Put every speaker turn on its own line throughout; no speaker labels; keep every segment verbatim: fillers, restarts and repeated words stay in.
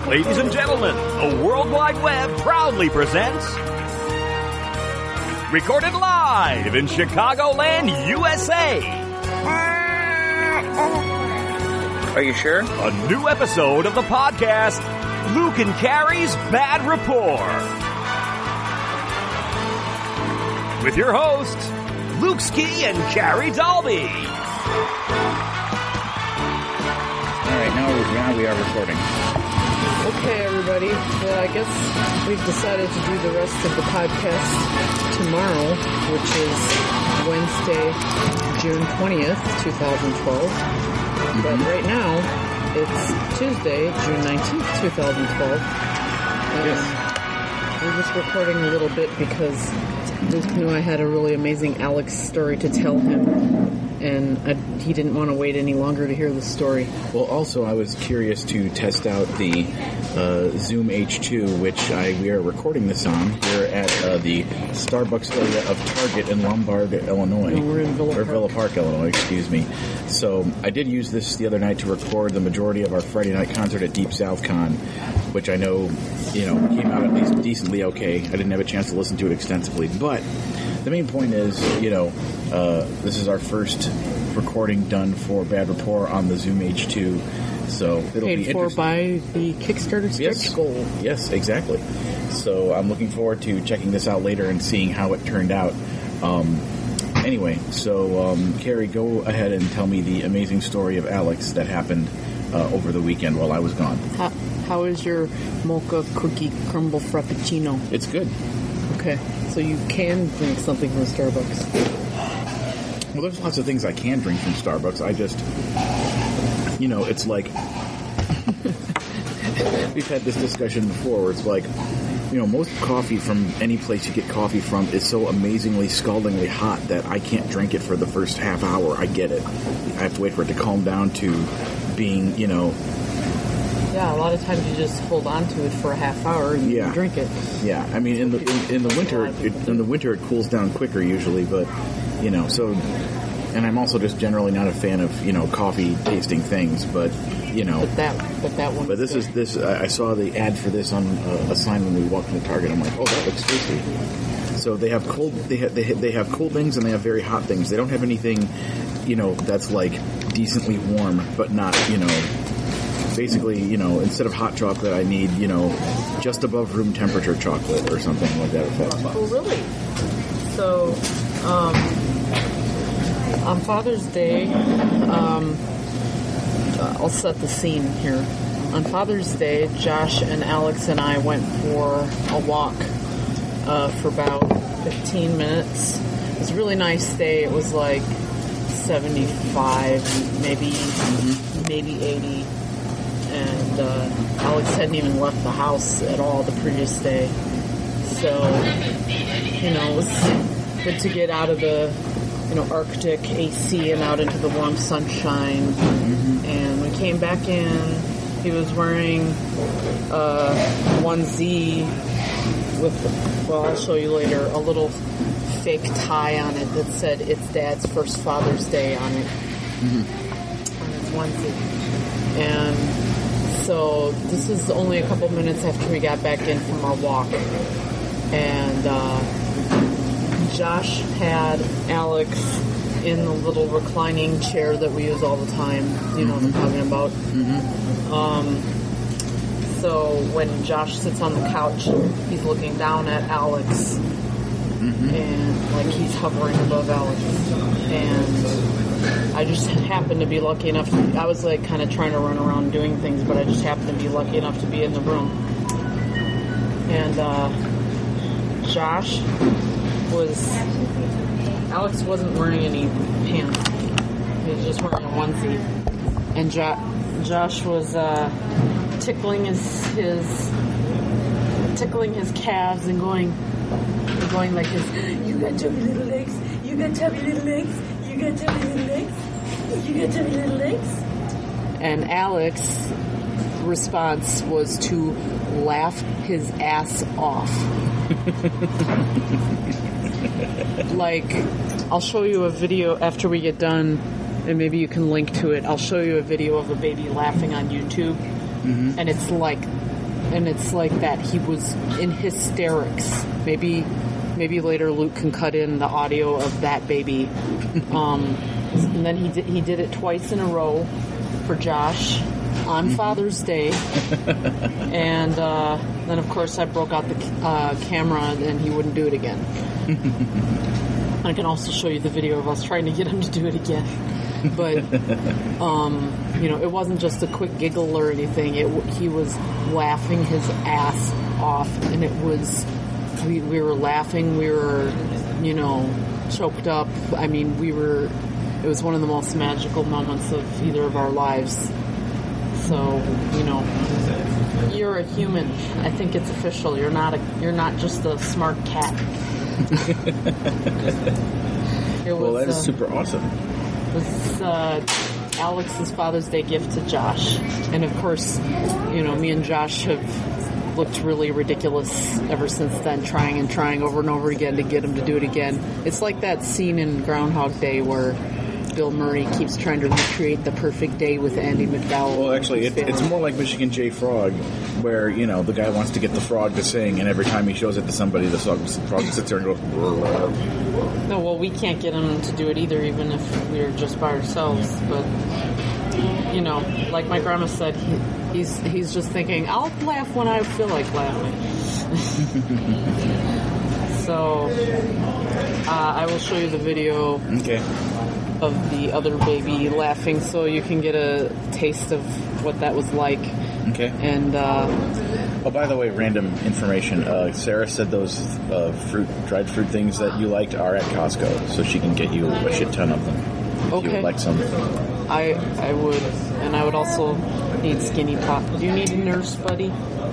Ladies and gentlemen, the World Wide Web proudly presents... Recorded live in Chicagoland, U S A.
Are you sure?
A new episode of the podcast, Luke and Carrie's Bad Rapport. With your hosts, Luke Ski and Carrie Dalby.
All right, now, now we are recording.
Okay, everybody. Well, I guess we've decided to do the rest of the podcast tomorrow, which is Wednesday, June twentieth, twenty twelve. Mm-hmm. But right now, it's Tuesday, June nineteenth, twenty twelve. And yes. We're just recording a little bit because Luke knew I had a really amazing Alex story to tell him. And I, he didn't want to wait any longer to hear the story.
Well, also, I was curious to test out the uh, Zoom H two, which I, we are recording this on here at uh, the Starbucks area of Target in Lombard, Illinois.
No, we're in Villa
or
Park.
Villa Park, Illinois, excuse me. So I did use this the other night to record the majority of our Friday night concert at Deep South Con, which I know, you know, came out at least decently okay. I didn't have a chance to listen to it extensively, but the main point is, you know, uh, this is our first recording done for Bad Rapport on the Zoom H two, so it'll
Paid
be
for
interesting.
by the Kickstarter stretch
Yes.
goal.
Yes, exactly. So I'm looking forward to checking this out later and seeing how it turned out. Um, anyway, so um, Carrie, go ahead and tell me the amazing story of Alex that happened uh, over the weekend while I was gone.
How, how is your mocha cookie crumble frappuccino?
It's good.
Okay, so you can drink something from Starbucks.
Well, there's lots of things I can drink from Starbucks. I just, you know, it's like, we've had this discussion before where it's like, you know, most coffee from any place you get coffee from is so amazingly, scaldingly hot that I can't drink it for the first half hour. I get it. I have to wait for it to calm down to being, you know...
Yeah, a lot of times you just hold on to it for a half hour and
Yeah.
you drink it.
Yeah, I mean, in the in, in the winter, it, in the winter it cools down quicker usually, but, you know, so... And I'm also just generally not a fan of, you know, coffee tasting things, but, you know...
But that, but that one.
But this is this. I saw the ad for this on uh, a sign when we walked into Target. I'm like, oh, that looks tasty. So they have cold. They have they, have, they have cold things and they have very hot things. They don't have anything, you know, that's like decently warm, but not, you know. Basically, you know, instead of hot chocolate, I need, you know, just above room temperature chocolate or something like that effect.
Oh, really? So, um, on Father's Day, um, I'll set the scene here. On Father's Day, Josh and Alex and I went for a walk uh, for about fifteen minutes. It was a really nice day. It was like seventy-five, maybe, mm-hmm. maybe eighty. And uh, Alex hadn't even left the house at all the previous day. So, you know, it was good to get out of the, you know, Arctic A C and out into the warm sunshine. Mm-hmm. And we came back in. He was wearing uh, onesie with, well, I'll show you later, a little fake tie on it that said it's Dad's first Father's Day on it. Mm-hmm. On his onesie. And so this is only a couple minutes after we got back in from our walk. And uh, Josh had Alex in the little reclining chair that we use all the time. You know what I'm talking about? Mm-hmm. Um, so when Josh sits on the couch, he's looking down at Alex. Mm-hmm. And like he's hovering above Alex. And I just happened to be lucky enough to, I was like kind of trying to run around doing things, but I just happened to be lucky enough to be in the room. And uh, Josh was, Alex wasn't wearing any pants. He was just wearing a onesie. And jo- Josh was uh, tickling his, his, tickling his calves and going, going like this, you got chubby little legs, you got chubby little legs. You got chubby little legs? You got chubby little legs? And Alex's response was to laugh his ass off. Like, I'll show you a video after we get done, and maybe you can link to it. I'll show you a video of a baby laughing on YouTube, mm-hmm. and it's like and it's like that he was in hysterics. Maybe maybe later Luke can cut in the audio of that baby. Um, and then he did, he did it twice in a row for Josh on Father's Day. And uh, then, of course, I broke out the uh, camera and he wouldn't do it again. I can also show you the video of us trying to get him to do it again. But, um, you know, it wasn't just a quick giggle or anything. It, he was laughing his ass off, and it was, we, we were laughing, we were, you know, choked up. I mean, we were, it was one of the most magical moments of either of our lives. So, you know, you're a human. I think it's official. You're not a, you're not just a smart cat. It was,
well, that is
uh,
super awesome.
It was uh, Alex's Father's Day gift to Josh. And of course, you know, me and Josh have looked really ridiculous ever since then, trying and trying over and over again to get him to do it again. It's like that scene in Groundhog Day where Bill Murray keeps trying to recreate the perfect day with Andy McDowell.
Well, actually, it, it's more like Michigan J. Frog, where, you know, the guy wants to get the frog to sing, and every time he shows it to somebody, the frog, the frog sits there and goes...
No, well, we can't get him to do it either, even if we're just by ourselves. But, you know, like my grandma said, he, he's he's just thinking, I'll laugh when I feel like laughing. So, uh, I will show you the video
Okay.
of the other baby laughing so you can get a taste of what that was like.
Okay.
And, uh...
oh, by the way, random information. Uh, Sarah said those uh, fruit, dried fruit things that you liked are at Costco, so she can get you a shit ton of them. If
Okay.
you would like some.
I I would, and I would also need Skinny Pop. Do you need a nurse, buddy? We're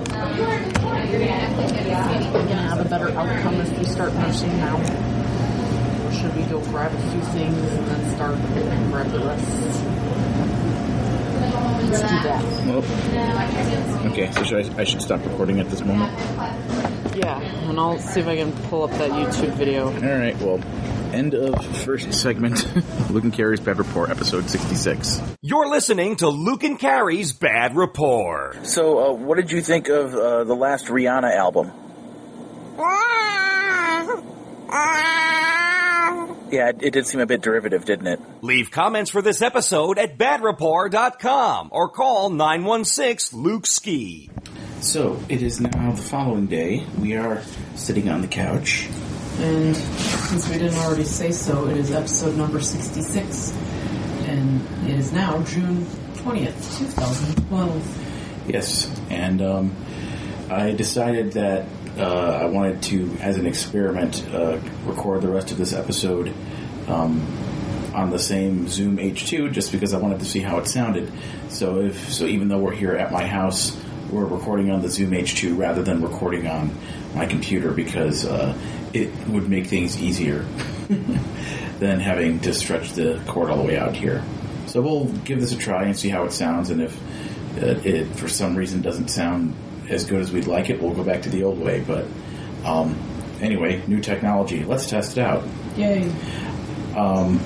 gonna have a better outcome if we start nursing now. Or should we go grab a few things and then start and grab the rest? Let's do that.
Well, okay, so should I, I should stop recording at this moment?
Yeah, and I'll see if I can pull up that YouTube video.
All right, well, end of first segment. Luke and Carrie's Bad Report, episode sixty-six.
You're listening to Luke and Carrie's Bad Report.
So, uh, what did you think of uh, the last Rihanna album? Yeah, it, it did seem a bit derivative, didn't it?
Leave comments for this episode at bad rapport dot com or call nine one six Luke Ski.
So, it is now the following day. We are sitting on the couch.
And since we didn't already say so, it is episode number sixty-six. And it is now June twentieth, twenty twelve.
Yes, and um, I decided that uh, I wanted to, as an experiment, uh, record the rest of this episode um, on the same Zoom H two, just because I wanted to see how it sounded. So, if so, even though we're here at my house, we're recording on the Zoom H two rather than recording on my computer, because uh, it would make things easier than having to stretch the cord all the way out here. So we'll give this a try and see how it sounds, and if uh, it for some reason doesn't sound as good as we'd like it, we'll go back to the old way. But um, anyway, new technology. Let's test it out.
Yay.
Um,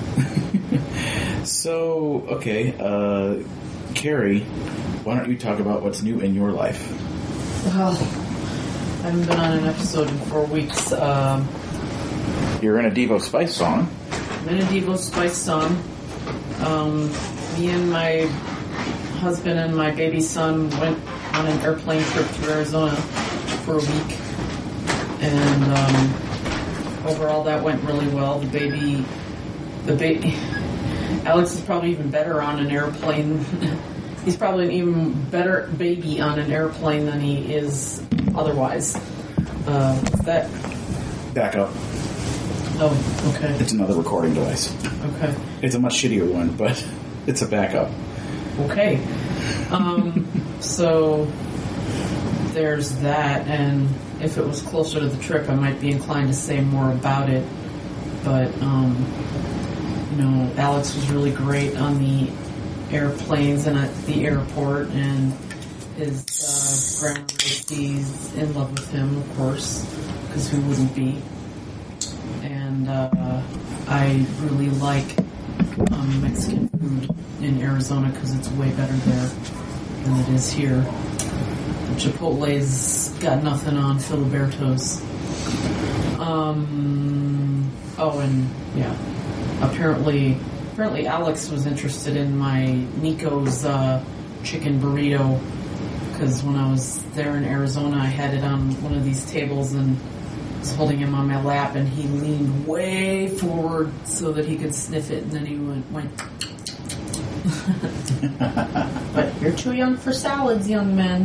so, okay, uh, Carrie, why don't you talk about what's new in your life?
Well, I haven't been on an episode in four weeks. Um,
You're in a Devo Spice song.
I'm in a Devo Spice song. Um, me and my husband and my baby son went on an airplane trip to Arizona for a week. And um, overall that went really well. The baby... The baby... Alex is probably even better on an airplane. He's probably an even better baby on an airplane than he is otherwise. Uh, that...
Back up.
Oh, okay.
It's another recording device.
Okay.
It's a much shittier one, but it's a backup.
Okay. Um, so there's that, and if it was closer to the trip, I might be inclined to say more about it. But, um, you know, Alex was really great on the airplanes and at the airport, and his uh, grandma Ricky's in love with him, of course, because who wouldn't be? And uh, I really like um, Mexican food in Arizona because it's way better there than it is here. Chipotle's got nothing on Filiberto's. Um. Oh, and yeah. Apparently, apparently Alex was interested in my Nico's uh, chicken burrito because when I was there in Arizona, I had it on one of these tables and was holding him on my lap, and he leaned way forward so that he could sniff it, and then he went, went but you're too young for salads, young man.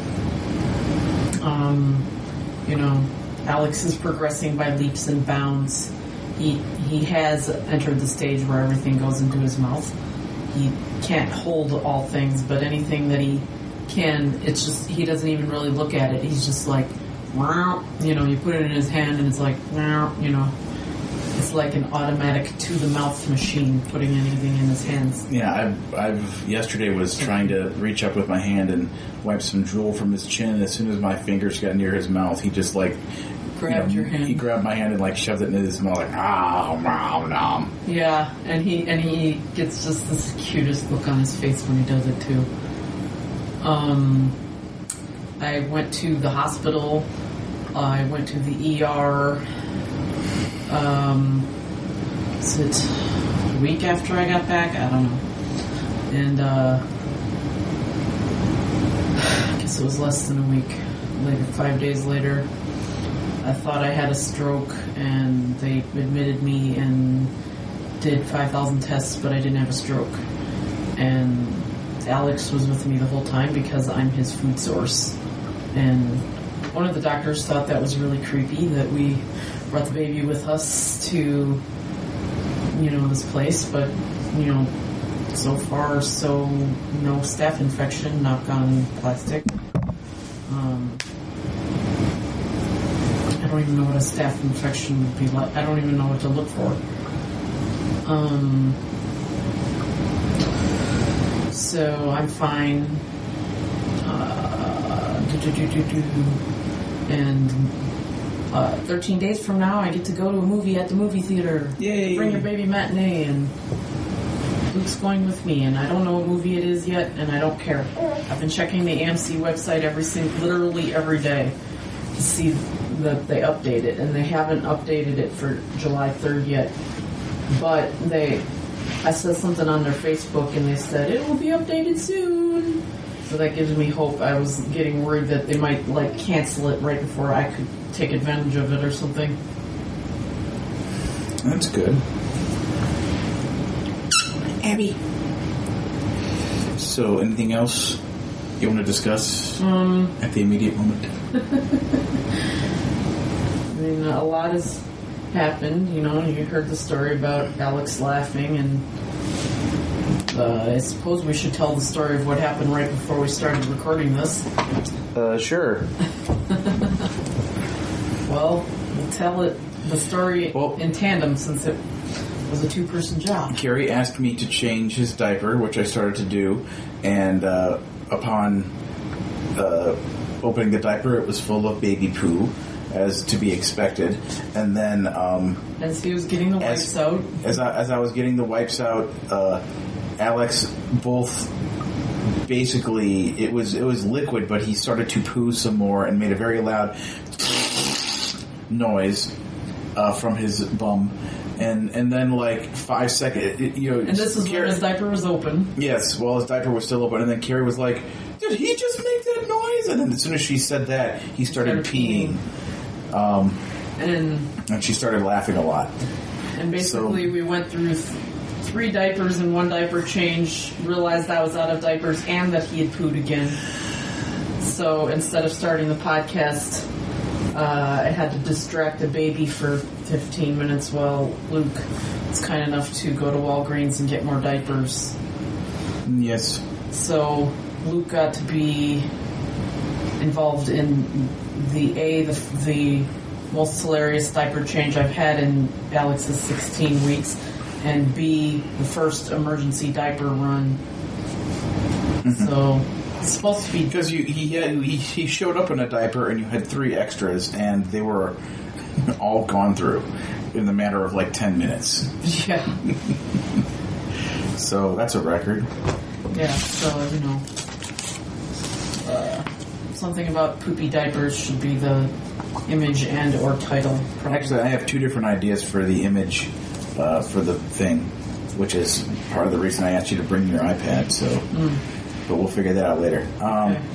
Um, you know, Alex is progressing by leaps and bounds. He he has entered the stage where everything goes into his mouth. He can't hold all things, but anything that he can, it's just, he doesn't even really look at it. He's just like, you know, you put it in his hand and it's like, you know, it's like an automatic to-the-mouth machine putting anything in his hands.
Yeah, I've, I've yesterday was trying to reach up with my hand and wipe some drool from his chin, and as soon as my fingers got near his mouth, he just like
grabbed
you know,
your hand.
He grabbed my hand and like shoved it in his mouth, like ah, nom, nom.
Yeah, and he and he gets just this cutest look on his face when he does it too. Um, I went to the hospital. I went to the E R. Um, is it a week after I got back? I don't know. And uh, I guess it was less than a week later, five days later. I thought I had a stroke, and they admitted me and did five thousand tests, but I didn't have a stroke. And Alex was with me the whole time because I'm his food source. And one of the doctors thought that was really creepy that we brought the baby with us to, you know, this place. But, you know, so far, so no staph infection, knock on plastic. Um... I don't even know what a staph infection would be like. I don't even know what to look for. Um, so I'm fine. Uh, do, do, do, do, do. And uh, thirteen days from now, I get to go to a movie at the movie theater.
Yay!
Bring your baby matinee, and Luke's going with me. And I don't know what movie it is yet, and I don't care. I've been checking the A M C website every single, literally every day to see that they update it, and they haven't updated it for July third yet. But they, I said something on their Facebook, and they said it will be updated soon. So that gives me hope. I was getting worried that they might like cancel it right before I could take advantage of it or something.
That's good. Abby. So, anything else you want to discuss
um,
at the immediate moment?
I mean, a lot has happened, you know. You heard the story about Alex laughing, and uh, I suppose we should tell the story of what happened right before we started recording this.
Uh, sure.
Well, we'll tell it, the story
well,
in tandem, since it was a two-person job.
Carrie asked me to change his diaper, which I started to do, and uh, upon uh, opening the diaper, it was full of baby poo, as to be expected. And then um,
as he was getting the wipes
as,
out,
as I, as I was getting the wipes out, uh, Alex both basically it was it was liquid, but he started to poo some more and made a very loud noise uh, from his bum. And and then like five seconds, it, you know.
And this is
Carrie,
when his diaper was open.
Yes, well, his diaper was still open, and then Carrie was like, "Did he just make that noise?" And then as soon as she said that, he started, started peeing. peeing. Um,
and
and she started laughing a lot.
And basically, so, we went through th- three diapers and one diaper change. Realized I was out of diapers and that he had pooed again. So instead of starting the podcast, uh, I had to distract the baby for fifteen minutes while Luke was kind enough to go to Walgreens and get more diapers.
Yes.
So Luke got to be involved in the A, the, the most hilarious diaper change I've had in Alex's sixteen weeks, and B, the first emergency diaper run. Mm-hmm. So it's supposed to be
because you he had he, he showed up in a diaper and you had three extras and they were all gone through in the matter of like ten minutes.
Yeah.
So that's a record.
Yeah. So you know. Uh, something about poopy diapers should be the image and or title.
Actually, I have two different ideas for the image uh, for the thing, which is part of the reason I asked you to bring your iPad. So, mm. but we'll figure that out later. Um, okay.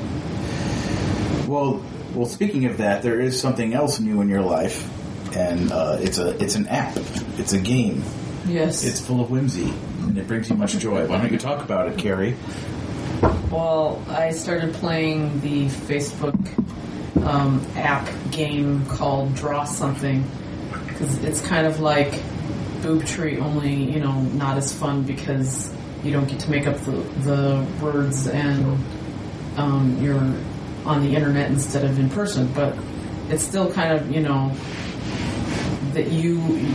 Well, well. Speaking of that, there is something else new in your life, and uh, it's a it's an app. It's a game.
Yes.
It's full of whimsy, and it brings you much joy. Why don't you talk about it, Carrie?
Well, I started playing the Facebook um, app game called Draw Something, because it's kind of like Boob Tree, only, you know, not as fun because you don't get to make up the, the words and um, you're on the internet instead of in person. But it's still kind of, you know, that you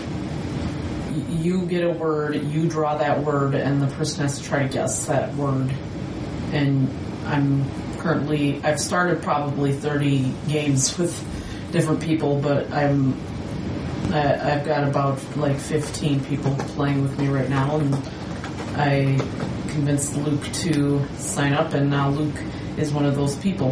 you get a word, you draw that word, and the person has to try to guess that word. And I'm currently, I've started probably thirty games with different people, but I'm, I, I've got about like fifteen people playing with me right now, and I convinced Luke to sign up, and now Luke is one of those people.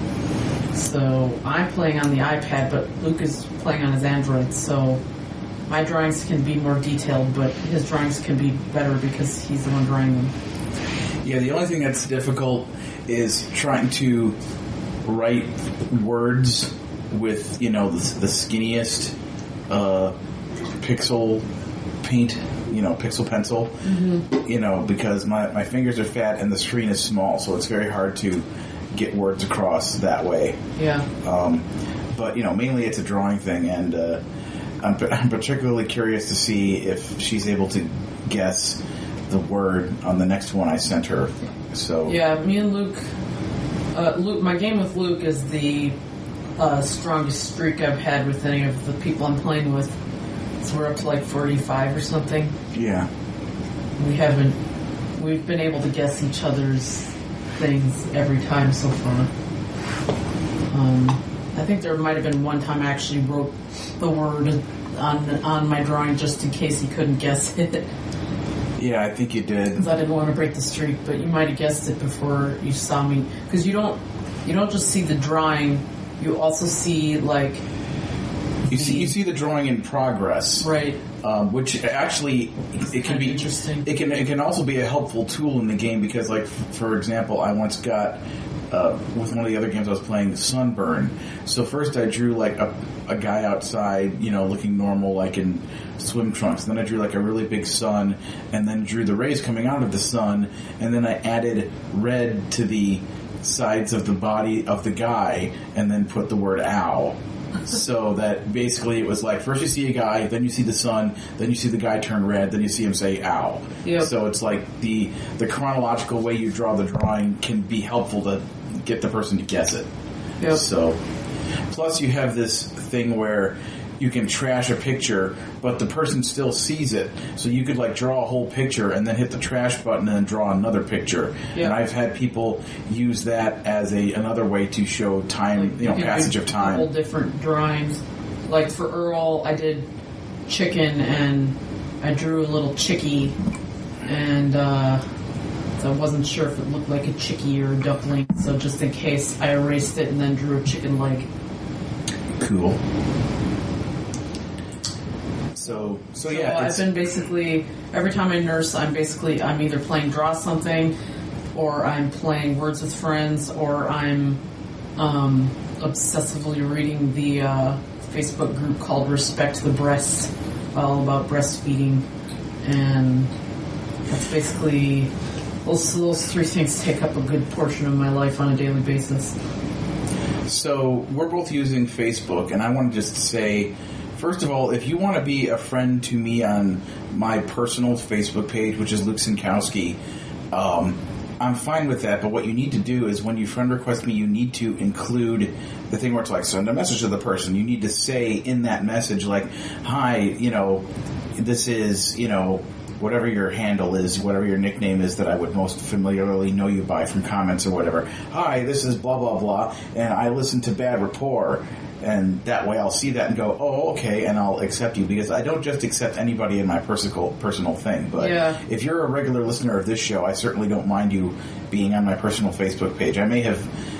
So I'm playing on the iPad, but Luke is playing on his Android, so my drawings can be more detailed, but his drawings can be better because he's the one drawing them.
Yeah, the only thing that's difficult is trying to write words with, you know, the, the skinniest uh, pixel paint, you know, pixel pencil, mm-hmm. you know, because my, my fingers are fat and the screen is small, so it's very hard to get words across that way.
Yeah.
Um, but, you know, mainly it's a drawing thing, and uh, I'm, I'm particularly curious to see if she's able to guess the word on the next one I sent her. So
yeah, me and Luke, uh, Luke. My game with Luke is the uh, strongest streak I've had with any of the people I'm playing with. So we're up to like forty-five or something.
Yeah.
We haven't. We've been able to guess each other's things every time so far. Um, I think there might have been one time I actually wrote the word on on my drawing just in case he couldn't guess it.
Yeah, I think you did.
Because I didn't want to break the streak, but you might have guessed it before you saw me. Because you don't, you don't just see the drawing; you also see like
you see you see the drawing in progress,
right?
Um, which actually it can be
interesting.
It can it can also be a helpful tool in the game because, like, for example, I once got uh, with one of the other games I was playing, Sunburn. So first I drew like a a guy outside, you know, looking normal, like in swim trunks. Then I drew like a really big sun, and then drew the rays coming out of the sun, and then I added red to the sides of the body of the guy, and then put the word ow. So that basically it was like, first you see a guy, then you see the sun, then you see the guy turn red, then you see him say ow.
Yep.
So it's like the the chronological way you draw the drawing can be helpful to get the person to guess it.
Yep.
So, plus you have this thing where you can trash a picture, but the person still sees it. So you could like draw a whole picture and then hit the trash button and then draw another picture. Yep. And I've had people use that as a another way to show time, like, you know, you passage of time.
Couple different drawings. Like for Earl, I did chicken and I drew a little chickie, and uh, so I wasn't sure if it looked like a chickie or a duckling. So just in case, I erased it and then drew a chicken leg.
Cool. So, so yeah,
so I've been basically, every time I nurse, I'm basically, I'm either playing Draw Something, or I'm playing Words with Friends, or I'm um, obsessively reading the uh, Facebook group called Respect the Breast, all about breastfeeding, and that's basically, those, those three things take up a good portion of my life on a daily basis.
So, we're both using Facebook, and I want to just say, first of all, if you want to be a friend to me on my personal Facebook page, which is Luke Sinkowski, um, I'm fine with that. But what you need to do is when you friend request me, you need to include the thing where it's like, send a message to the person. You need to say in that message, like, hi, you know, this is, you know, whatever your handle is, whatever your nickname is that I would most familiarly know you by from comments or whatever. Hi, this is blah, blah, blah, and I listen to Bad Rapport. And that way I'll see that and go, oh, okay, and I'll accept you. Because I don't just accept anybody in my personal personal thing. But
yeah.
If you're a regular listener of this show, I certainly don't mind you being on my personal Facebook page. I may have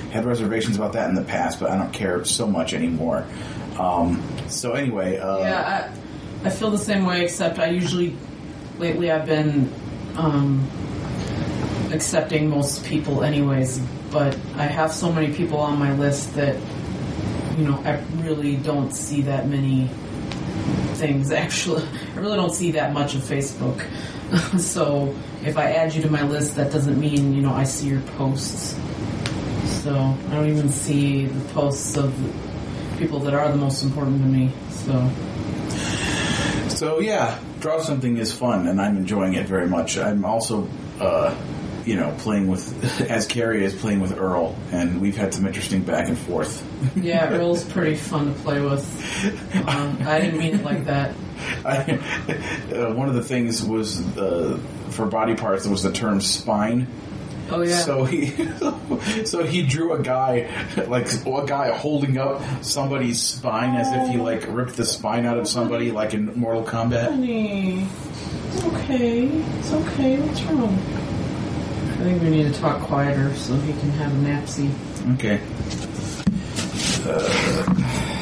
had reservations about that in the past, but I don't care so much anymore. Um, so anyway, uh,
yeah, I, I feel the same way. Except I usually lately I've been um, accepting most people, anyways. But I have so many people on my list that you know I really don't see that many things. Actually, I really don't see that much of Facebook. So if I add you to my list, that doesn't mean you know I see your posts. So I don't even see the posts of people that are the most important to me. So,
so yeah, Draw Something is fun, and I'm enjoying it very much. I'm also, uh, you know, playing with, as Carrie is playing with Earl, and we've had some interesting back and forth.
Yeah, Earl's pretty fun to play with. Um, I didn't mean it like that.
I, uh, one of the things was uh, for body parts was the term spine.
Oh yeah.
So he, so he drew a guy, like a guy holding up somebody's spine as if he like ripped the spine out of somebody, like in Mortal Kombat.
Honey, it's okay. It's okay. What's wrong? I think we need to talk quieter so he can have a napsy.
Okay. Uh,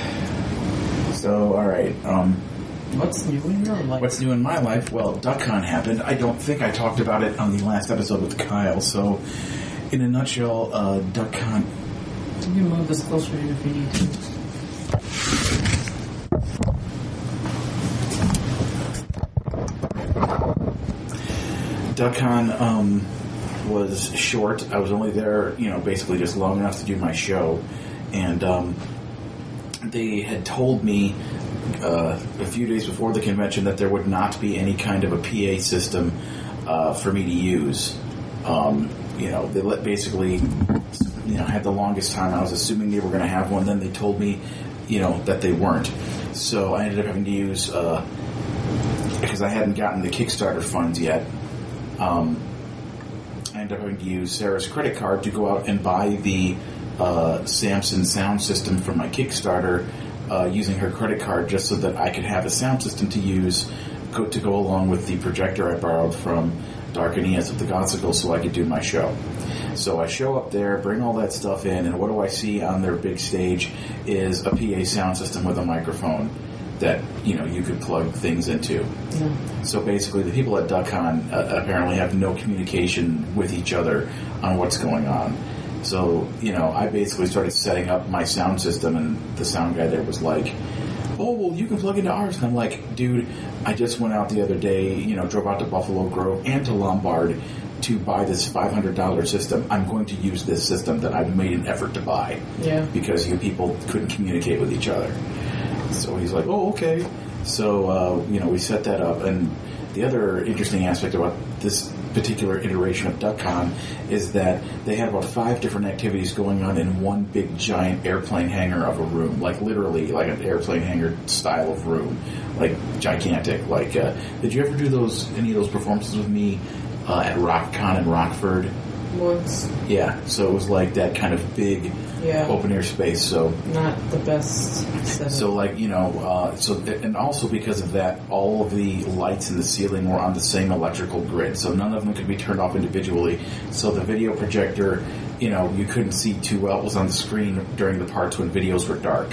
so all right. Um,
What's new in your life?
What's new in my life? Well, DuckCon happened. I don't think I talked about it on the last episode with Kyle. So, in a nutshell, uh, DuckCon.
You can move this closer to you if you need to.
DuckCon um, was short. I was only there, you know, basically just long enough to do my show, and um, they had told me. Uh, a few days before the convention that there would not be any kind of a P A system uh, for me to use. Um, you know, they let basically, you know, had the longest time. I was assuming they were going to have one. Then they told me, you know, that they weren't. So I ended up having to use, uh, because I hadn't gotten the Kickstarter funds yet, um, I ended up having to use Sarah's credit card to go out and buy the uh, Samson sound system for my Kickstarter. Uh, using her credit card just so that I could have a sound system to use go, to go along with the projector I borrowed from Dark Aeneas of the Gothsicle so I could do my show. So I show up there, bring all that stuff in, and what do I see on their big stage is a P A sound system with a microphone that, you know, you could plug things into.
Yeah.
So basically the people at DuckCon uh, apparently have no communication with each other on what's going on. So, you know, I basically started setting up my sound system, and the sound guy there was like, oh, well, you can plug into ours. And I'm like, dude, I just went out the other day, you know, drove out to Buffalo Grove and to Lombard to buy this five hundred dollars system. I'm going to use this system that I've made an effort to buy.
Yeah.
Because you people couldn't communicate with each other. So he's like, oh, okay. So, uh, you know, we set that up. And the other interesting aspect about this particular iteration of DuckCon is that they had about five different activities going on in one big giant airplane hangar of a room, like literally like an airplane hangar style of room, like gigantic. Like, uh, did you ever do those any of those performances with me uh, at RockCon in Rockford?
Once.
Yeah, so it was like that kind of big
yeah.
open air space. So
not the best setup.
So like, you know, uh, so th- and also because of that, all of the lights in the ceiling were on the same electrical grid, so none of them could be turned off individually. So the video projector, you know, you couldn't see too well. It was on the screen during the parts when videos were dark.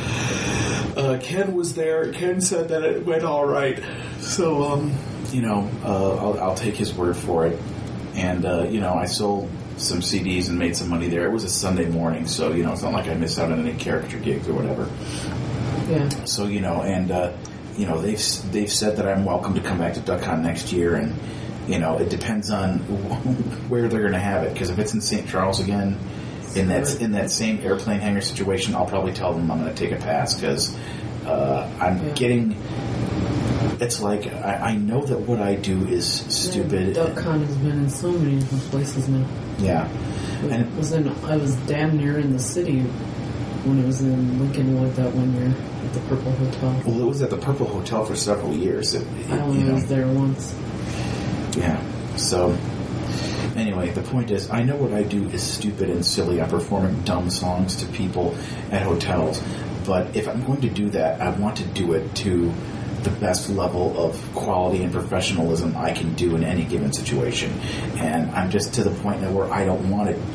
Uh, Ken was there. Ken said that it went all right. So, um, you know, uh, I'll, I'll take his word for it. And, uh, you know, I sold some C Ds and made some money there. It was a Sunday morning, so, you know, it's not like I missed out on any caricature gigs or whatever.
Yeah.
So, you know, and, uh, you know, they've, they've said that I'm welcome to come back to DuckCon next year, and, you know, it depends on where they're going to have it, because if it's in Saint Charles again, in that, in that same airplane hangar situation, I'll probably tell them I'm going to take a pass, because uh, I'm yeah. getting... It's like, I, I know that what I do is stupid.
Yeah, DuckCon has been in so many different places now.
Yeah.
It
and
was in, I was damn near in the city when it was in Lincolnwood that one year at the Purple Hotel.
Well, it was at the Purple Hotel for several years. It, it,
I only
you know.
was there once.
Yeah. So, anyway, the point is, I know what I do is stupid and silly. I'm performing dumb songs to people at hotels. But if I'm going to do that, I want to do it to the best level of quality and professionalism I can do in any given situation. And I'm just to the point now where I don't want to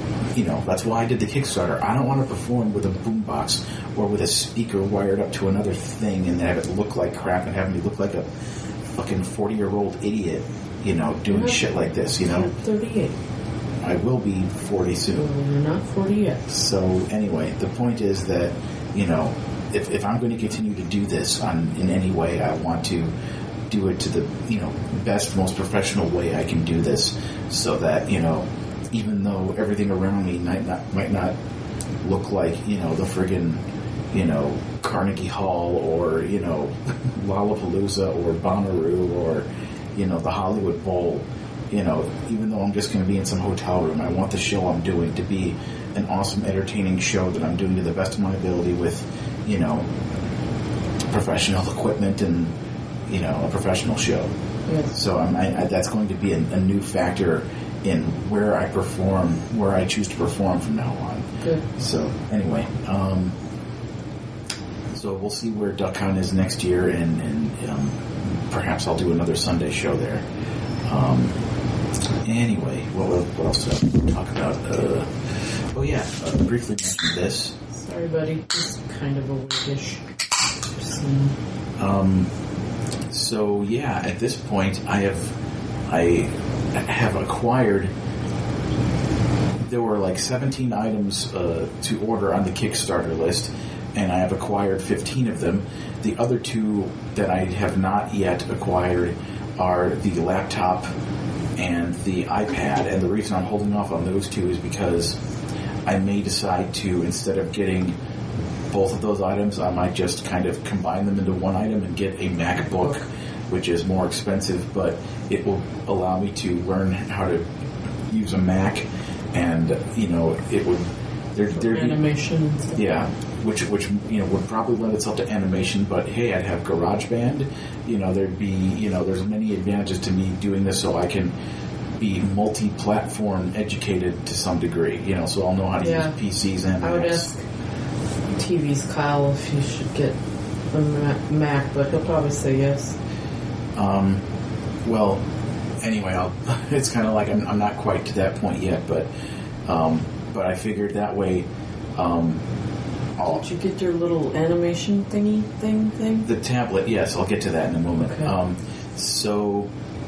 you know, that's why I did the Kickstarter. I don't want to perform with a boombox or with a speaker wired up to another thing and have it look like crap and have me look like a fucking forty-year-old idiot, you know, doing
You're
shit like this, you know?
You're thirty-eight.
I will be forty soon.
Well, you're not forty yet.
So anyway, the point is that, you know, if, if I'm going to continue to do this on, in any way, I want to do it to the, you know, best, most professional way I can do this so that, you know, even though everything around me might not, might not look like, you know, the friggin', you know, Carnegie Hall or, you know, Lollapalooza or Bonnaroo or, you know, the Hollywood Bowl, you know, even though I'm just going to be in some hotel room, I want the show I'm doing to be an awesome, entertaining show that I'm doing to the best of my ability with, you know, professional equipment and, you know, a professional show.
Yes.
So I'm, I, I, that's going to be a, a new factor in where I perform, where I choose to perform from now on.
Good.
So anyway, um, so we'll see where DuckCon is next year, and, and um, perhaps I'll do another Sunday show there. Um, anyway, what, what else did I talk about? Uh, oh yeah, uh, briefly mentioned this.
Sorry, buddy. Just kind of a weekish.
Um, so yeah, at this point, I have, I have acquired. There were like seventeen items uh, to order on the Kickstarter list, and I have acquired fifteen of them. The other two that I have not yet acquired are the laptop and the iPad, and the reason I'm holding off on those two is because I may decide to, instead of getting both of those items, I might just kind of combine them into one item and get a MacBook, which is more expensive, but it will allow me to learn how to use a Mac, and, you know, it would... There, there'd be,
animation and stuff.
Yeah, which, which, you know, would probably lend itself to animation, but hey, I'd have GarageBand. You know, there'd be, you know, there's many advantages to me doing this so I can be multi-platform educated to some degree, you know, so I'll know how to
Yeah.
use P Cs and
I would
Macs.
ask T V's Kyle if he should get a Ma- Mac, but he'll probably say yes.
Um, well, anyway, I'll, it's kind of like I'm, I'm not quite to that point yet, but um, but I figured that way. Um, I'll,
Did you get your little animation thingy thing thing?
the tablet, yes, I'll get to that in a moment.
Okay.
Um, so,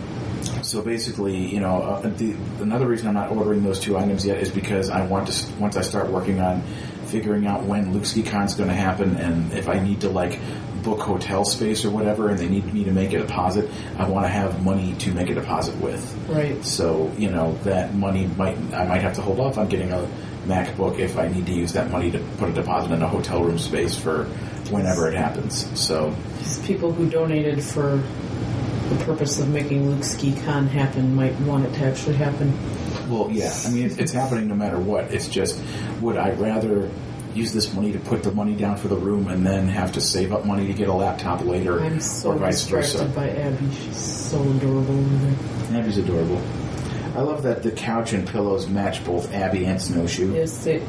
so basically, you know, uh, the, another reason I'm not ordering those two items yet is because I want to, once I start working on figuring out when LukeSkiCon is going to happen, and if I need to like book hotel space or whatever, and they need me to make a deposit, I want to have money to make a deposit with.
Right.
So, you know, that money might, I might have to hold off on getting a MacBook if I need to use that money to put a deposit in a hotel room space for whenever it happens. So,
These people who donated for the purpose of making LukeSkiCon happen might want it to actually happen.
well, yeah, I mean, it's, it's happening no matter what. It's just, would I rather use this money to put the money down for the room and then have to save up money to get a laptop later,
I'm so
or vice versa?
distracted by Abby. She's so adorable over there.
Abby's adorable. I love that the couch and pillows match both Abby and Snowshoe.
Yes, they...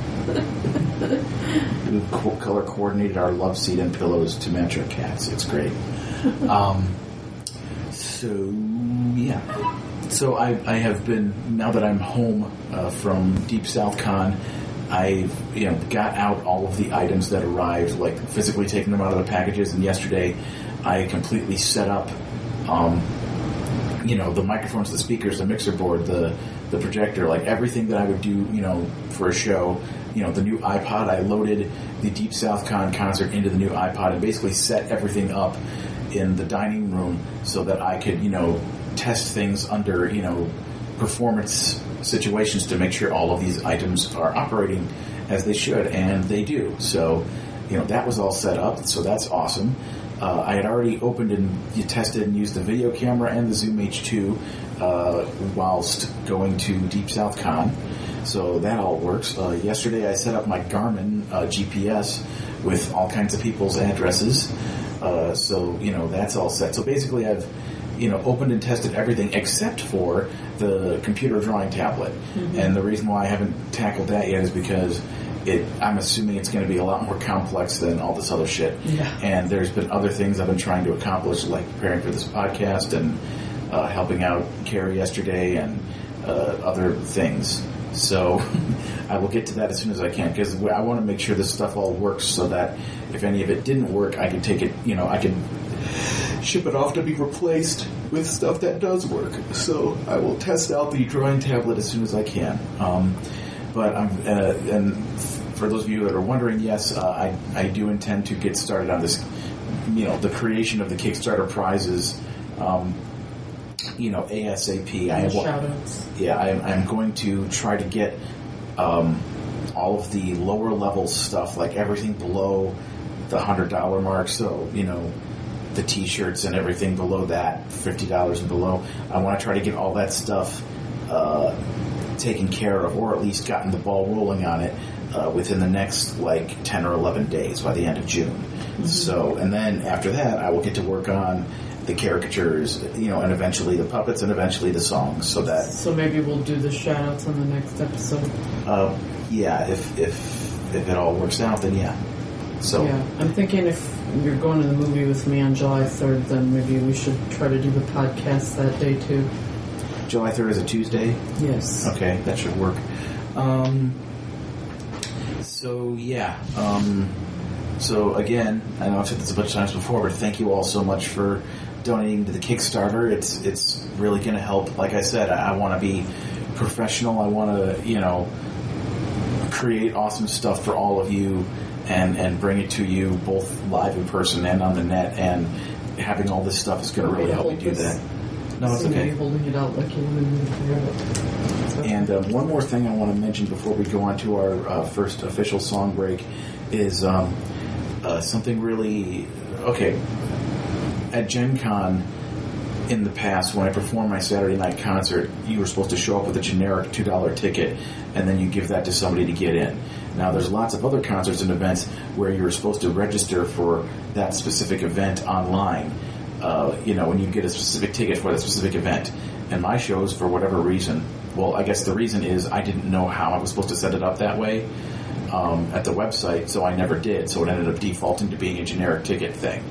We've co- color coordinated our love seat and pillows to match our cats. It's great. um, so, yeah. So I, I have been, now that I'm home uh, from Deep South Con, I've, you know, got out all of the items that arrived, like physically taking them out of the packages, and yesterday I completely set up, um, you know, the microphones, the speakers, the mixer board, the the projector, like everything that I would do, you know, for a show. You know, the new iPod, I loaded the Deep South Con concert into the new iPod and basically set everything up in the dining room so that I could, you know, test things under, you know, performance situations to make sure all of these items are operating as they should, and they do. So, you know, that was all set up, so that's awesome. Uh, I had already opened and tested and used the video camera and the Zoom H two uh, whilst going to Deep South Con, so that all works. Uh, yesterday I set up my Garmin uh, G P S with all kinds of people's addresses, uh, so, you know, that's all set. So basically I've, you know, opened and tested everything except for the computer drawing tablet. Mm-hmm. And the reason why I haven't tackled that yet is because it, I'm assuming it's going to be a lot more complex than all this other shit.
Yeah.
And there's been other things I've been trying to accomplish, like preparing for this podcast and uh, helping out Carrie yesterday and uh, other things. So I will get to that as soon as I can because I want to make sure this stuff all works so that if any of it didn't work, I can take it, you know, I can ship it off to be replaced with stuff that does work. So I will test out the drawing tablet as soon as I can. Um, but I'm, uh, and for those of you that are wondering, yes, uh, I, I do intend to get started on this, you know, the creation of the Kickstarter prizes, um, you know, ASAP. I have,
Shoutouts.
yeah, I, I'm going to try to get um, all of the lower level stuff, like everything below the one hundred dollars mark. So, you know, the T-shirts and everything below that, fifty dollars and below. I want to try to get all that stuff uh, taken care of, or at least gotten the ball rolling on it uh, within the next, like, ten or eleven days by the end of June. Mm-hmm. So, and then after that, I will get to work on the caricatures, you know, and eventually the puppets, and eventually the songs, so that...
So maybe we'll do the shout-outs on the next episode.
Uh, yeah, if, if, if it all works out, then yeah. So
yeah, I'm thinking if you're going to the movie with me on July third, then maybe we should try to do the podcast that day too.
July third is a Tuesday?
Yes.
Okay, that should work. Um, so, yeah. Um, so, again, I know I've said this a bunch of times before, but thank you all so much for donating to the Kickstarter. It's it's really going to help. Like I said, I, I want to be professional. I want to, you know, create awesome stuff for all of you and, and bring it to you both live in person and on the net. And having all this stuff is going to really help me do that. No, it's okay.
Holding it out like you wanted me to hear it.
And um, one more thing I want to mention before we go on to our uh, first official song break is um, uh, something really... Okay, at Gen Con in the past, when I performed my Saturday night concert, you were supposed to show up with a generic two dollar ticket, and then you give that to somebody to get in. Now, there's lots of other concerts and events where you're supposed to register for that specific event online. Uh, you know, when you get a specific ticket for that specific event. And my shows, for whatever reason, well, I guess the reason is I didn't know how I was supposed to set it up that way um, at the website, so I never did. So it ended up defaulting to being a generic ticket thing.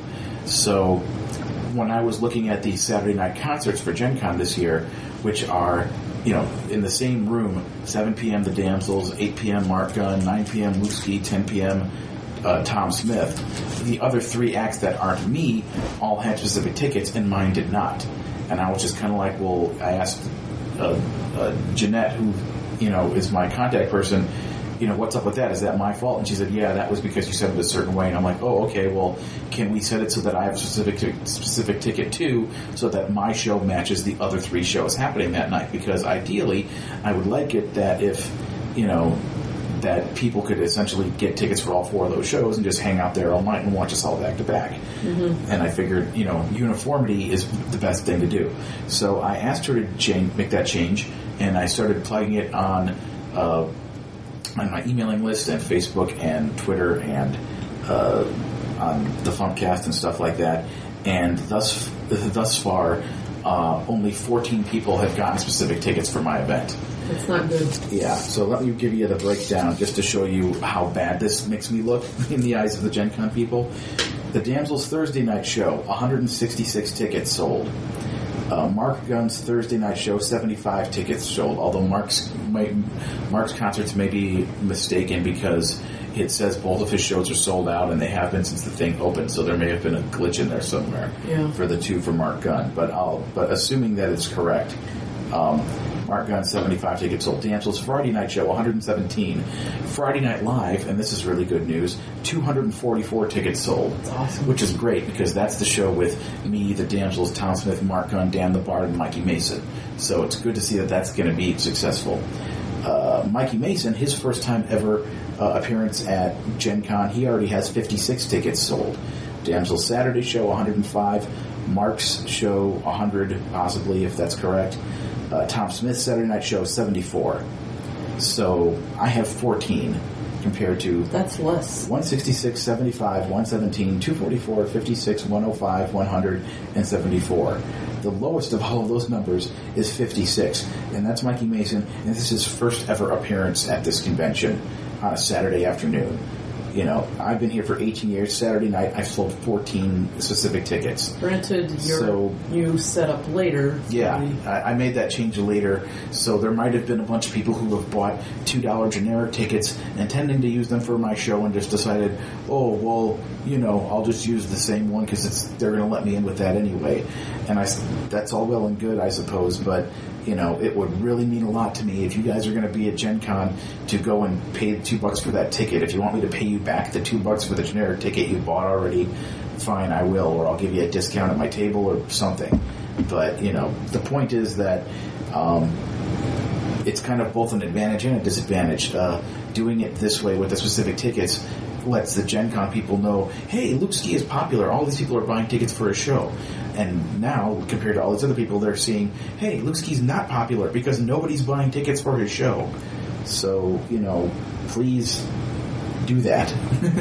So when I was looking at the Saturday night concerts for Gen Con this year, which are, you know, in the same room, seven p.m. The Damsels, eight p.m. Mark Gunn, nine p.m. Luke, ten p.m. Uh, Tom Smith. The other three acts that aren't me all had specific tickets, and mine did not. And I was just kind of like, well, I asked uh, uh, Jeanette, who, you know, is my contact person, you know, what's up with that? Is that my fault? And she said, yeah, that was because you set it a certain way. And I'm like, oh, okay, well, can we set it so that I have a specific t- specific ticket too, so that my show matches the other three shows happening that night? Because ideally, I would like it that if, you know, that people could essentially get tickets for all four of those shows and just hang out there all night and watch us all back to back. Mm-hmm. And I figured, you know, uniformity is the best thing to do. So I asked her to change, make that change, and I started plugging it on uh, on my emailing list and Facebook and Twitter and uh, on the Funkcast and stuff like that. And thus thus far, uh, only fourteen people have gotten specific tickets for my event.
It's not good.
Yeah, so let me give you the breakdown just to show you how bad this makes me look in the eyes of the Gen Con people. The Damsels Thursday night show, one hundred sixty-six tickets sold. Uh, Mark Gunn's Thursday night show, seventy-five tickets sold, although Mark's may, Mark's concerts may be mistaken because it says both of his shows are sold out, and they have been since the thing opened, so there may have been a glitch in there somewhere
yeah.
for the two for Mark Gunn. But I'll, but assuming that it's correct, um, Mark Gunn, seventy-five tickets sold. Damsels Friday night show, one hundred seventeen. Friday Night Live, and this is really good news, two hundred forty-four tickets sold.
That's awesome.
Which is great, because that's the show with me, the Damsels, Tom Smith, Mark Gunn, Dan the Bard, and Mikey Mason. So it's good to see that that's going to be successful. Uh, Mikey Mason, his first time ever uh, appearance at Gen Con, he already has fifty-six tickets sold. Damsels Saturday show, one hundred five. Mark's show, one hundred, possibly, if that's correct. Uh, Tom Smith's Saturday night show, seventy-four. So I have fourteen compared to...
That's less.
one sixty-six, seventy-five, one seventeen, two forty-four, fifty-six, one oh five, one hundred, and seventy-four. The lowest of all of those numbers is fifty-six. And that's Mikey Mason, and this is his first ever appearance at this convention on a Saturday afternoon. You know, I've been here for eighteen years. Saturday night, I sold fourteen specific tickets.
Granted, you're,
so,
you set up later.
Yeah, I, I made that change later. So there might have been a bunch of people who have bought two dollar generic tickets intending to use them for my show and just decided, oh, well, you know, I'll just use the same one because it's they're going to let me in with that anyway. And I, that's all well and good, I suppose, but, you know, it would really mean a lot to me if you guys are going to be at Gen Con to go and pay two bucks for that ticket. If you want me to pay you back the two bucks for the generic ticket you bought already, fine, I will, or I'll give you a discount at my table or something. But, you know, the point is that um, it's kind of both an advantage and a disadvantage. Uh, doing it this way with the specific tickets lets the Gen Con people know, hey, Luke Ski is popular. All these people are buying tickets for his show. And now, compared to all these other people, they're seeing, hey, Luke Ski's not popular because nobody's buying tickets for his show. So, you know, please do that.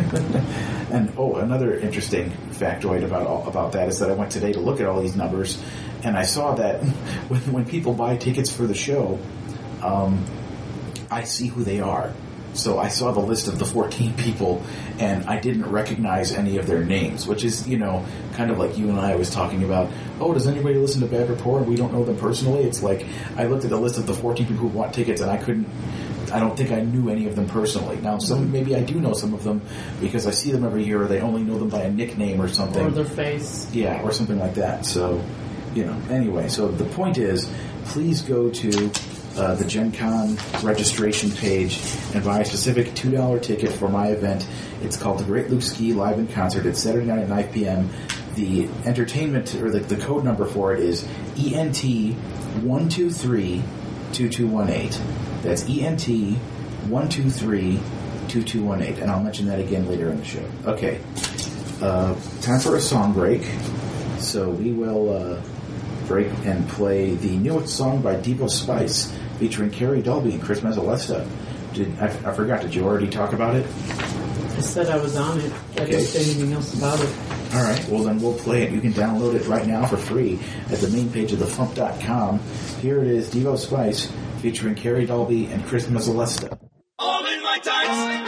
And, oh, another interesting factoid about all, about that is that I went today to look at all these numbers, and I saw that when, when people buy tickets for the show, um, I see who they are. So I saw the list of the fourteen people, and I didn't recognize any of their names, which is, you know, kind of like you and I was talking about, oh, does anybody listen to Bad Rapport and we don't know them personally? It's like, I looked at the list of the fourteen people who bought tickets, and I couldn't, I don't think I knew any of them personally. Now, some maybe I do know some of them because I see them every year, or they only know them by a nickname or something.
Or their face.
Yeah, or something like that. So, you know, anyway, so the point is, please go to Uh, the Gen Con registration page and buy a specific two dollar ticket for my event. It's called The Great Luke Ski Live in Concert. It's Saturday night at nine p.m. The entertainment, or the, the code number for it is E N T one two three two two one eight. That's E N T one two three two two one eight. And I'll mention that again later in the show. Okay. Uh, time for a song break. So we will uh, break and play the newest song by Devo Spice, featuring Carrie Dolby and Chris Mazzalesta. Did I, I forgot, did you already talk about it?
I said I was on it. I
Okay.
didn't say anything else about it.
All right, well then we'll play it. You can download it right now for free at the main page of the fump dot com. Here it is, Devo Spice, featuring Carrie Dolby and Chris Mazzalesta.
All in my tights.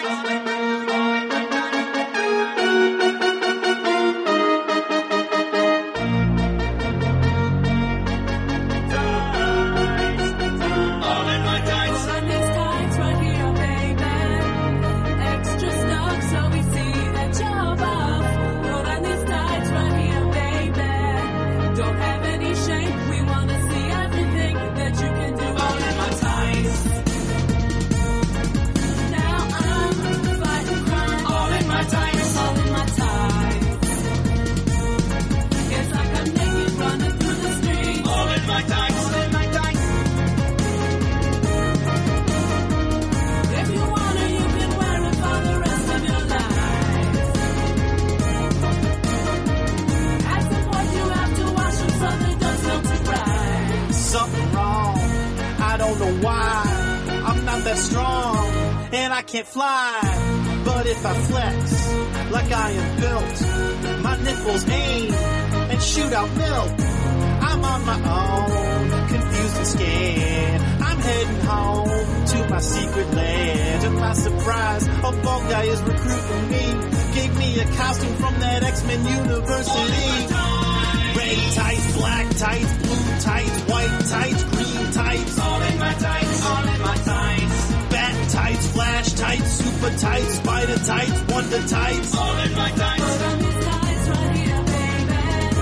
Can't fly, but if I flex like I am built, my nipples aim and shoot out milk. I'm on my own, confused and scared. I'm heading home to my secret lair. To my surprise, a bald guy is recruiting me. Gave me a costume from that X-Men University. Red tights, black tights, blue tights, white tights, green tights. All in my tights, all in my tights. Bat tights, flash tights, super tights, spider tights, wonder tights. All in my tights. Put on these tights right here, baby.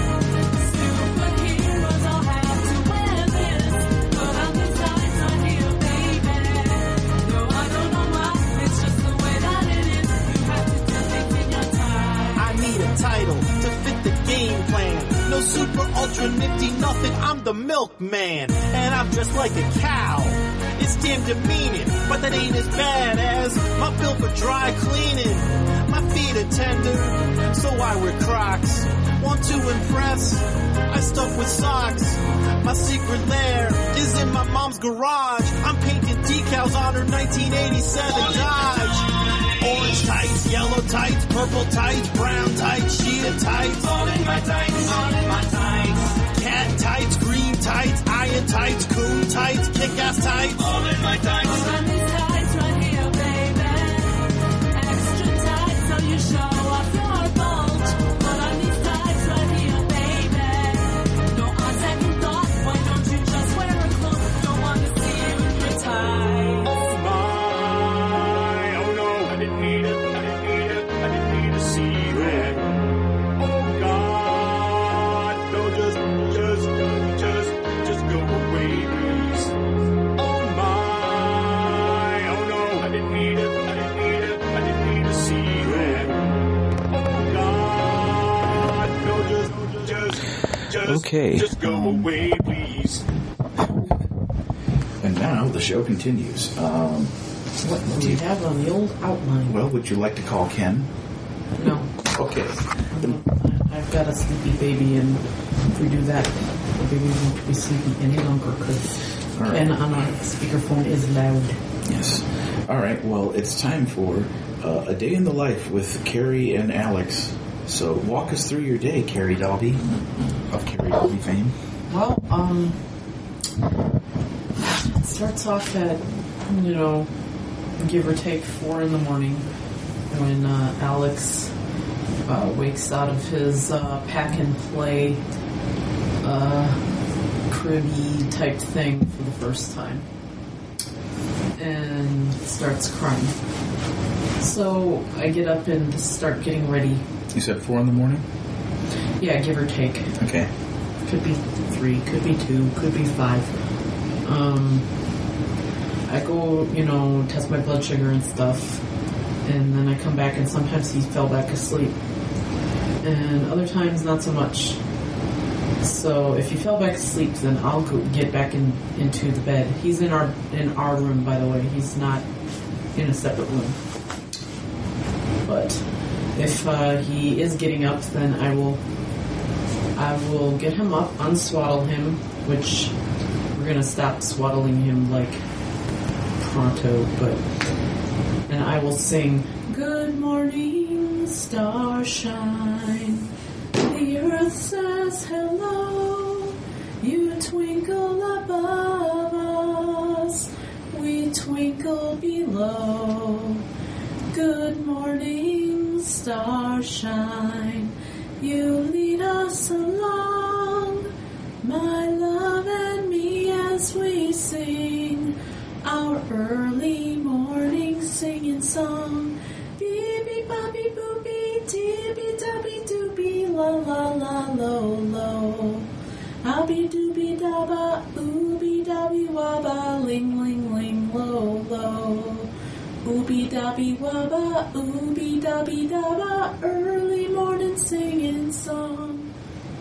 Superheroes all have to wear this. Put on these tights right here, baby. No, I don't know why. It's just the way that it is. You have to do things in your time. I need a title to fit the game plan. No super ultra nifty nothing. I'm the milkman, and I'm just like a cow. It's damn demeaning, but that ain't as bad as my bill for dry cleaning. My feet are tender, so I wear Crocs. Want to impress? I stuff with socks. My secret lair is in my mom's garage. I'm painting decals on her nineteen eighty-seven Dodge. Orange tights, yellow tights, purple tights, brown tights, sheer tights. All in my tights, all in my tights. Cat tights, green tights, iron tights, coon tights, kick-ass tights. All in my tights. All in these tights right here, baby. Extra
Okay.
Just go away, please.
And now the show continues. Um,
What do you have on the old outline?
well, would you like to call Ken?
No.
Okay.
Um, I've got a sleepy baby, and if we do that, the baby won't be sleepy any longer because
All right.
Ken on a speakerphone is loud.
Yes. All right. Well, it's time for uh, a day in the life with Carrie and Alex. So walk us through your day, Carrie Dalby, of Carrie Dalby fame.
Well, um, it starts off at, you know, give or take four in the morning when uh, Alex uh, wakes out of his uh, pack and play uh, cribby type thing for the first time and starts crying. So I get up and start getting ready.
You said four in the morning?
Yeah, give or take.
Okay.
Could be three, could be two, could be five. Um, I go, you know, test my blood sugar and stuff, and then I come back and sometimes he fell back asleep. And other times not so much. So if he fell back asleep, then I'll go get back in, into the bed. He's in our in our room, by the way. He's not in a separate room. But if uh, he is getting up, then I will I will get him up, unswaddle him, which we're gonna stop swaddling him like pronto, but and I will sing "Good morning, starshine. The earth says hello. You twinkle above us, we twinkle below. Good morning, starshine. You lead us along, my love and me, as we sing our early morning singing song. Beep, bobby, boopy, tippy, tappy, doopy, la, la, la, lo, lo. Abby, doobie, dabba, ooby, dabby, wabba, ling, ling, ling, lo, lo. Ooby, dabby, wabba, ooby, dabby, dabba, early morning singing song.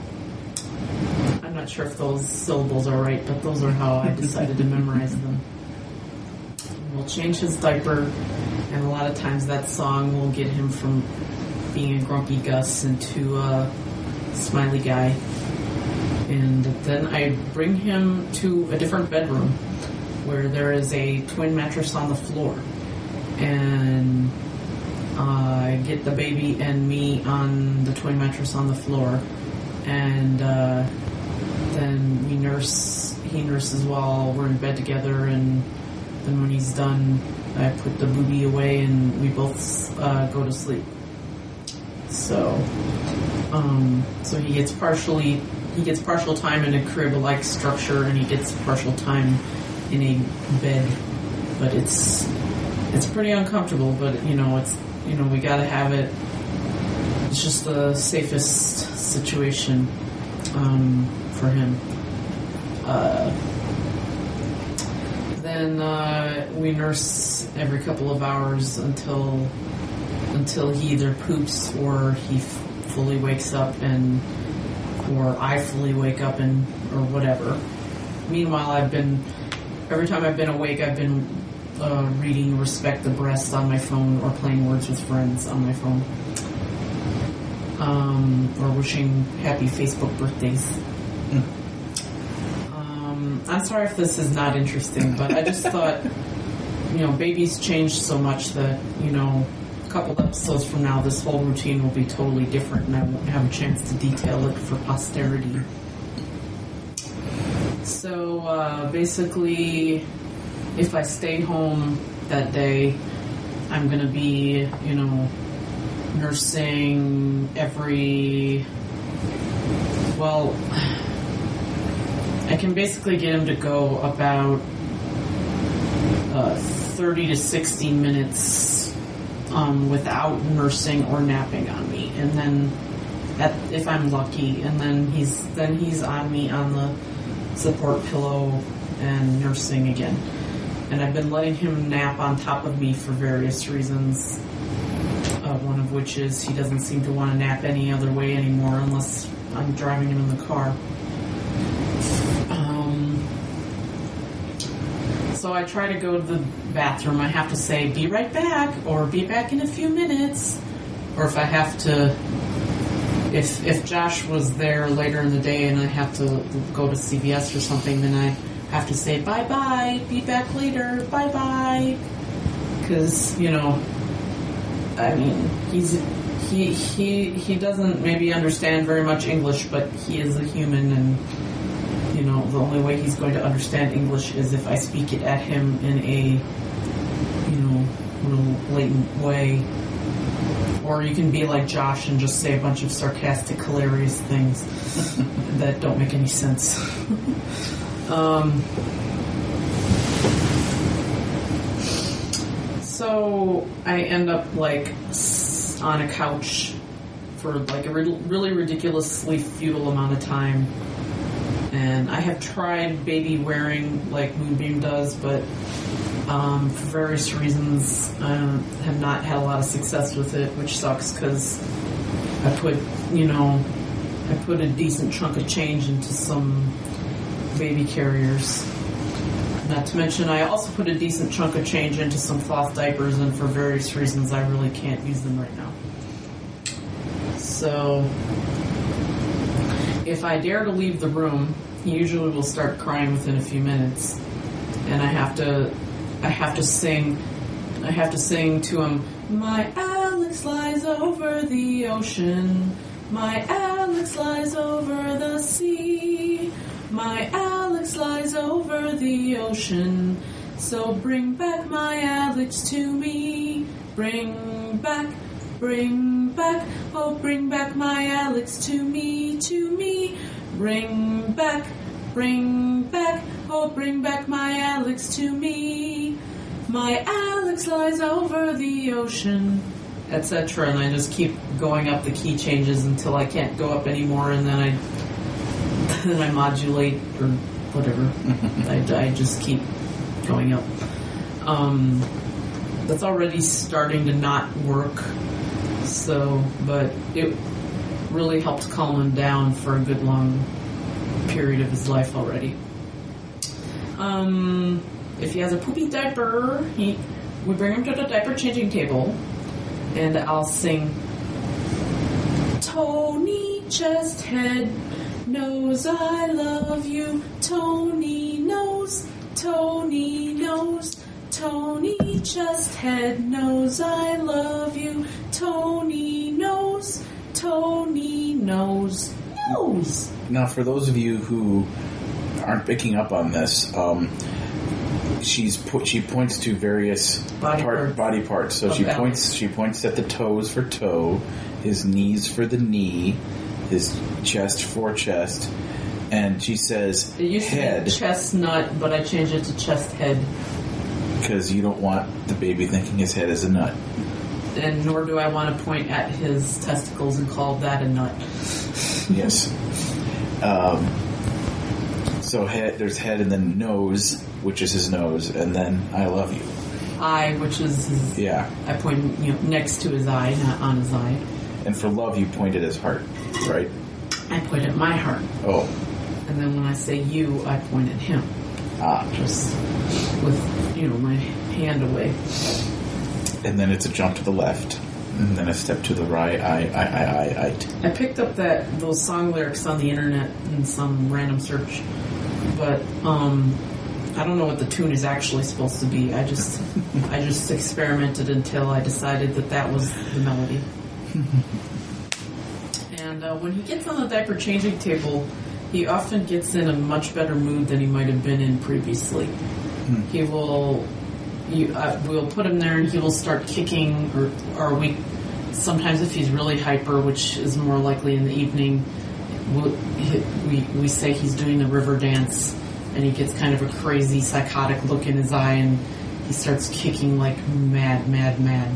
I'm not sure if those syllables are right, but those are how I decided to memorize them. We'll change his diaper, and a lot of times that song will get him from being a grumpy Gus into a smiley guy. And then I bring him to a different bedroom where there is a twin mattress on the floor. And I uh, get the baby and me on the twin mattress on the floor. And uh, then we nurse, he nurses while we're in bed together, and then when he's done, I put the booby away and we both uh, go to sleep. So, um, so he gets partially, he gets partial time in a crib-like structure, and he gets partial time in a bed. But it's, it's pretty uncomfortable. But you know, it's, you know, we gotta have it. It's just the safest situation um, for him. Uh, Then uh, we nurse every couple of hours until until he either poops or he f- fully wakes up, and or I fully wake up and or whatever. Meanwhile, I've been every time I've been awake, I've been uh, reading "Respect the Breast" on my phone or playing Words with Friends on my phone, um, or wishing happy Facebook birthdays. Mm. I'm sorry if this is not interesting, but I just thought, you know, babies change so much that, you know, a couple episodes from now, this whole routine will be totally different, and I won't have a chance to detail it for posterity. So, uh, basically, if I stay home that day, I'm going to be, you know, nursing every, well... I can basically get him to go about uh, thirty to sixty minutes um, without nursing or napping on me, and then at, if I'm lucky, and then he's then he's on me on the support pillow and nursing again. And I've been letting him nap on top of me for various reasons. Uh, one of which is he doesn't seem to want to nap any other way anymore unless I'm driving him in the car. Um, so I try to go to the bathroom. I have to say, be right back, or be back in a few minutes. Or if I have to, if if Josh was there later in the day and I have to go to C V S or something, then I have to say, bye-bye, be back later, bye-bye. Because, you know, I mean, he's... He, he he doesn't maybe understand very much English, but he is a human, and you know the only way he's going to understand English is if I speak it at him in a you know real blatant way. Or you can be like Josh and just say a bunch of sarcastic, hilarious things that don't make any sense. um, so I end up like on a couch for like a re- really ridiculously futile amount of time, and I have tried baby wearing like Moonbeam does, but um, for various reasons uh, have not had a lot of success with it, which sucks because I put you know I put a decent chunk of change into some baby carriers. Not to mention, I also put a decent chunk of change into some cloth diapers, and for various reasons, I really can't use them right now. So, if I dare to leave the room, he usually will start crying within a few minutes, and I have to, I have to sing, I have to sing to him. My Alex lies over the ocean. My Alex lies over the sea. My Alex lies over the ocean, so bring back my Alex to me. Bring back, bring back, oh bring back my Alex to me, to me. Bring back, bring back, oh bring back my Alex to me. My Alex lies over the ocean, et cetera. And I just keep going up the key changes until I can't go up anymore, and then I... then I modulate or whatever. I, I just keep going up. Um, that's already starting to not work. So, but it really helped calm him down for a good long period of his life already. Um, if he has a poopy diaper, he we bring him to the diaper changing table, and I'll sing Tony Chesthead knows I love you. Tony knows, Tony knows, Tony Chesthead knows I love you. Tony knows, Tony knows, knows.
Now, for those of you who aren't picking up on this, um, she's put, she points to various
Body
part,
parts.
body parts. So
Of
she
Alex.
points she points at the toes for toe, his knees for the knee, his chest for chest, and she says
It used
head
to be chestnut, but I changed it to chest head.
because you don't want the baby thinking his head is a nut.
And nor do I want to point at his testicles and call that a nut.
Yes. Um, so head, there's head, and then nose, which is his nose, and then I love you.
Eye, which is his,
Yeah.
I point you know next to his eye, not on his eye.
And for love, you point at his heart, right?
I point at my heart.
Oh.
And then when I say you, I point at him.
Ah.
Just with, you know, my hand away.
And then it's a jump to the left, and then a step to the right. I, I, I, I, I.
I picked up that those song lyrics on the internet in some random search, but um, I don't know what the tune is actually supposed to be. I just, I just experimented until I decided that that was the melody. And uh, when he gets on the diaper changing table, he often gets in a much better mood than he might have been in previously. Hmm. He will, you, uh, we'll put him there and he will start kicking, or, or we, sometimes if he's really hyper, which is more likely in the evening, we'll, he, we, we say he's doing the river dance, and he gets kind of a crazy, psychotic look in his eye, and he starts kicking like mad, mad, mad.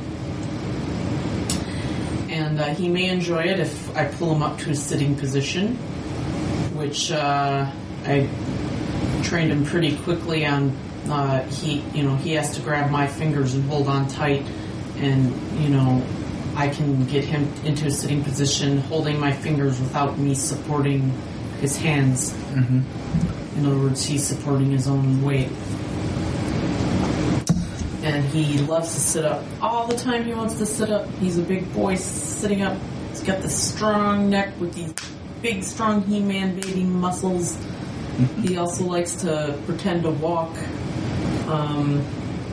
And uh, he may enjoy it if I pull him up to a sitting position, which uh, I trained him pretty quickly on. Uh, he, you know, he has to grab my fingers and hold on tight, and you know, I can get him into a sitting position, holding my fingers without me supporting his hands. Mm-hmm. In other words, he's supporting his own weight. And he loves to sit up. All the time he wants to sit up. He's a big boy sitting up. He's got this strong neck with these big, strong He-Man baby muscles. Mm-hmm. He also likes to pretend to walk. Um,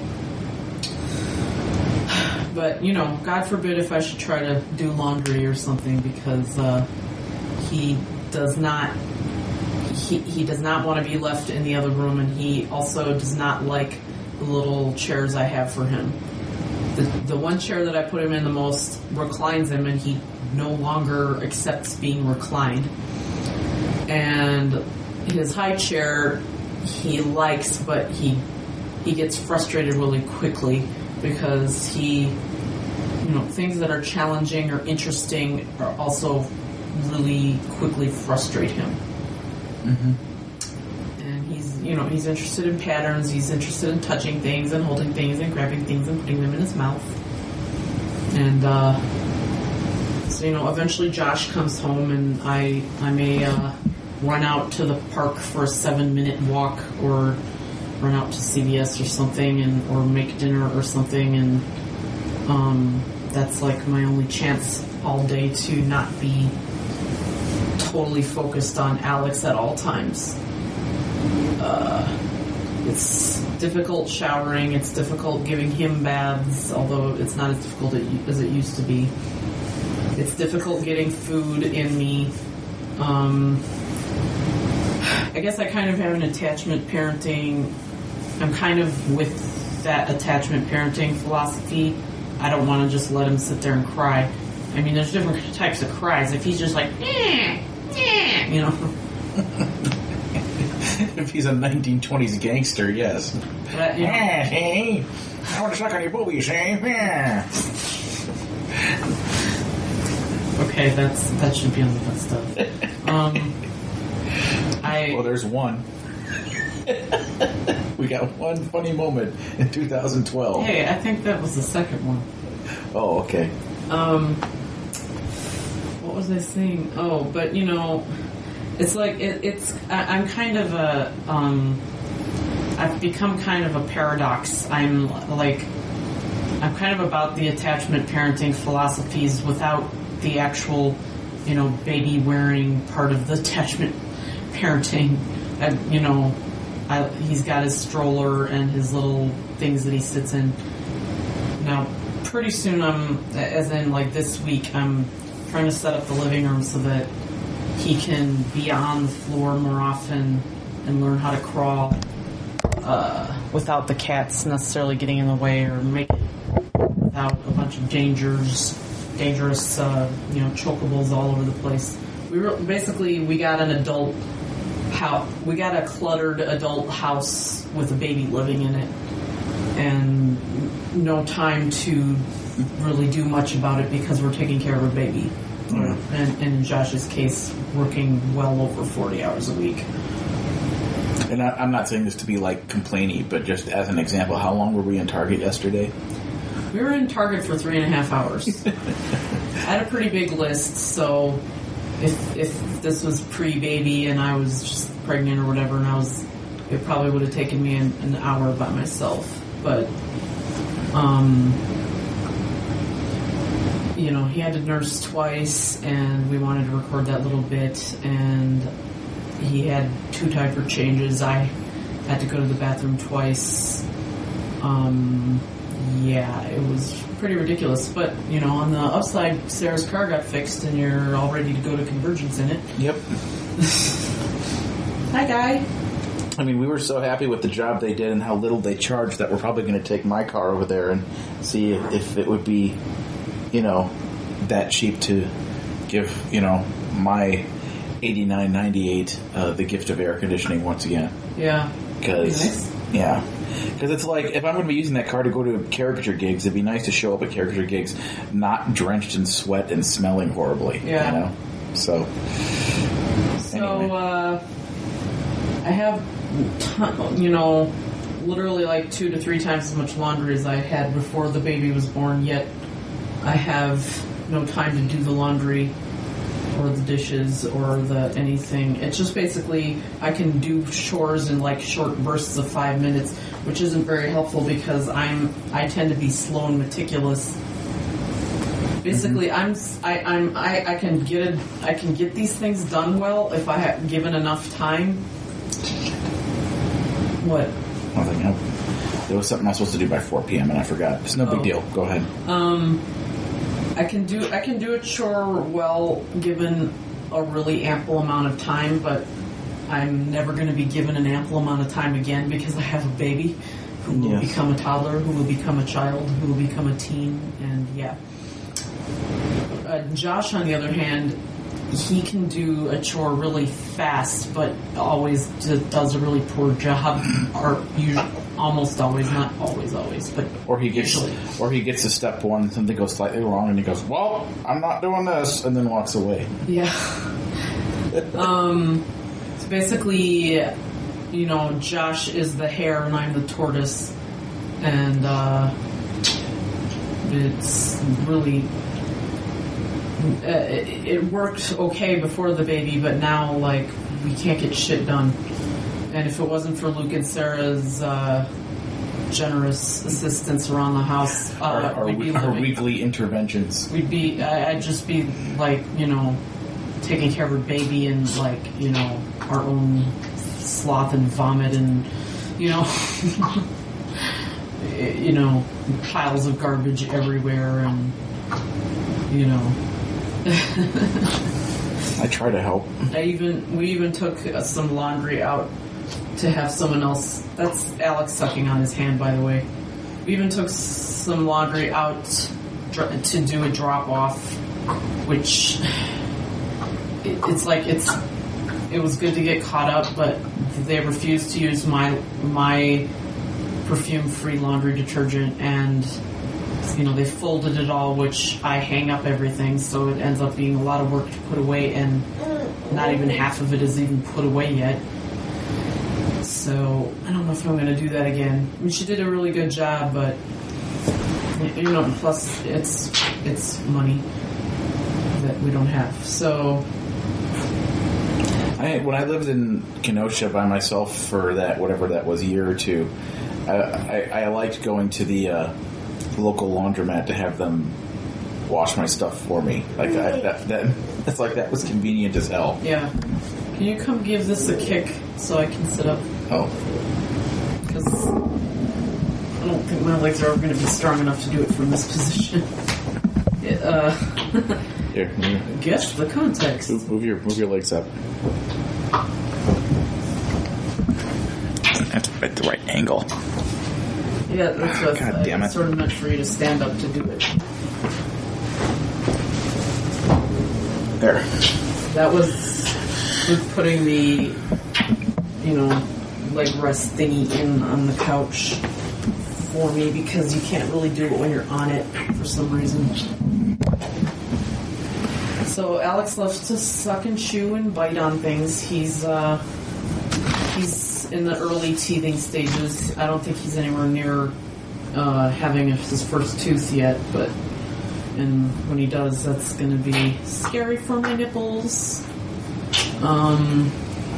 but, you know, God forbid if I should try to do laundry or something, because uh, he does not... He, he does not want to be left in the other room, and he also does not like the little chairs I have for him. The, the one chair that I put him in the most reclines him, and he no longer accepts being reclined. And his high chair he likes, but he he gets frustrated really quickly because he, you know, things that are challenging or interesting are also really quickly frustrate him. Mm-hmm. And he's, you know, he's interested in patterns, he's interested in touching things and holding things and grabbing things and putting them in his mouth. And, uh, so, you know, eventually Josh comes home and I, I may, uh, run out to the park for a seven minute walk or run out to C V S or something and, or make dinner or something, and, um, that's like my only chance all day to not be totally focused on Alex at all times. Uh, it's difficult showering, it's difficult giving him baths, although it's not as difficult as it used to be. It's difficult getting food in me. Um, I guess I kind of have an attachment parenting. I'm kind of with that attachment parenting philosophy. I don't want to just let him sit there and cry. I mean, there's different types of cries. If he's just like, eh, eh, you know.
If he's a nineteen twenties gangster, yes.
But, you know,
Yeah, hey, I want to suck on your boobies, hey? Yeah.
okay, that's that should be on the good stuff. Um, I
Well, there's one. We got one funny moment in two thousand twelve.
hey, I think that was the second one.
Oh, okay.
Um, what was I saying? Oh, but you know, it's like it, it's. I, I'm kind of a. Um, I've become kind of a paradox. I'm like, I'm kind of about the attachment parenting philosophies without the actual, you know, baby wearing part of the attachment parenting. I, you know, I, he's got his stroller and his little things that he sits in. Now, pretty soon I'm, as in like this week, I'm trying to set up the living room so that he can be on the floor more often and learn how to crawl uh, without the cats necessarily getting in the way, or make it without a bunch of dangers, dangerous, uh, you know, chokables all over the place. We were basically we got an adult house. We got a cluttered adult house with a baby living in it, and no time to really do much about it because we're taking care of a baby.
Yeah.
And, and in Josh's case, working well over forty hours a week.
And I, I'm not saying this to be like complainy, but just as an example, how long were we in Target yesterday?
We were in Target for three and a half hours. I had a pretty big list, so if if this was pre-baby and I was just pregnant or whatever, and I was, it probably would have taken me an, an hour by myself. But, um, you know, he had to nurse twice, and we wanted to record that little bit, and he had two diaper changes. I had to go to the bathroom twice. Um, yeah, it was pretty ridiculous. But, you know, on the upside, Sarah's car got fixed, and you're all ready to go to Convergence in it.
Yep.
Hi, Guy.
I mean, we were so happy with the job they did and how little they charged that we're probably going to take my car over there and see if, if it would be, you know, that cheap to give, you know, my eighty-nine ninety-eight uh, the gift of air conditioning once again.
Yeah.
Because,
Nice.
yeah. Because it's like, if I'm going to be using that car to go to caricature gigs, it'd be nice to show up at caricature gigs not drenched in sweat and smelling horribly.
Yeah.
You know? So,
So,
anyway.
uh, I have, ton, you know, literally like two to three times as much laundry as I had before the baby was born, yet I have no time to do the laundry or the dishes or the anything. It's just basically I can do chores in like short bursts of five minutes, which isn't very helpful because I'm I tend to be slow and meticulous. Basically, I'm I, I'm I, I can get it, I can get these things done well if I have given enough time. What?
Nothing. No. There was something I was supposed to do by four p.m. and I forgot. It's no big
Oh.
deal. Go ahead.
Um, I can do I can do a chore well given a really ample amount of time, but I'm never going to be given an ample amount of time again because I have a baby who will
Yes.
become a toddler, who will become a child, who will become a teen, and yeah. Uh, Josh, on the other hand, he can do a chore really fast, but always d- does a really poor job. Or usually, almost always, not always, always, but
Or he gets,
usually.
or he gets to step one, something goes slightly wrong, and he goes, "Well, I'm not doing this," and then walks away.
Yeah. um. So basically, you know, Josh is the hare and I'm the tortoise, and uh, it's really. Uh, it, it worked okay before the baby, but now, like, we can't get shit done. And if it wasn't for Luke and Sarah's uh, generous assistance around the house, uh,
Our, our,
we'd be
our
living.
weekly interventions.
We'd be. I- I'd just be like, you know, taking care of a baby and like, you know, our own sloth and vomit and, you know, you know, piles of garbage everywhere and, you know.
I try to help.
I even we even took uh, some laundry out to have someone else. That's Alex sucking on his hand, by the way. We even took some laundry out dr- to do a drop off, which it, it's like it's it was good to get caught up, but they refused to use my my perfume free laundry detergent, and you know, they folded it all, which I hang up everything, so it ends up being a lot of work to put away, and not even half of it is even put away yet. So, I don't know if I'm going to do that again. I mean, she did a really good job, but, you know, plus it's, it's money that we don't have. So,
I, when I lived in Kenosha by myself for that, whatever that was, year or two, I, I, I liked going to the uh, local laundromat to have them wash my stuff for me. Like I, that, that, it's like that was convenient as hell.
yeah. Can you come give this a kick so I can sit up?
Oh,
Because I don't think my legs are ever going to be strong enough to do it from this position. It, uh,
here, move,
guess the context.
move, move your move your legs up. That's at the right angle.
Yeah, that's what
God
I
damn it.
sort of meant for you to stand up to do it.
There.
That was with putting the, you know, leg rest thingy in on the couch for me because you can't really do it when you're on it for some reason. So Alex loves to suck and chew and bite on things. He's uh, he's in the early teething stages. I don't think he's anywhere near uh, having his first tooth yet, but and when he does, that's going to be scary for my nipples. Um,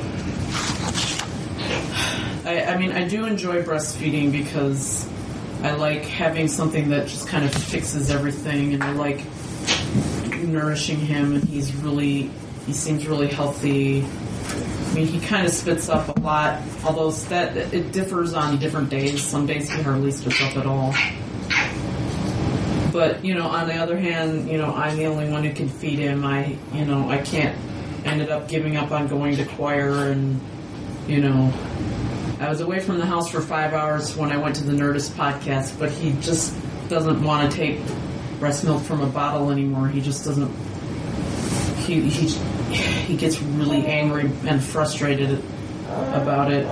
I, I mean, I do enjoy breastfeeding because I like having something that just kind of fixes everything, and I like nourishing him, and he's really, he seems really healthy. I mean, he kind of spits up a lot, although that it differs on different days. Some days he hardly spits up at all. But, you know, on the other hand, you know, I'm the only one who can feed him. I, you know, I can't, ended up giving up on going to choir, and, you know, I was away from the house for five hours when I went to the Nerdist podcast, but he just doesn't want to take breast milk from a bottle anymore. He just doesn't, he, he, he gets really angry and frustrated about it.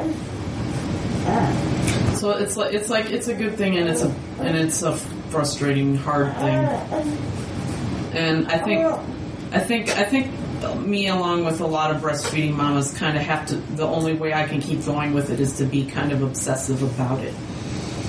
So it's like, it's like, it's a good thing, and it's a, and it's a frustrating, hard thing. And I think, I think, I think me, along with a lot of breastfeeding mamas, kind of have to, the only way I can keep going with it is to be kind of obsessive about it.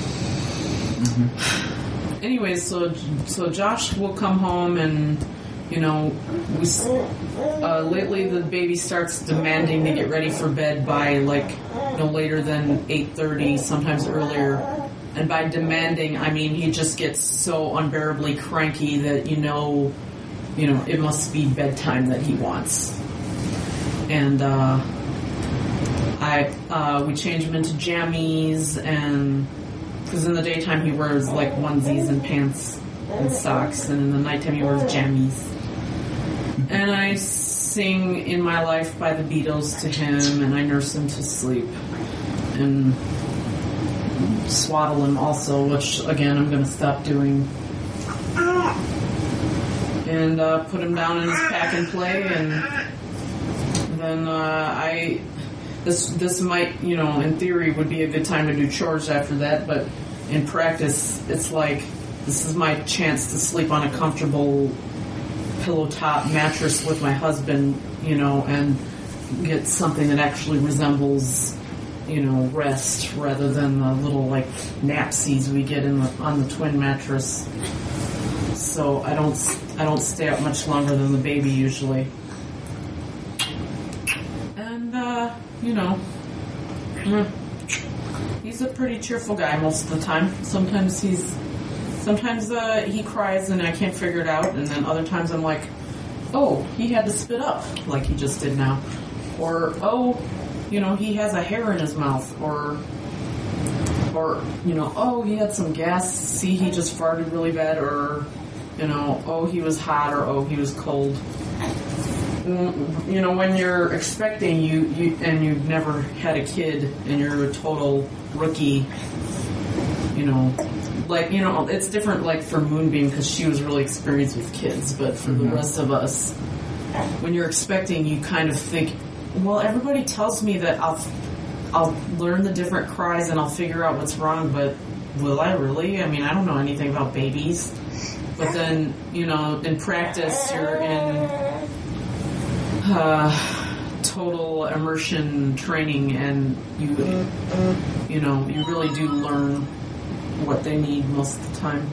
Mm-hmm. Anyways, so, so Josh will come home and, you know, we, s- uh, lately the baby starts demanding to get ready for bed by like no later than eight thirty, sometimes earlier. And by demanding, I mean he just gets so unbearably cranky that you know, you know, it must be bedtime that he wants. And uh, I uh, we change him into jammies, and because in the daytime he wears like onesies and pants and socks, and in the nighttime he wears jammies. And I sing "In My Life" by the Beatles to him, and I nurse him to sleep, and swaddle him also, which again I'm going to stop doing. And uh, put him down in his pack and play, and then uh, I this this might, you know, in theory would be a good time to do chores after that, but in practice it's like this is my chance to sleep on a comfortable pillow top mattress with my husband, you know, and get something that actually resembles, you know, rest rather than the little like napsies we get in the on the twin mattress. So I don't I don't stay up much longer than the baby usually. And uh, you know, mm, he's a pretty cheerful guy most of the time. Sometimes he's sometimes uh, he cries and I can't figure it out, and then other times I'm like, oh, he had to spit up like he just did now, or oh, you know, he has a hair in his mouth, or or you know, oh, he had some gas. See, he just farted really bad, or you know, oh, he was hot, or oh, he was cold. You know, when you're expecting you, you and you've never had a kid and you're a total rookie, you know, like, you know, it's different like for Moonbeam because she was really experienced with kids, but for mm-hmm. the rest of us, when you're expecting, you kind of think, well, everybody tells me that I'll I'll learn the different cries and I'll figure out what's wrong, but will I really? I mean, I don't know anything about babies. But then, you know, in practice, you're in uh, total immersion training, and you, you know, you really do learn what they need most of the time.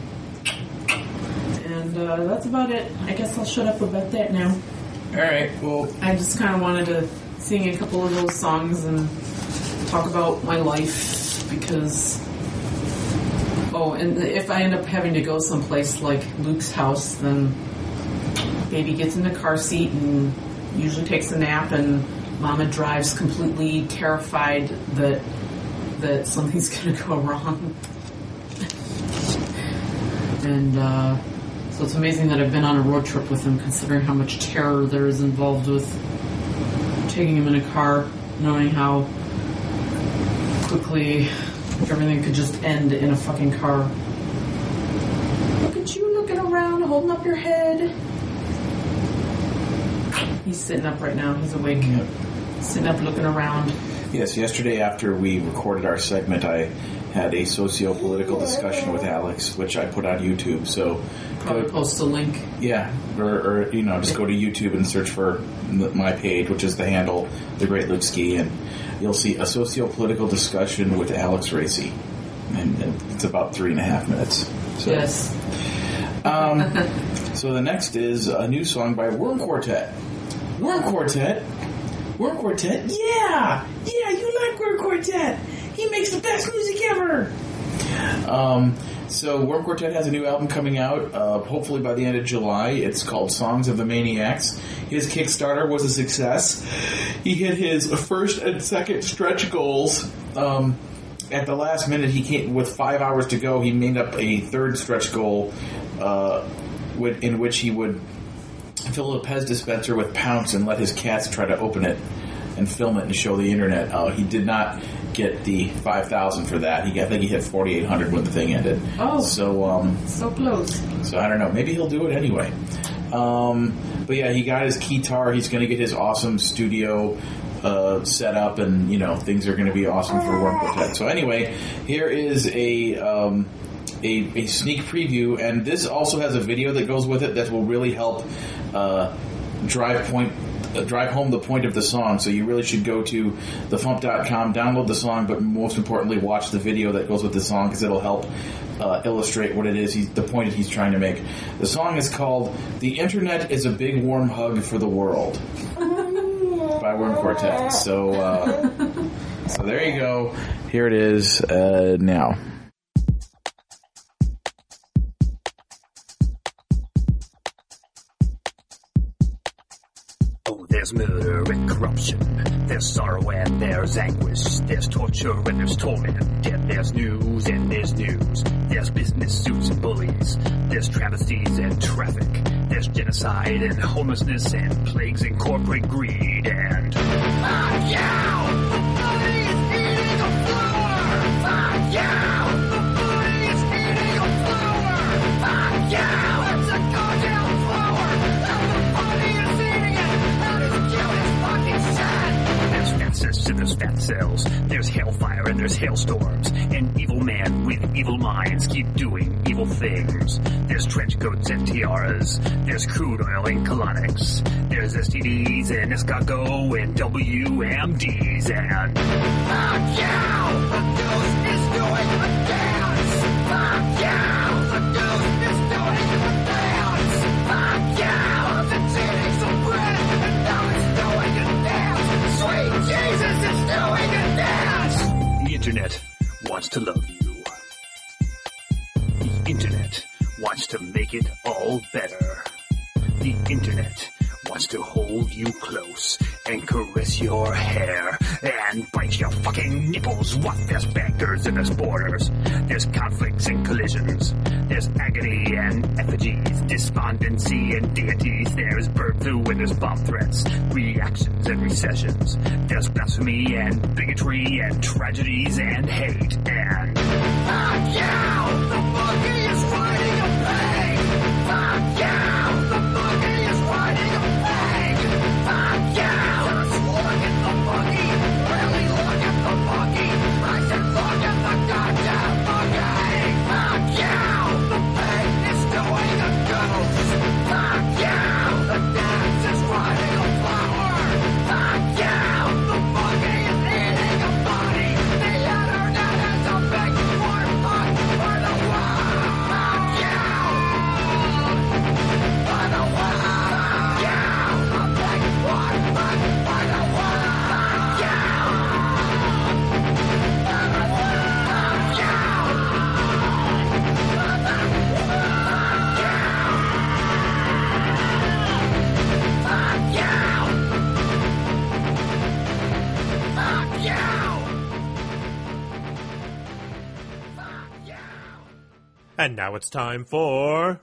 And uh, that's about it. I guess I'll shut up about that now.
All right. Well,
I just kind of wanted to sing a couple of those songs and talk about my life because. Oh, and if I end up having to go someplace like Luke's house, then baby gets in the car seat and usually takes a nap, and Mama drives completely terrified that that something's going to go wrong. And uh, so it's amazing that I've been on a road trip with him, considering how much terror there is involved with taking him in a car, knowing how quickly everything could just end in a fucking car. Look at you looking around, holding up your head. He's sitting up right now. He's awake.
Yep.
Sitting up looking around.
Yes, yesterday after we recorded our segment, I had a socio-political discussion with Alex, which I put on YouTube. So
Probably
go,
post a link.
Yeah, or, or, you know, just go to YouTube and search for my page, which is the handle, The Great Luke Ski, and you'll see a socio-political discussion with Alex Racy. And, and it's about three and a half minutes. So,
Yes.
Um, so the next is a new song by Worm Quartet. Worm Quartet? Worm Quartet? Yeah! Yeah, you like Worm Quartet! He makes the best music ever! Um, so Worm Quartet has a new album coming out, uh, hopefully by the end of July. It's called Songs of the Maniacs. His Kickstarter was a success. He hit his first and second stretch goals. Um, at the last minute, he came with five hours to go. He made up a third stretch goal, uh, in which he would fill a Pez dispenser with Pounce and let his cats try to open it and film it and show the internet. Uh, he did not get the five thousand for that. He, I think he hit forty-eight hundred when the thing ended.
Oh,
so um,
so close.
So I don't know. Maybe he'll do it anyway. Um, but yeah, he got his guitar. He's going to get his awesome studio uh, set up, and you know things are going to be awesome for Worm Quartet. So anyway, here is a. Um, A, a sneak preview, and this also has a video that goes with it that will really help uh, drive point uh, drive home the point of the song. So you really should go to the fump dot com, download the song, but most importantly, watch the video that goes with the song because it'll help uh, illustrate what it is, he's, the point that he's trying to make. The song is called "The Internet is a Big Warm Hug for the World" by Worm Quartet. So, uh, so there you go. Here it is uh, now.
There's murder and corruption, there's sorrow and there's anguish, there's torture and there's torment, and there's news and there's news, there's business suits and bullies, there's travesties and traffic, there's genocide and homelessness and plagues and corporate greed and... Fuck you! The booty is eating a flower! Fuck you! The booty is eating a flower! Fuck you! It's a goddamn flower! And the booty is eating it! There's fat cysts and there's fat cells. There's hellfire and there's hailstorms. And evil men with evil minds keep doing evil things. There's trench coats and tiaras. There's crude oil and colonics. There's S T Ds and escargot and W M Ds and... Fuck you! The news is doing a dance! Fuck you! The news is doing a dance! Fuck you! It's eating some bread and now it's doing a dance! Sweet Jesus is doing a dance! The internet wants to love you. The internet wants to make it all better. The internet wants to hold you close and caress your hair and bite your fucking nipples. What? There's bankers and there's borders. There's conflicts and collisions. There's agony and effigies, despondency and deities. There's bird flu and there's bomb threats, reactions and recessions. There's blasphemy and bigotry and tragedies and hate and... Fuck you! The boogie is riding a peg! Fuck you! The boogie is riding a peg! Fuck you! Just look at the boogie! Really look at the boogie! I said look at the goddamn boogie! Fuck you! The peg is doing a goose! Fuck you! The dance is riding a flower! Fuck you! The boogie is eating a body! The internet is a big warm hug for the world! Fuck you! For the world! Fuck you! A big warm hug for the world! Fuck you! For the world! Fuck
And now it's time for...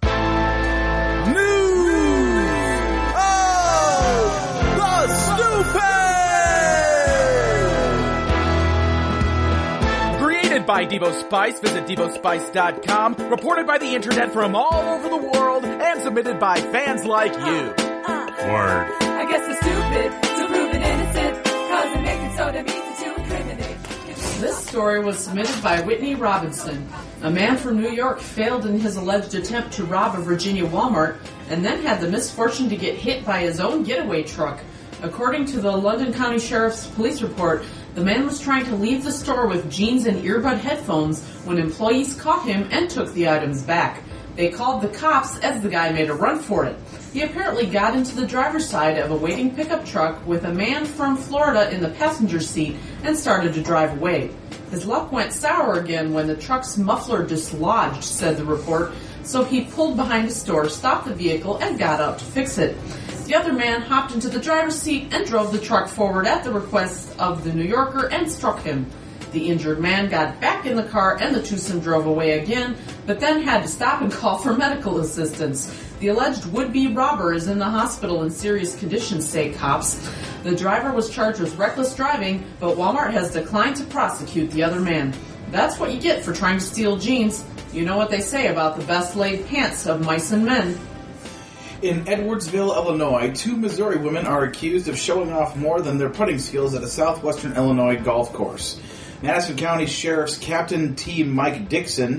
Created by Devo Spice, visit Devo Spice dot com. Reported by the internet from all over the world and submitted by fans like you.
Word.
I guess it's stupid to prove it innocent, cause it makes it so that means to incriminate.
This story was submitted by Whitney Robinson. A man from New York failed in his alleged attempt to rob a Virginia Walmart and then had the misfortune to get hit by his own getaway truck. According to the London County Sheriff's Police report, the man was trying to leave the store with jeans and earbud headphones when employees caught him and took the items back. They called the cops as the guy made a run for it. He apparently got into the driver's side of a waiting pickup truck with a man from Florida in the passenger seat and started to drive away. His luck went sour again when the truck's muffler dislodged, said the report, so he pulled behind a store, stopped the vehicle, and got out to fix it. The other man hopped into the driver's seat and drove the truck forward at the request of the New Yorker and struck him. The injured man got back in the car and the twosome drove away again, but then had to stop and call for medical assistance. The alleged would-be robber is in the hospital in serious condition, say cops. The driver was charged with reckless driving, but Walmart has declined to prosecute the other man. That's what you get for trying to steal jeans. You know what they say about the best-laid pants of mice and men.
In Edwardsville, Illinois, two Missouri women are accused of showing off more than their putting skills at a southwestern Illinois golf course. Madison County Sheriff's Captain T. Mike Dixon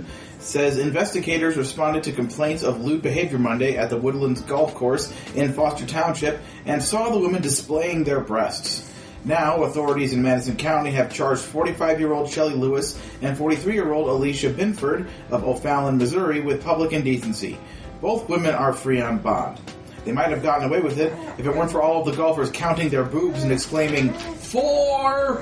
says investigators responded to complaints of lewd behavior Monday at the Woodlands Golf Course in Foster Township and saw the women displaying their breasts. Now, authorities in Madison County have charged forty-five-year-old Shelley Lewis and forty-three-year-old Alicia Binford of O'Fallon, Missouri, with public indecency. Both women are free on bond. They might have gotten away with it if it weren't for all of the golfers counting their boobs and exclaiming, "Four!"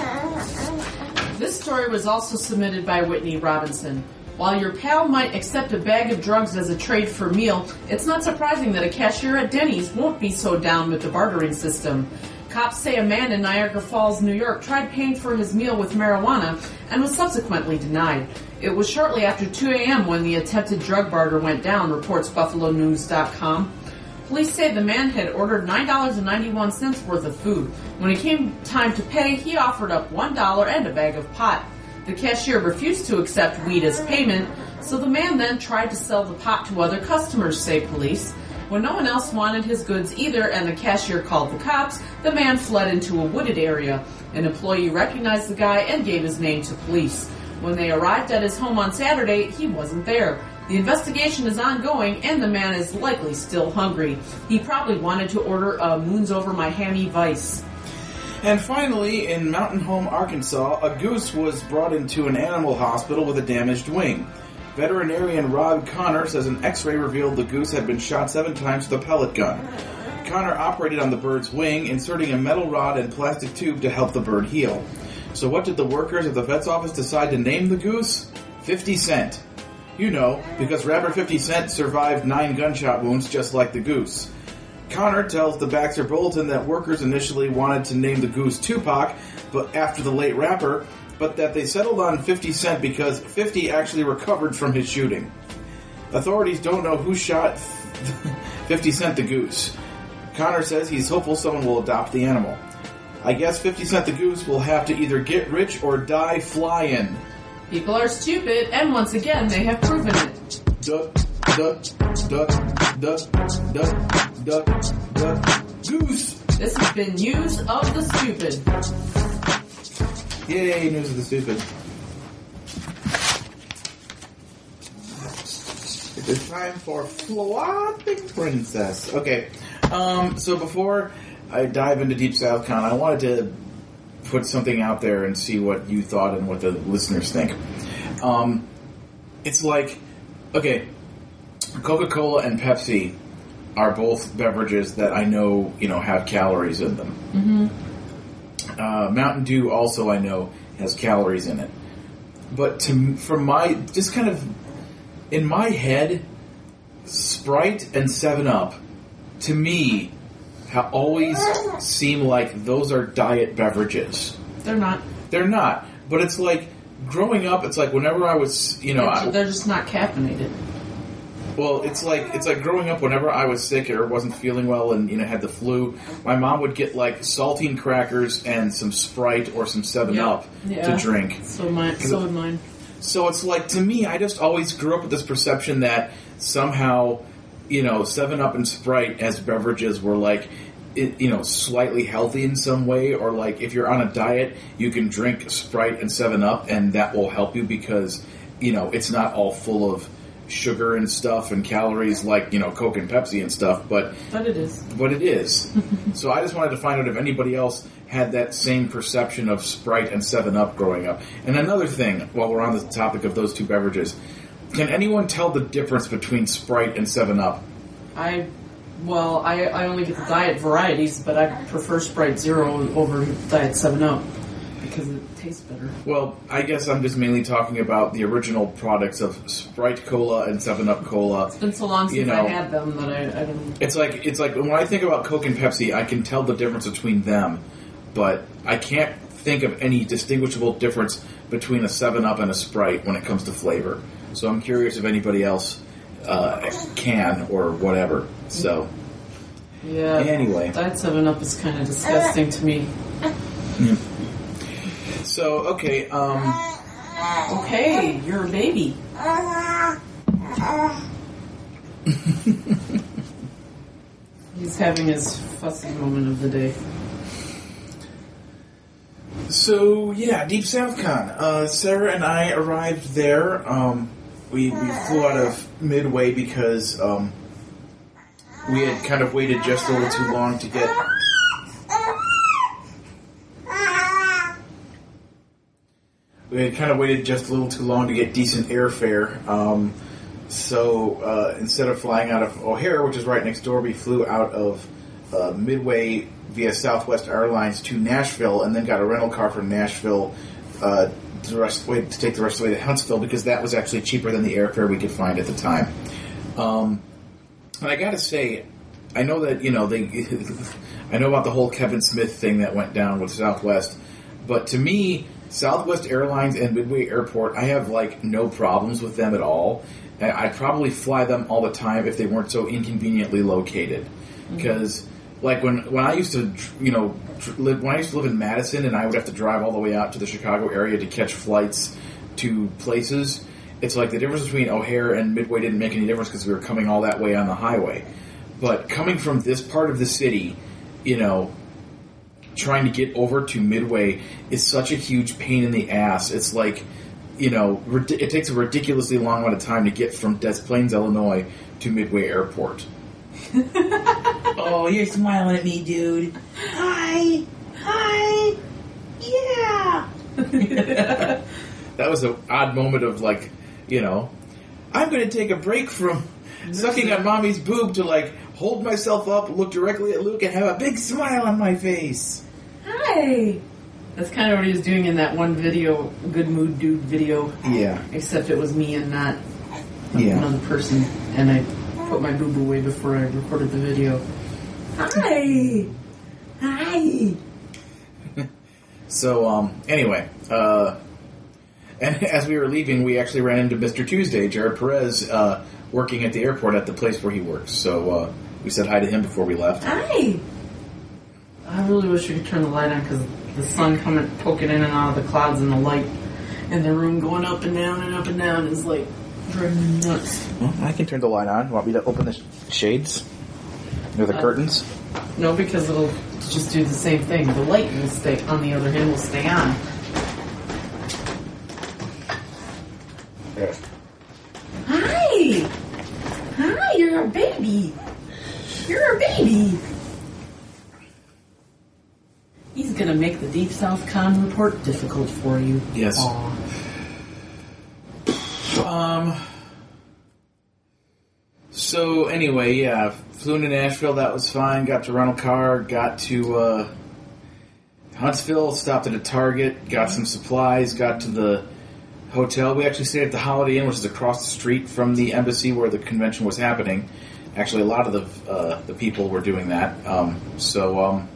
This story was also submitted by Whitney Robinson. While your pal might accept a bag of drugs as a trade for a meal, it's not surprising that a cashier at Denny's won't be so down with the bartering system. Cops say a man in Niagara Falls, New York, tried paying for his meal with marijuana and was subsequently denied. It was shortly after two a.m. when the attempted drug barter went down, reports Buffalo News dot com. Police say the man had ordered nine dollars and ninety-one cents worth of food. When it came time to pay, he offered up one dollar and a bag of pot. The cashier refused to accept weed as payment, so the man then tried to sell the pot to other customers, say police. When no one else wanted his goods either and the cashier called the cops, the man fled into a wooded area. An employee recognized the guy and gave his name to police. When they arrived at his home on Saturday, he wasn't there. The investigation is ongoing, and the man is likely still hungry. He probably wanted to order a Moons Over My Hammy Vice.
And finally, in Mountain Home, Arkansas, a goose was brought into an animal hospital with a damaged wing. Veterinarian Rod Connor says an x-ray revealed the goose had been shot seven times with a pellet gun. Connor operated on the bird's wing, inserting a metal rod and plastic tube to help the bird heal. So what did the workers at the vet's office decide to name the goose? fifty cent. You know, because rapper fifty cent survived nine gunshot wounds just like the goose. Connor tells the Baxter Bulletin that workers initially wanted to name the goose Tupac, but after the late rapper, but that they settled on fifty cent because fifty actually recovered from his shooting. Authorities don't know who shot fifty cent the goose. Connor says he's hopeful someone will adopt the animal. I guess fifty cent the goose will have to either get rich or die flying.
People are stupid, and once again, they have proven it.
Duck, duck, duck, duck, duck, duck, duck, goose!
This has been News of the Stupid.
Yay, News of the Stupid. It is time for Flopping Princess. Okay, um, so before I dive into Deep South Con, I wanted to put something out there and see what you thought and what the listeners think. Um, it's like, okay, Coca-Cola and Pepsi are both beverages that I know, you know, have calories in them.
Mm-hmm.
Uh, Mountain Dew also, I know, has calories in it. But to from my, just kind of, in my head, Sprite and seven up, to me, ha- always seem like those are diet beverages.
They're not.
They're not. But it's like, growing up, it's like whenever I was, you know...
They're, they're just not caffeinated.
Well, it's like it's like growing up. Whenever I was sick or wasn't feeling well, and you know had the flu, my mom would get like saltine crackers and some Sprite or some Seven
Yep.
Up
Yeah.
to drink.
So mine. So would mine.
So it's like, to me, I just always grew up with this perception that somehow, you know, Seven Up and Sprite as beverages were like, it, you know, slightly healthy in some way, or like if you're on a diet, you can drink Sprite and Seven Up, and that will help you because you know it's not all full of sugar and stuff and calories like, you know, Coke and Pepsi and stuff, but
But it is.
but it is. So I just wanted to find out if anybody else had that same perception of Sprite and Seven Up growing up. And another thing, while we're on the topic of those two beverages, can anyone tell the difference between Sprite and Seven Up?
I, well, I, I only get the diet varieties, but I prefer Sprite Zero over Diet seven up because it tastes better.
Well, I guess I'm just mainly talking about the original products of Sprite Cola and Seven Up Cola.
It's been so long since
You know,
I had them that I, I don't...
It's like it's like when I think about Coke and Pepsi, I can tell the difference between them, but I can't think of any distinguishable difference between a Seven Up and a Sprite when it comes to flavor. So I'm curious if anybody else uh, can or whatever. So
Yeah.
anyway,
Diet seven up is kind of disgusting to me.
yeah. So okay, um,
Okay, you're a baby. He's having his fussy moment of the day.
so yeah, Deep South Con. Uh, Sarah and I arrived there. Um, we, we flew out of Midway because um, we had kind of waited just a little too long to get. We had kind of waited just a little too long to get decent airfare. Um, so uh, instead of flying out of O'Hare, which is right next door, we flew out of uh, Midway via Southwest Airlines to Nashville, and then got a rental car from Nashville uh, the rest way to take the rest of the way to Huntsville, because that was actually cheaper than the airfare we could find at the time. Um, and I got to say, I know that you know they, I know about the whole Kevin Smith thing that went down with Southwest, but to me, Southwest Airlines and Midway Airport, I have like no problems with them at all. And I'd probably fly them all the time if they weren't so inconveniently located, because. Mm-hmm. Like when, when I used to, you know, live, when I used to live in Madison and I would have to drive all the way out to the Chicago area to catch flights to places, it's like the difference between O'Hare and Midway didn't make any difference because we were coming all that way on the highway. But coming from this part of the city, you know, trying to get over to Midway is such a huge pain in the ass. It's like, you know, it takes a ridiculously long amount of time to get from Des Plaines, Illinois to Midway Airport.
Oh, you're smiling at me, dude. Hi. Hi. Yeah.
That was an odd moment of, like, you know, I'm going to take a break from sucking on mommy's boob to, like, hold myself up, look directly at Luke, and have a big smile on my face.
Hi. That's kind of what he was doing in that one video, Good Mood Dude video.
Yeah.
Except it was me and not
yeah.
another person, and I put my boob away before I recorded the video. Hi! Hi!
So, um, anyway, uh, and as we were leaving, we actually ran into Mister Tuesday, Jared Perez, uh, working at the airport at the place where he works. So, uh, we said hi to him before we left.
Hi! I really wish we could turn the light on, because the sun coming, poking in and out of the clouds, and the light in the room going up and down and up and down is like driving me nuts.
Well, I can turn the light on. Want me to open the sh- shades? Or the uh, curtains?
No, because it'll just do the same thing. The light will stay, on the other hand, will stay on.
Yeah.
Hi! Hi, you're a baby. You're a baby. He's going to make the Deep South Con report difficult for you.
Yes.
Aww.
Um. So, anyway, yeah, flew into Nashville, that was fine, got to rental car, got to, uh, Huntsville, stopped at a Target, got some supplies, got to the hotel. We actually stayed at the Holiday Inn, which is across the street from the embassy where the convention was happening. Actually, a lot of the, uh, the people were doing that. Um, so, um,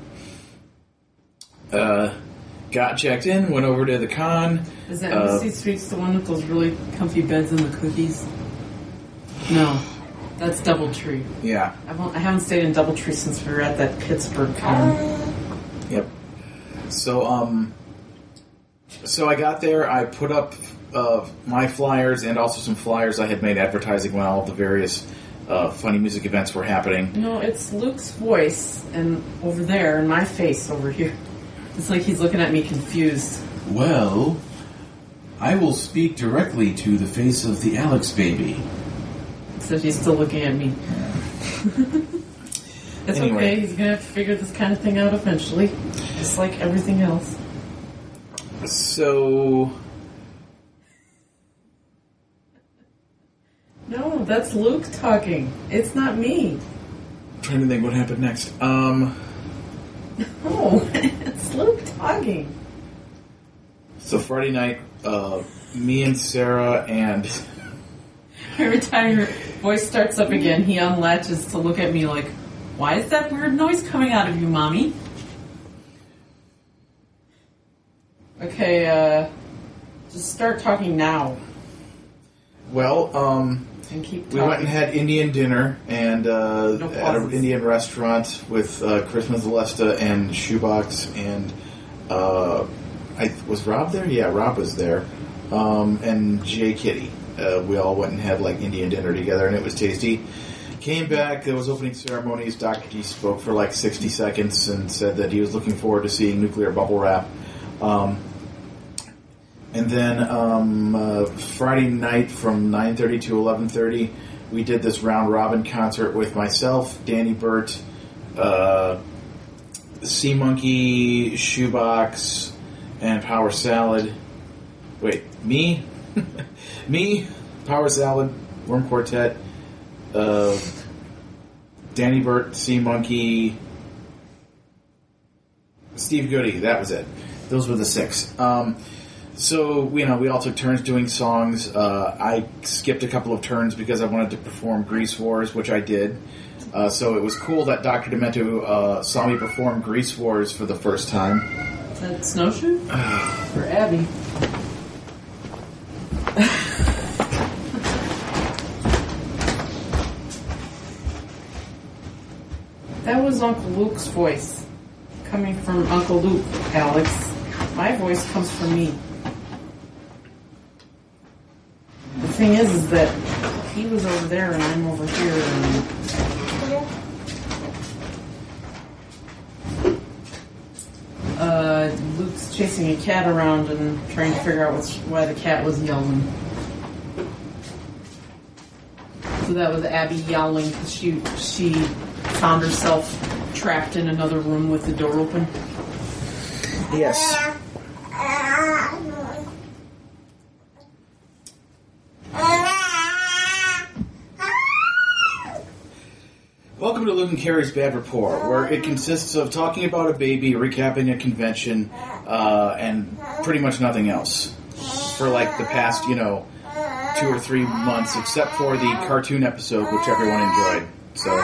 uh, got checked in, went over to the con.
Is that
uh,
Embassy Suites the one with those really comfy beds and the cookies? No. That's Doubletree.
Yeah.
I, won't, I haven't stayed in Doubletree since we were at that Pittsburgh con.
Yep. So, um, so I got there, I put up uh, my flyers and also some flyers I had made advertising when all of the various uh, funny music events were happening.
No, it's Luke's voice and over there and my face over here. It's like he's looking at me confused.
Well, I will speak directly to the face of the Alex baby.
Except he's still looking at me. It's
Anyway.
okay, he's going to have to figure this kind of thing out eventually. Just like everything else.
So,
No, that's Luke talking. It's not me.
I'm trying to think what happened next. Um,
No, it's Luke talking.
so Friday night, uh, me and Sarah and...
Every time your voice starts up again, he unlatches to look at me like, why is that weird noise coming out of you, Mommy? Okay, uh, just start talking now.
Well, um...
And keep
we
talking.
went and had Indian dinner and uh,
No
at an
pauses.
Indian restaurant with uh, Chris Mazzalesta and Shoebox and uh, I was Rob there? Yeah, Rob was there. Um, and Jay Kitty. Uh, we all went and had like Indian dinner together and it was tasty. Came back, there was opening ceremonies. Doctor G spoke for like sixty seconds and said that he was looking forward to seeing Nuclear Bubble Wrap. Um, and then um, uh, Friday night from nine thirty to eleven thirty, we did this round robin concert with myself, Danny Burt, uh, Sea Monkey, Shoebox, and Power Salad. Wait, me, me, Power Salad, Worm Quartet, uh, Danny Burt, Sea Monkey, Steve Goody. That was it. Those were the six. Um, so you know, we all took turns doing songs. Uh, I skipped a couple of turns because I wanted to perform Grease Wars, which I did. Uh, so it was cool that Doctor Demento uh, saw me perform Grease Wars for the first time.
Is that Snowshoe? For Abby. That was Uncle Luke's voice. Coming from Uncle Luke, Alex. My voice comes from me. The thing is, is that he was over there and I'm over here. And uh, Luke's chasing a cat around and trying to figure out what's, why the cat was yelling. So that was Abby yelling because she she found herself trapped in another room with the door open.
Yes. Welcome to Luke and Carrie's Bad Rapport, where it consists of talking about a baby, recapping a convention, uh, and pretty much nothing else. For like the past, you know, two or three months, except for the cartoon episode, which everyone enjoyed. So...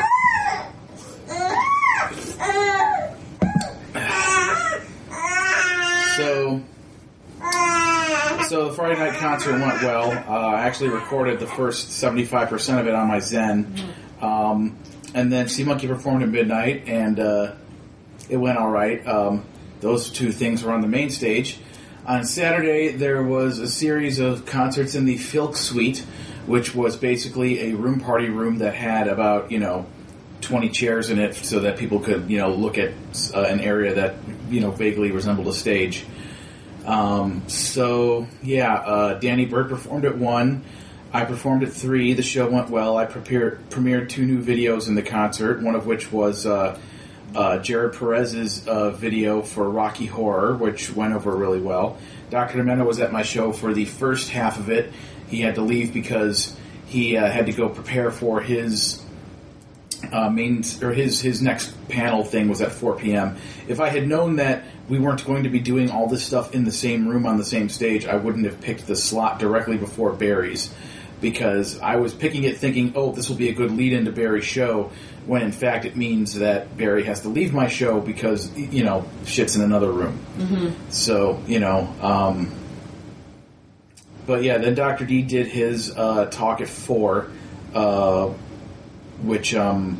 So, so the Friday night concert went well. Uh, I actually recorded the first seventy-five percent of it on my Zen. Um, and then Sea Monkey performed at midnight, and uh, it went all right. Um, those two things were on the main stage. On Saturday, there was a series of concerts in the Filk Suite, which was basically a room party room that had about, you know, twenty chairs in it so that people could, you know, look at uh, an area that, you know, vaguely resembled a stage. Um, so, yeah, uh, Danny Burt performed at one. I performed at three. The show went well. I prepared, premiered two new videos in the concert, one of which was uh, uh, Jared Perez's uh, video for Rocky Horror, which went over really well. Doctor Demento was at my show for the first half of it. He had to leave because he uh, had to go prepare for his... Uh, main or his his next panel thing was at four p.m. If I had known that we weren't going to be doing all this stuff in the same room on the same stage, I wouldn't have picked the slot directly before Barry's, because I was picking it thinking, oh, this will be a good lead-in to Barry's show, when in fact it means that Barry has to leave my show because, you know, shit's in another room.
Mm-hmm.
So, you know, um, but yeah, then Doctor D did his uh, talk at four, uh, which um,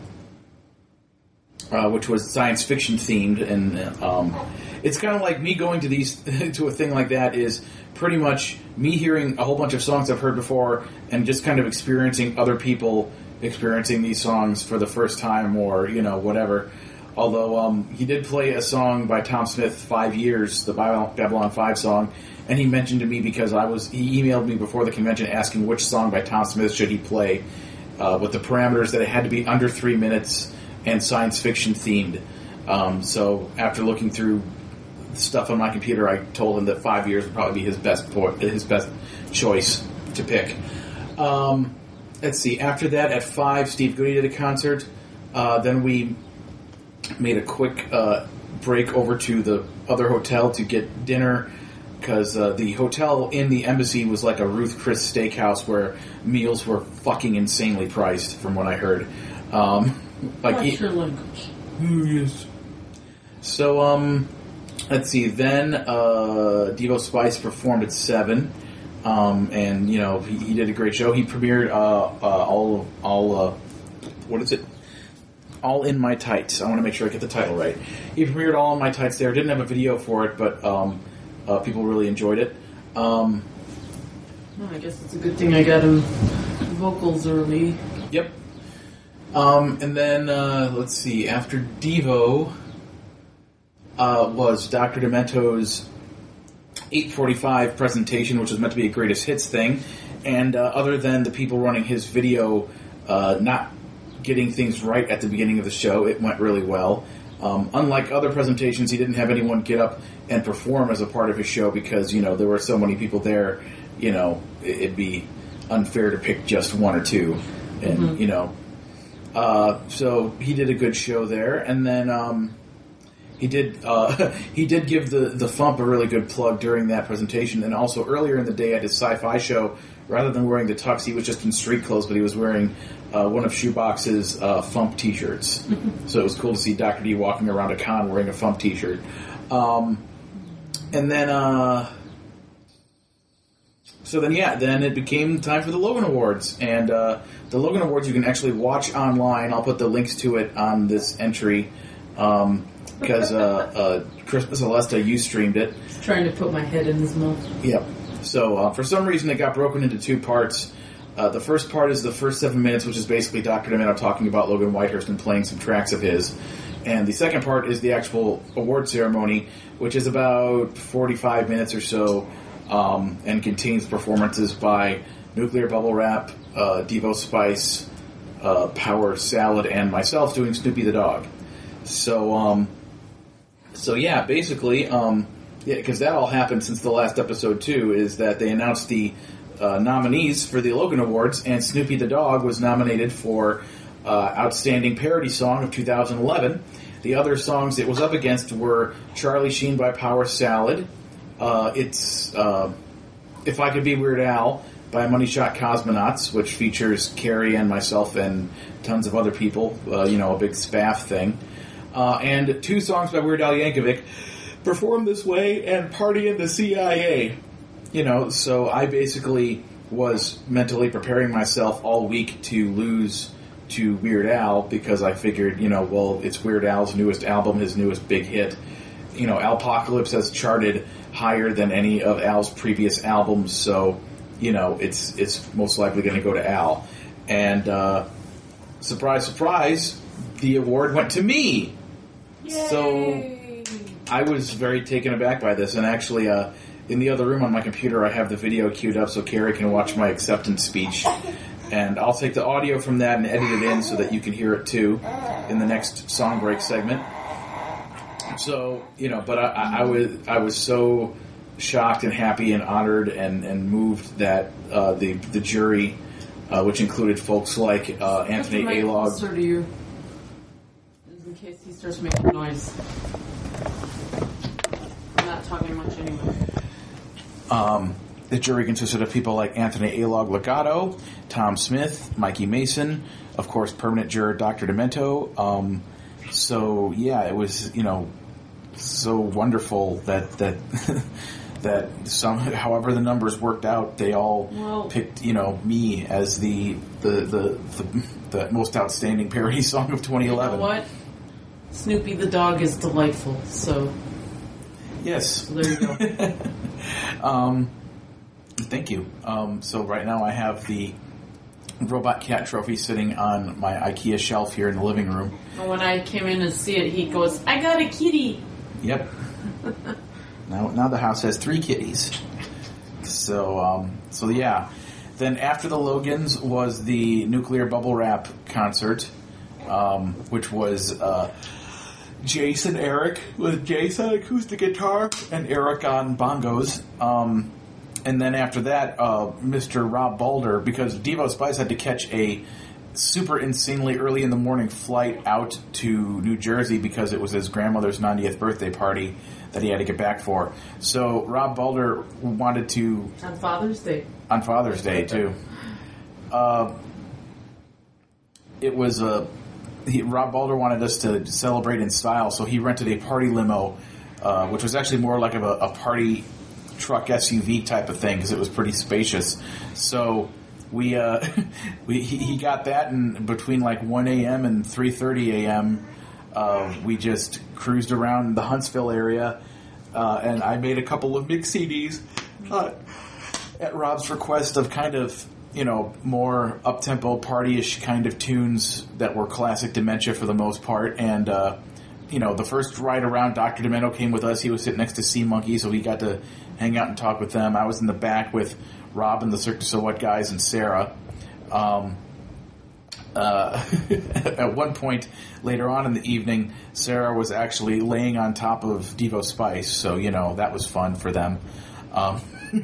uh, which was science fiction themed, and um, it's kind of like me going to these to a thing like that is pretty much me hearing a whole bunch of songs I've heard before and just kind of experiencing other people experiencing these songs for the first time, or you know, whatever. Although um, he did play a song by Tom Smith, Five Years, the Babylon five song, and he mentioned to me because I was he emailed me before the convention asking which song by Tom Smith should he play. Uh, with the parameters that it had to be under three minutes and science fiction themed. Um, so after looking through stuff on my computer, I told him that Five Years would probably be his best po- his best choice to pick. Um, let's see. After that, at five, Steve Goody did a concert. Uh, then we made a quick uh, break over to the other hotel to get dinner, because uh, the hotel in the embassy was like a Ruth Chris steakhouse where meals were fucking insanely priced, from what I heard. Um, like
What's your language?
Oh, yes. So, um, let's see. Then uh, Devo Spice performed at seven, um, and you know he, he did a great show. He premiered uh, uh, all of, all uh, what is it? All in My Tights. I want to make sure I get the title right. He premiered All in My Tights there. Didn't have a video for it, but. Um, Uh, people really enjoyed it. Um,
well, I guess it's a good thing I got him vocals early.
Yep. Um, and then, uh, let's see, after Devo uh, was Doctor Demento's eight forty-five presentation, which was meant to be a greatest hits thing. And uh, other than the people running his video uh, not getting things right at the beginning of the show, it went really well. Um, unlike other presentations, he didn't have anyone get up and perform as a part of his show because, you know, there were so many people there, you know, it'd be unfair to pick just one or two. And, mm-hmm. you know, uh, so he did a good show there. And then um, he did uh, he did give the, the Fump a really good plug during that presentation. And also earlier in the day at his sci-fi show, rather than wearing the tux, he was just in street clothes, but he was wearing uh, one of Shoebox's uh, Fump t-shirts. So it was cool to see Doctor D walking around a con wearing a Fump t-shirt. Um, and then, uh, so then, yeah, then it became time for the Logan Awards. And uh, the Logan Awards you can actually watch online. I'll put the links to it on this entry um, because uh, uh, Christmas Celesta, you streamed it.
Just trying to put my head in his mouth.
Yep. So, uh, for some reason, it got broken into two parts. Uh, the first part is the first seven minutes, which is basically Doctor Demento talking about Logan Whitehurst and playing some tracks of his. And the second part is the actual award ceremony, which is about forty-five minutes or so, um, and contains performances by Nuclear Bubble Wrap, uh, Devo Spice, uh, Power Salad, and myself doing Snoopy the Dog. So, um, so yeah, basically... Um, Yeah, because that all happened since the last episode, too, is that they announced the uh, nominees for the Logan Awards, and Snoopy the Dog was nominated for uh, Outstanding Parody Song of two thousand eleven. The other songs it was up against were Charlie Sheen by Power Salad, uh, it's uh, If I Could Be Weird Al by Money Shot Cosmonauts, which features Carrie and myself and tons of other people, uh, you know, a big spaff thing, uh, and two songs by Weird Al Yankovic, Perform This Way and Party in the C I A. You know, so I basically was mentally preparing myself all week to lose to Weird Al because I figured, you know, well, it's Weird Al's newest album, his newest big hit. You know, Alpocalypse has charted higher than any of Al's previous albums, so, you know, it's it's most likely going to go to Al. And, uh, surprise, surprise, the award went to me.
Yay.
So... I was very taken aback by this, and actually, uh, in the other room on my computer, I have the video queued up so Carrie can watch my acceptance speech, and I'll take the audio from that and edit it in so that you can hear it too in the next song break segment. So, you know, but I, I, I was I was so shocked and happy and honored and, and moved that uh, the the jury, uh, which included folks like uh, Anthony Alog.
Closer to you, in case he starts making noise. Not talking much anyway.
Um, the jury consisted of people like Anthony Alog Legato, Tom Smith, Mikey Mason, of course, permanent juror Doctor Demento. Um, so yeah, it was, you know, so wonderful that that that some, however the numbers worked out, they all
well,
picked, you know, me as the the the, the, the most outstanding parody song of twenty eleven.
You know what? Snoopy the Dog is delightful. So.
Yes.
There you go.
um, thank you. Um, so right now I have the Robot Cat trophy sitting on my IKEA shelf here in the living room.
When I came in to see it, he goes, "I got a kitty."
Yep. now, now the house has three kitties. So, um, so yeah. Then after the Logans was the Nuclear Bubble Wrap concert, um, which was. Uh, Jason Eric with Jason acoustic guitar and Eric on bongos. Um, and then after that, uh, Mister Rob Balder, because Devo Spice had to catch a super insanely early in the morning flight out to New Jersey because it was his grandmother's ninetieth birthday party that he had to get back for. So Rob Balder wanted to...
On Father's Day.
On Father's Day, too. Uh, it was a... He, Rob Balder wanted us to celebrate in style, so he rented a party limo, uh, which was actually more like a, a party truck S U V type of thing because it was pretty spacious. So we uh, we he, he got that, and between like one a.m. and three thirty a.m., uh, we just cruised around the Huntsville area, uh, and I made a couple of mix C Ds uh, at Rob's request of kind of. You know, more up-tempo, party-ish kind of tunes that were classic Dementia for the most part, and uh, you know, the first ride around, Doctor Demento came with us. He was sitting next to Sea Monkey, so we got to hang out and talk with them. I was in the back with Rob and the Cirque du Soleil guys and Sarah. Um, uh, at one point later on in the evening, Sarah was actually laying on top of Devo Spice, so, you know, that was fun for them. Um,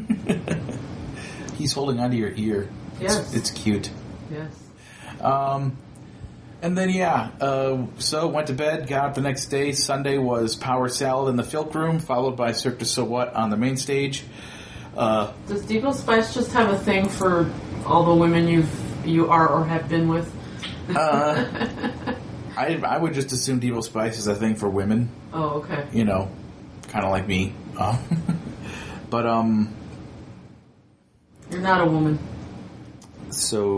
he's holding onto your ear.
Yes.
It's, it's cute.
Yes.
Um, and then, yeah, uh, so went to bed, got up the next day. Sunday was Power Salad in the Filk Room, followed by Cirque du So What on the main stage. Uh,
Does Devo Spice just have a thing for all the women you've you are or have been with?
uh, I, I would just assume Devo Spice is a thing for women.
Oh, okay.
You know, kind of like me. Uh, but, um...
You're not a woman.
So...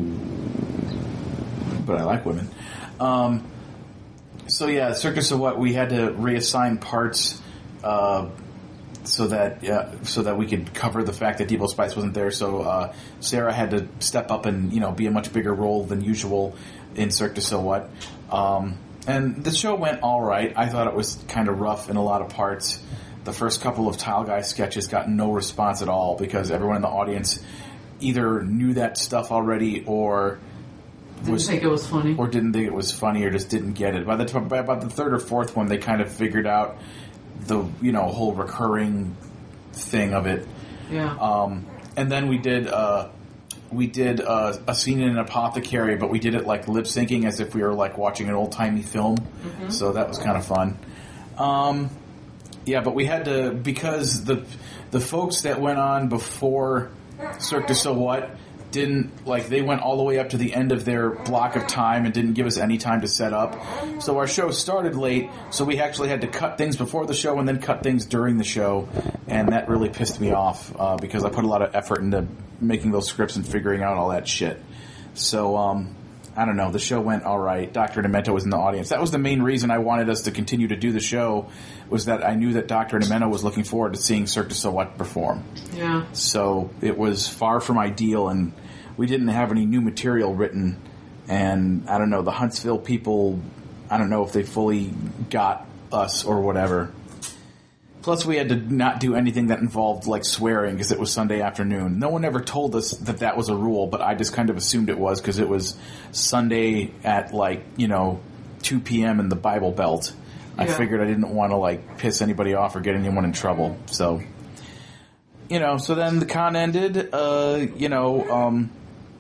But I like women. Um, so, yeah, Cirque du So What, we had to reassign parts uh, so that uh, so that we could cover the fact that Devo Spice wasn't there. So uh, Sarah had to step up and, you know, be a much bigger role than usual in Cirque du So What. Um, and the show went all right. I thought it was kind of rough in a lot of parts. The first couple of Tile Guy sketches got no response at all because everyone in the audience either knew that stuff already or
Didn't
was,
think it was funny.
or didn't think it was funny, or just didn't get it. By the by about the third or fourth one, they kind of figured out the you know whole recurring thing of it.
Yeah.
Um, and then we did uh, we did uh, a scene in an apothecary, but we did it like lip syncing as if we were like watching an old timey film.
Mhm.
So that was kind of fun. Um, yeah, but we had to because the the folks that went on before Cirque du So What didn't, like, they went all the way up to the end of their block of time and didn't give us any time to set up. So our show started late, so we actually had to cut things before the show and then cut things during the show, and that really pissed me off uh, because I put a lot of effort into making those scripts and figuring out all that shit. So, um, I don't know, the show went all right. Doctor Demento was in the audience. That was the main reason I wanted us to continue to do the show, was that I knew that Doctor Demento was looking forward to seeing Cirque du So What perform.
Yeah.
So it was far from ideal, and we didn't have any new material written. And I don't know, the Huntsville people, I don't know if they fully got us or whatever. Plus, we had to not do anything that involved, like, swearing because it was Sunday afternoon. No one ever told us that that was a rule, but I just kind of assumed it was because it was Sunday at, like, you know, two p.m. in the Bible Belt. I
Yeah.
figured I didn't want to, like, piss anybody off or get anyone in trouble. So, you know, so then the con ended, uh, you know, um...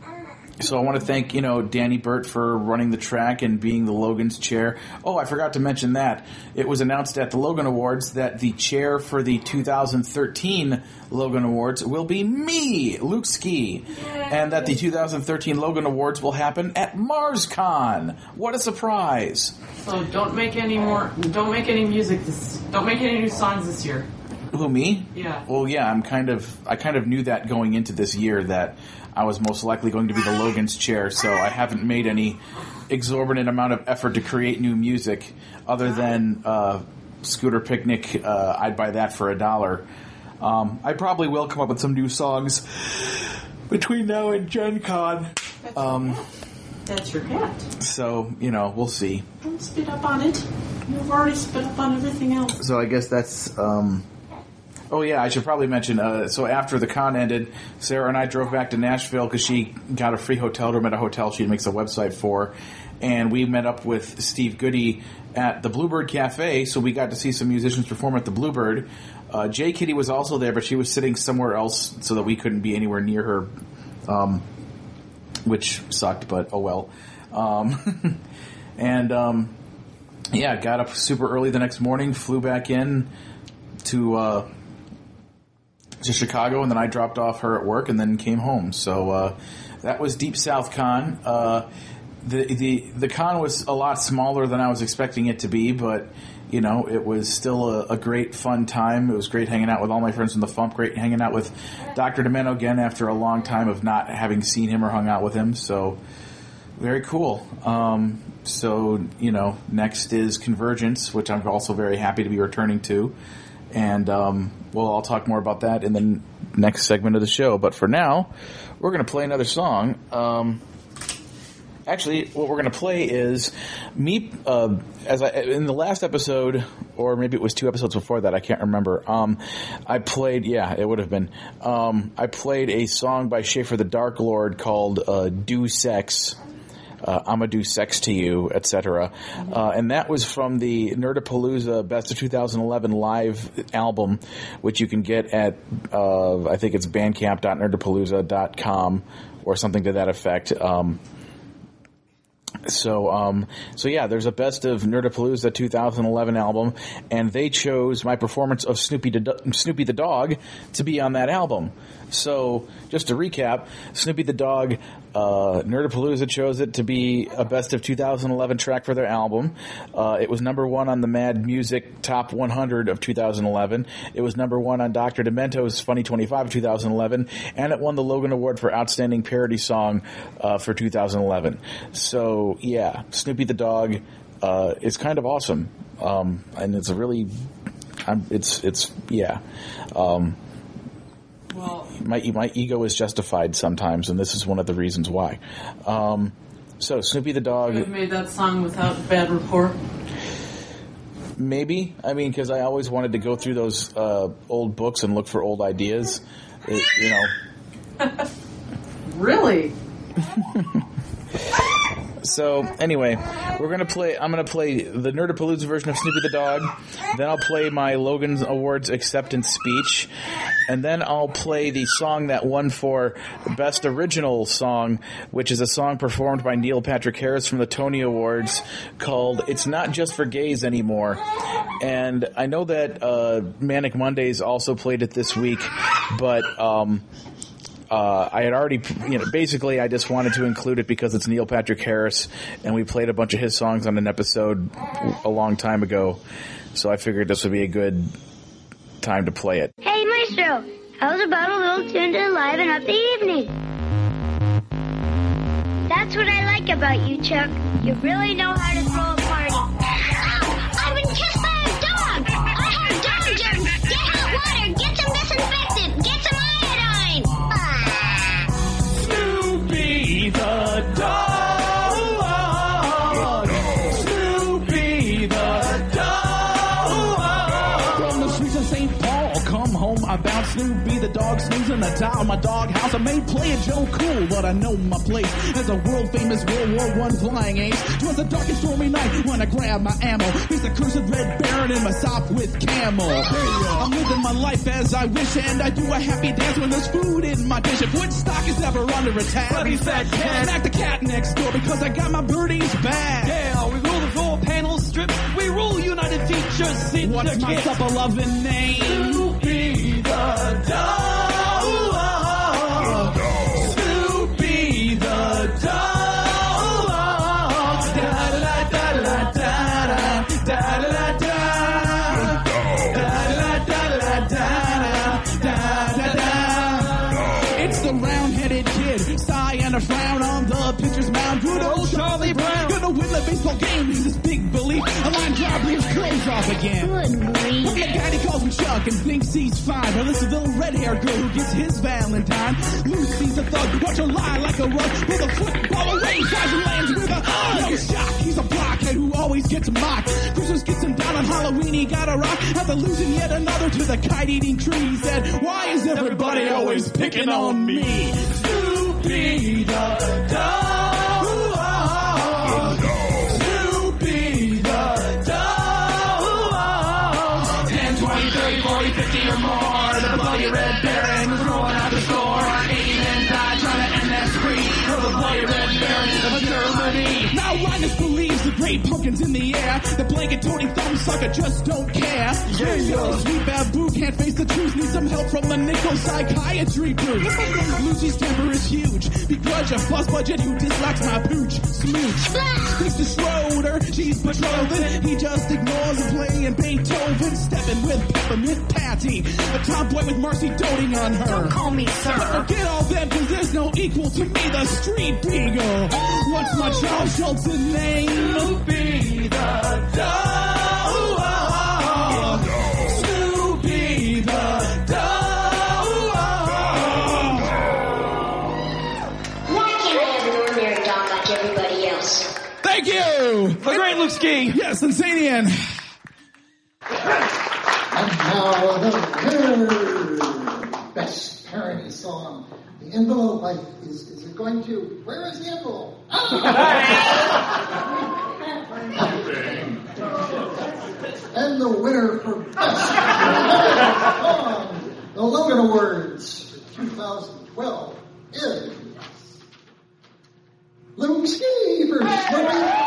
So I want to thank, you know, Danny Burt for running the track and being the Logan's chair. Oh, I forgot to mention that. It was announced at the Logan Awards that the chair for the two thousand thirteen Logan Awards will be me, Luke Ski. And that the two thousand thirteen Logan Awards will happen at MarsCon. What a surprise.
So don't make any more. Don't make any music. This. Don't make any new songs this year.
Who, me?
Yeah.
Well, yeah, I'm kind of, I kind of knew that going into this year that I was most likely going to be the Logan's chair, so I haven't made any exorbitant amount of effort to create new music other than uh, Scooter Picnic. Uh, I'd buy that for a dollar. Um, I probably will come up with some new songs between now and Gen Con. Um,
That's your hat.
so, you know, we'll see.
Don't spit up on it. You've already spit up on everything else.
So I guess that's... Um, oh, yeah, I should probably mention, uh, so after the con ended, Sarah and I drove back to Nashville because she got a free hotel room at a hotel she makes a website for, and we met up with Steve Goody at the Bluebird Cafe, so we got to see some musicians perform at the Bluebird. Uh, J. Kitty was also there, but she was sitting somewhere else so that we couldn't be anywhere near her, um, which sucked, but oh well. Um, and, um, yeah, got up super early the next morning, flew back in to... Uh, to Chicago, and then I dropped off her at work and then came home. So uh, that was Deep South Con. Uh, the the the con was a lot smaller than I was expecting it to be, but you know, it was still a, a great fun time. It was great hanging out with all my friends from the Fump. Great hanging out with Doctor Demento again after a long time of not having seen him or hung out with him. So very cool. Um, so you know, next is Convergence, which I'm also very happy to be returning to. And, um, well, I'll talk more about that in the next segment of the show. But for now, we're going to play another song. Um, actually, what we're going to play is me. Uh, as I in the last episode, or maybe it was two episodes before that, I can't remember. Um, I played. Yeah, it would have been. Um, I played a song by Schaefer the Dark Lord called uh, "Do Sex." Uh, I'ma do sex to you, et cetera. Uh, and that was from the Nerdapalooza Best of two thousand eleven live album, which you can get at, uh, I think it's bandcamp dot nerdapalooza dot com or something to that effect. Um, So, um, so yeah, there's a Best of Nerdapalooza two thousand eleven album, and they chose my performance of Snoopy the, Snoopy the Dog to be on that album. So, just to recap, Snoopy the Dog, uh, Nerdapalooza chose it to be a Best of two thousand eleven track for their album. Uh, it was number one on the Mad Music Top one hundred of two thousand eleven. It was number one on Doctor Demento's Funny twenty-five of two thousand eleven, and it won the Logan Award for Outstanding Parody Song uh, for two thousand eleven. So, yeah, Snoopy the Dog uh, is kind of awesome, um, and it's a really, um, it's it's yeah. Um,
Well,
my my ego is justified sometimes, and this is one of the reasons why. Um, so, Snoopy the Dog.
you made that song without bad rapport.
Maybe. I mean, because I always wanted to go through those uh, old books and look for old ideas. It, you know.
Really?
So, anyway, we're going to play, I'm going to play the Nerdapalooza version of Snoopy the Dog, then I'll play my Logan Awards acceptance speech, and then I'll play the song that won for Best Original Song, which is a song performed by Neil Patrick Harris from the Tony Awards called It's Not Just for Gays Anymore. And I know that uh, Manic Mondays also played it this week, but... Um, Uh, I had already, you know, basically I just wanted to include it because it's Neil Patrick Harris, and we played a bunch of his songs on an episode a long time ago, so I figured this would be a good time to play it.
Hey, Maestro, how's about a little tune to liven up the evening? That's what I like about you, Chuck. You really know how to throw a party. Ow! I've been kissed by a dog! I have dog germs! Get hot water! Get some disinfectant! Get some iodine!
Snoopy the dog. Snoopy the dog.
From the streets of Saint Paul, come home, I found Snoopy the dog snoozing the tile in my dog house. I may play a Joe Cool, but I know my place as a world famous World War One flying ace. 'Twas the dark and stormy night when I grabbed my ammo. He's the cursed Red Baron in my sock with camel. I'm living my life as I wish, and I do a happy dance when there's food in my dish. If Woodstock is ever under attack,
Let me fat cat.
smack the cat next door because I got my birdies back.
Yeah, we rule the floor panel strip. We rule United Features. Syndicate.
What's my supper loving name?
Snoopy the dog. Snoopy the dog. Da da da da da da da da da da da da da.
It's the round-headed kid, sigh and a frown on the pitcher's mound. Good old Charlie Brown, gonna win the baseball game. He's his big belief. A line drive leaves clothes off again.
Good grief.
Well, the guy he calls him Chuck and thinks he's fine. But this little red-haired girl who gets his Valentine. Lucy's a thug, watch her lie like a rug. With a football away, dives and lands with a no shock. He's a blockhead who always gets mocked. Christmas gets him down on Halloween, he got a rock. After losing yet another to the kite-eating tree, he said, why is everybody always picking on me?
Snoopy the dog. Snoopy the dog. ten, twenty, thirty, forty, fifty or more. The bloody Red Baron was rolling out the store. eighty men died trying to end that spree. For the bloody Red Baron of Germany.
Now Linus believes the great pumpkin's in the air. The blanket-toting thumbsucker just don't care.
Yeah, yeah.
Sweet Babu can't face the truth. Needs some help from the nickel psychiatry group. Lucy's temper is huge. Begrudge a fuss budget who dislikes my pooch. Smooch. Speaks to Schroeder. She's betrothed. He just ignores her playing Beethoven. Stepping with Peppermint Patty. A tomboy with Marcy doting on her.
Don't call me sir.
But forget all them, cause there's no equal to me, the street beagle. What's my Charles Schultz name?
Snoopy the dog. Snoopy the dog.
Why can't I have an ordinary dog like everybody
you. The great Luke Ski. Yes, Insanian.
And now the best parody song. The envelope, I, is, is it going to, where is the envelope? And the winner for best parody song, the Logan Awards for twenty twelve is Luke Ski for Snowy.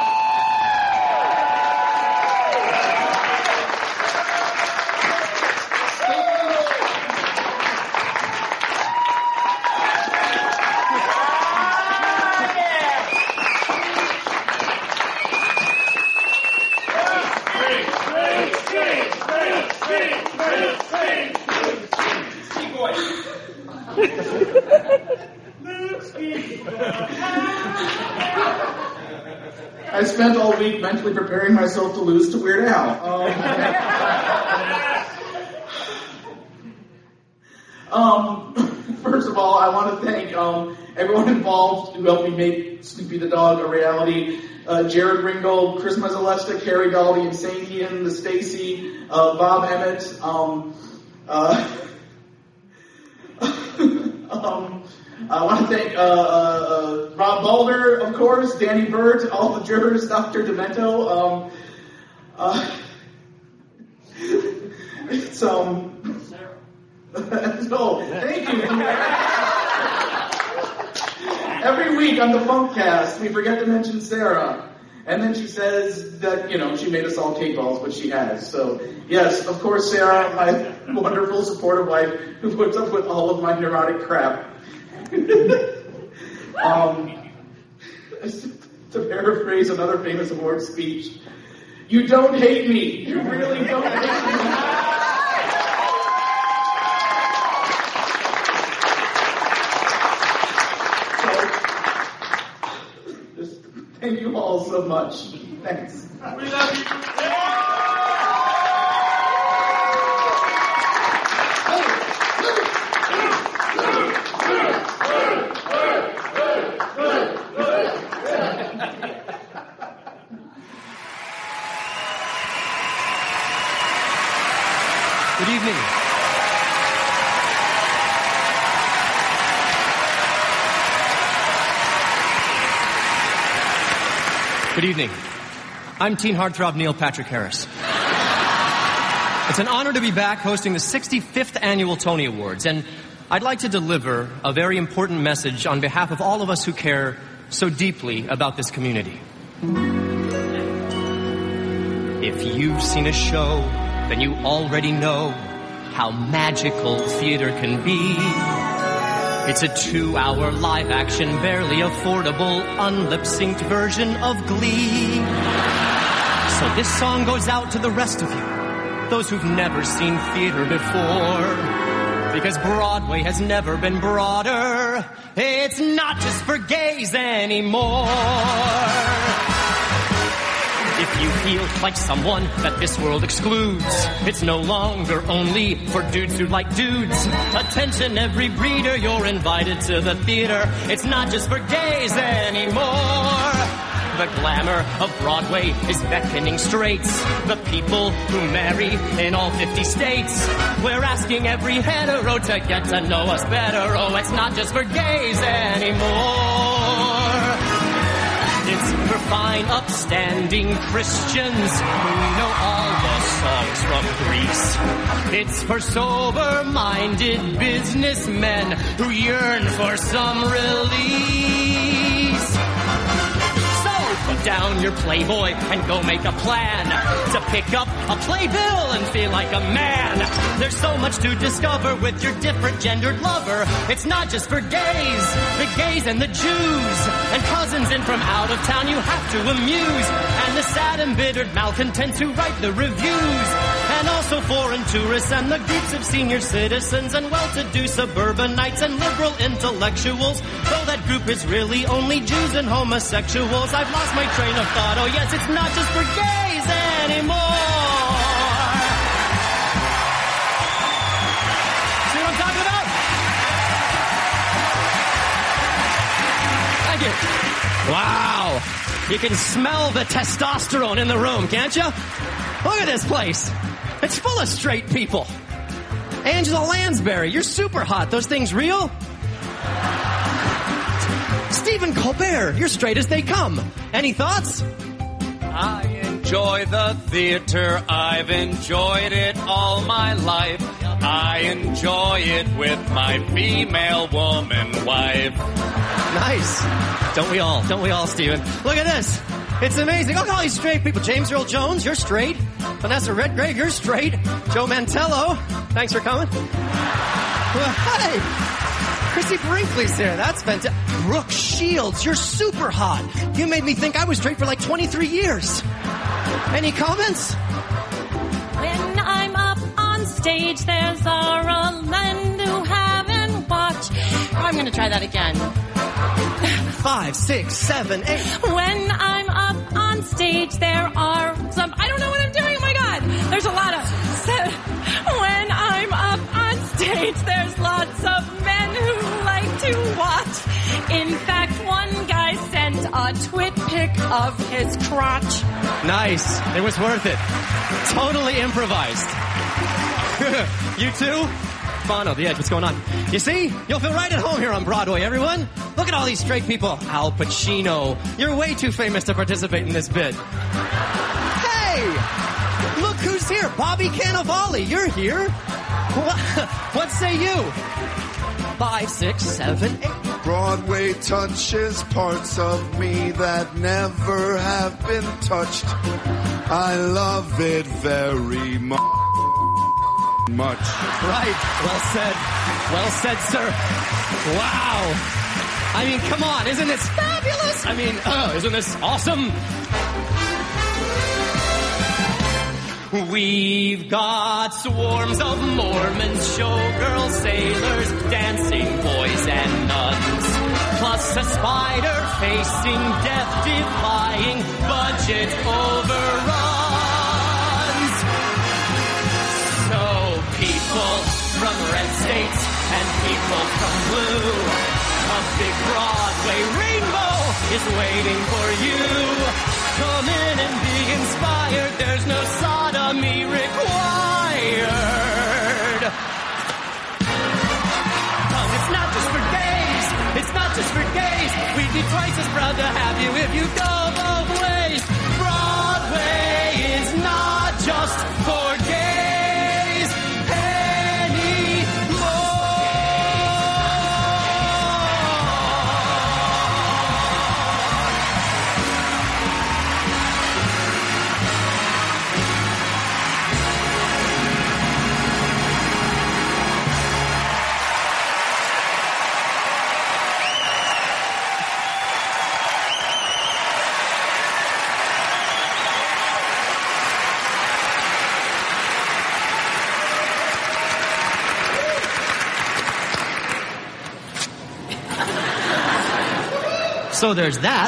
I spent all week mentally preparing myself to lose to Weird Al. Um, um, first of all, I want to thank um, everyone involved who helped me make Snoopy the Dog a reality. Uh, Jared Ringgold, Chris Mazzalesta, Carrie Dahl, the Insane Ian, the Stacy, uh, Bob Emmett, um, uh, um, I want to thank uh, uh, uh, Rob Balder, of course, Danny Burt, all the jurors, Doctor Demento. Um, uh, it's um. So thank you. Every week on the Funkcast, we forget to mention Sarah, and then she says that you know she made us all cake balls, but she has. So yes, of course, Sarah, my wonderful, supportive wife, who puts up with all of my neurotic crap. um, to paraphrase another famous award speech, you don't hate me. You really don't hate me. So, just thank you all so much. Thanks. We love you.
Good evening. Good evening. I'm teen heartthrob Neil Patrick Harris. It's an honor to be back hosting the sixty-fifth Annual Tony Awards, and I'd like to deliver a very important message on behalf of all of us who care so deeply about this community. If you've seen a show, then you already know how magical theater can be. It's a two-hour live-action, barely affordable, unlip-synced version of Glee. So this song goes out to the rest of you, those who've never seen theater before. Because Broadway has never been broader. It's not just for gays anymore. If you feel like someone that this world excludes, it's no longer only for dudes who like dudes. Attention, every breeder, you're invited to the theater. It's not just for gays anymore. The glamour of Broadway is beckoning straights. The people who marry in all fifty states. We're asking every hetero to get to know us better. Oh, it's not just for gays anymore. It's for fine, upstanding Christians who know all the songs from Greece. It's for sober-minded businessmen who yearn for some release. So put down your Playboy and go make a plan to pick up a playbill and feel like a man. There's so much to discover with your different gendered lover. It's not just for gays, the gays and the Jews, and cousins in from out of town you have to amuse, and the sad embittered malcontents who write the reviews, and also foreign tourists and the groups of senior citizens and well-to-do suburbanites and liberal intellectuals, though that group is really only Jews and homosexuals. I've lost my train of thought. Oh yes, it's not just for gays anymore. See what I'm talking about? Thank you. Wow. You can smell the testosterone in the room, can't you? Look at this place. It's full of straight people. Angela Lansbury, you're super hot. Those things real? Stephen Colbert, you're straight as they come. Any thoughts?
I enjoy the theater. I've enjoyed it all my life. I enjoy it with my female woman wife.
Nice. Don't we all? Don't we all, Stephen? Look at this. It's amazing. Look at all these straight people. James Earl Jones, you're straight. Vanessa Redgrave, you're straight. Joe Mantello, thanks for coming. Well, hey, Chrissy Brinkley's here. That's fantastic. Brooke Shields, you're super hot. You made me think I was straight for like twenty-three years. Any comments?
When I'm up on stage, there's a land who haven't watched. I'm going to try that again.
Five, six, seven, eight.
When I'm up on stage, there are some... I don't know what I'm doing. Oh, my God. There's a lot of... So, when I'm up on stage, there's lots of men who like to watch. In fact, one guy sent a twit pic of his crotch.
Nice. It was worth it. Totally improvised. You too? Bono, The Edge, what's going on? You see? You'll feel right at home here on Broadway, everyone. Look at all these straight people. Al Pacino. You're way too famous to participate in this bit. Hey! Look who's here. Bobby Cannavale. You're here. What, what say you? Five, six, seven, eight.
Broadway touches parts of me that never have been touched. I love it very much. Much.
Right. Well said. Well said, sir. Wow. I mean, come on. Isn't this fabulous? I mean, oh, isn't this awesome? We've got swarms of Mormons, showgirls, sailors, dancing boys and nuns. Plus a spider facing death-defying budget overruns. So people from red states and people from blue, a big Broadway rainbow is waiting for you. Come in and be inspired. There's no sodomy required. Cause it's not just for gays. It's not just for gays. We'd be twice as proud to have you if you go both ways. Broadway is not just for gays anymore. So there's that.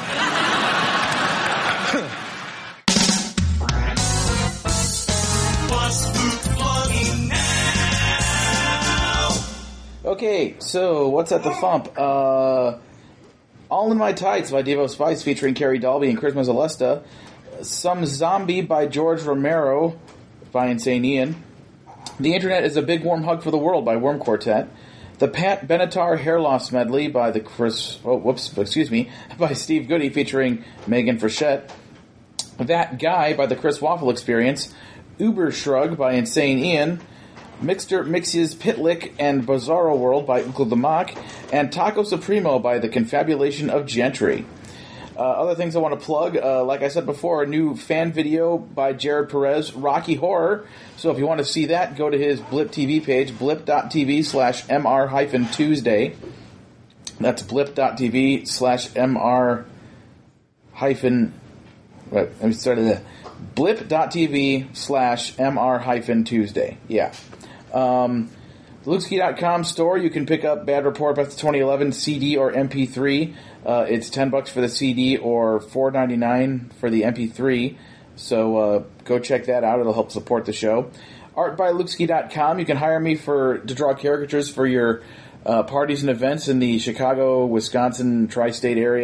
Okay, so what's at the Fump? Uh, All in My Tights by Devo Spice featuring Carrie Dalby and Christmas Alesta. Some Zombie by George Romero by Insane Ian. The Internet is a Big Warm Hug for the World by Worm Quartet. The Pat Benatar Hair Loss Medley by the Chris, oh, whoops, excuse me, by Steve Goody featuring Megan Frechette. That Guy by the Chris Waffle Experience. Uber Shrug by Insane Ian. Mixter Mixes Pitlick and Bizarro World by Uncle the Mock. And Taco Supremo by the Confabulation of Gentry. Uh, other things I want to plug, uh, like I said before, a new fan video by Jared Perez, Rocky Horror. So if you want to see that, go to his Blip T V page, blip.tv slash mr hyphen Tuesday. That's blip.tv slash mr hyphen, what, let me start at blip.tv slash mr hyphen Tuesday. Yeah. Um, the Lukeski dot com store, you can pick up Bad Report Best of twenty eleven C D or M P three. Uh, it's ten bucks for the C D or four ninety-nine for the M P three. So uh, go check that out. It'll help support the show. art by lukeski dot com. You can hire me for to draw caricatures for your uh, parties and events in the Chicago, Wisconsin, tri-state area.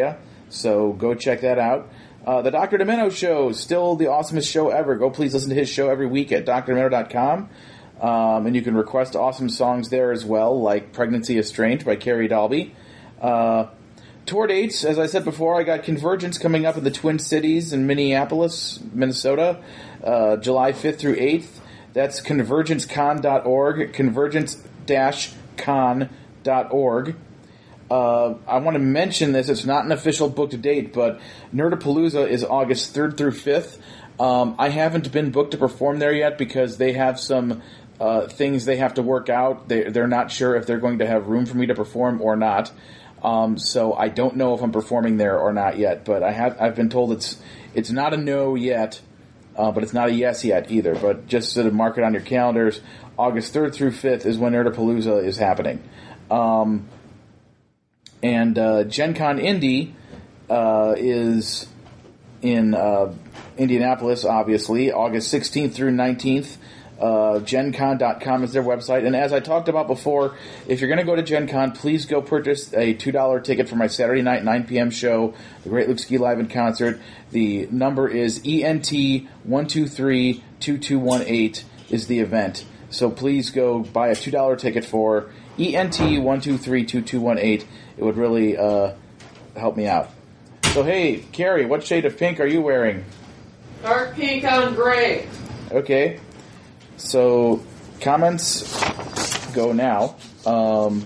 So go check that out. Uh, the Doctor Demento Show, still the awesomest show ever. Go please listen to his show every week at D R demento dot com. Um, and you can request awesome songs there as well, like Pregnancy is Strange by Carrie Dalby. Uh, tour dates, as I said before, I got Convergence coming up in the Twin Cities in Minneapolis, Minnesota, uh, July fifth through eighth. That's convergence con dot org, convergence dash con dot org. Uh, I want to mention this. It's not an official booked date, but Nerdapalooza is August third through fifth. Um, I haven't been booked to perform there yet because they have some uh, things they have to work out. They, they're not sure if they're going to have room for me to perform or not. Um, so I don't know if I'm performing there or not yet. But I have I've been told it's it's not a no yet, uh, but it's not a yes yet either. But just sort of mark it on your calendars. August third through fifth is when Nerdapalooza is happening. Um, and uh, Gen Con Indy uh, is in uh, Indianapolis, obviously, August sixteenth through nineteenth. Uh, gen con dot com is their website. And as I talked about before, if you're going to go to Gen Con, please go purchase a two dollar ticket for my Saturday night nine p.m. show, The Great Luke Ski Live in Concert. The number is E N T one two three two two one eight is the event. So please go buy a two dollar ticket for E N T one two three two two one eight. It would really uh, help me out. So hey, Carrie, what shade of pink are you wearing?
Dark pink on gray.
Okay. So, comments go now. Um,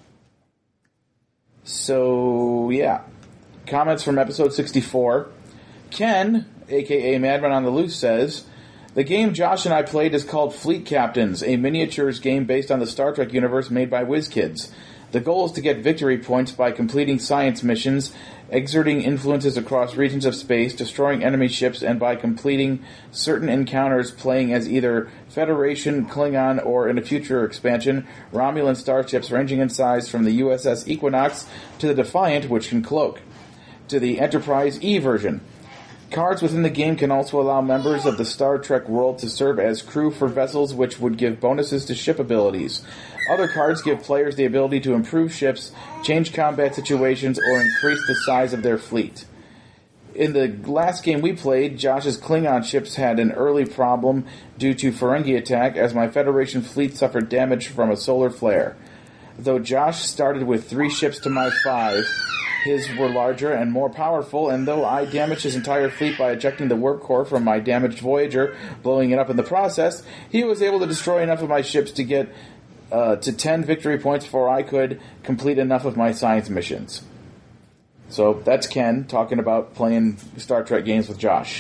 so, yeah. Comments from episode sixty-four. Ken, a k a. Madman on the Loose, says, the game Josh and I played is called Fleet Captains, a miniatures game based on the Star Trek universe made by WizKids. The goal is to get victory points by completing science missions, exerting influences across regions of space, destroying enemy ships, and by completing certain encounters playing as either Federation, Klingon, or in a future expansion, Romulan starships ranging in size from the U S S Equinox to the Defiant, which can cloak, to the Enterprise E version. Cards within the game can also allow members of the Star Trek world to serve as crew for vessels, which would give bonuses to ship abilities. Other cards give players the ability to improve ships, change combat situations, or increase the size of their fleet. In the last game we played, Josh's Klingon ships had an early problem due to Ferengi attack, as my Federation fleet suffered damage from a solar flare. Though Josh started with three ships to my five, his were larger and more powerful, and though I damaged his entire fleet by ejecting the warp core from my damaged Voyager, blowing it up in the process, he was able to destroy enough of my ships to get uh, to ten victory points before I could complete enough of my science missions. So that's Ken talking about playing Star Trek games with Josh.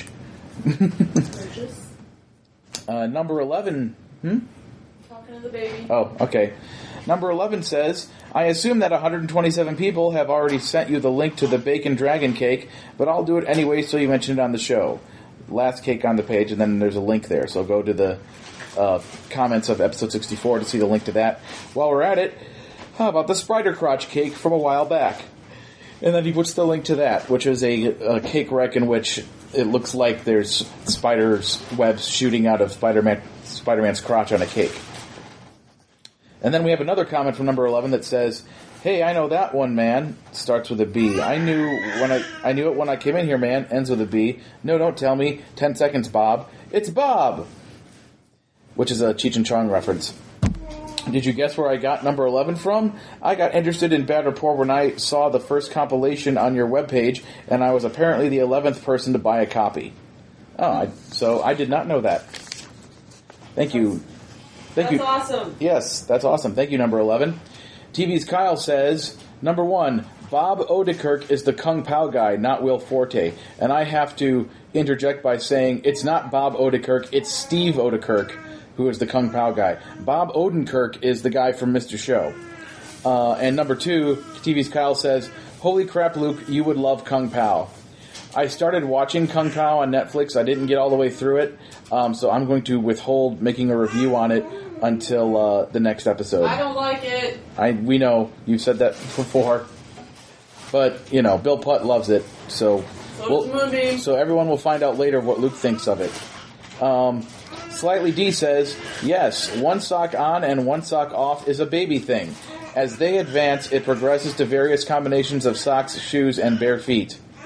uh, number eleven... Hmm?
Talking to the baby.
Oh, okay. Number eleven says, I assume that one hundred twenty-seven people have already sent you the link to the Bacon Dragon Cake, but I'll do it anyway so you mention it on the show. Last cake on the page, and then there's a link there. So go to the uh, comments of episode sixty-four to see the link to that. While we're at it, how about the Spider Crotch Cake from a while back? And then he puts the link to that, which is a, a cake wreck in which it looks like there's spiders' webs shooting out of Spider-Man, Spider-Man's crotch on a cake. And then we have another comment from number eleven that says, hey, I know that one, man. Starts with a B. I knew when I I knew it when I came in here, man. Ends with a B. No, don't tell me. Ten seconds, Bob. It's Bob! Which is a Cheech and Chong reference. Did you guess where I got number eleven from? I got interested in Bad Rapport when I saw the first compilation on your webpage, and I was apparently the eleventh person to buy a copy. Oh, I, so I did not know that. Thank you. Thank
That's
you.
awesome.
Yes, that's awesome. Thank you, number eleven. T V's Kyle says, number one, Bob Odenkirk is the Kung Pao guy, not Will Forte. And I have to interject by saying it's not Bob Odenkirk, it's Steve Odenkirk, who is the Kung Pao guy. Bob Odenkirk is the guy from Mister Show. Uh, and number two, T V's Kyle says, holy crap, Luke, you would love Kung Pao. I started watching Kung Pao on Netflix. I didn't get all the way through it, um, so I'm going to withhold making a review on it until uh, the next episode.
I don't like it.
I we know you've said that before, but you know Bill Putt loves it, so
So
we'll,
it's Moonbeam.
so everyone will find out later what Luke thinks of it. Um, Slightly D says, yes, one sock on and one sock off is a baby thing. As they advance, it progresses to various combinations of socks, shoes, and bare feet.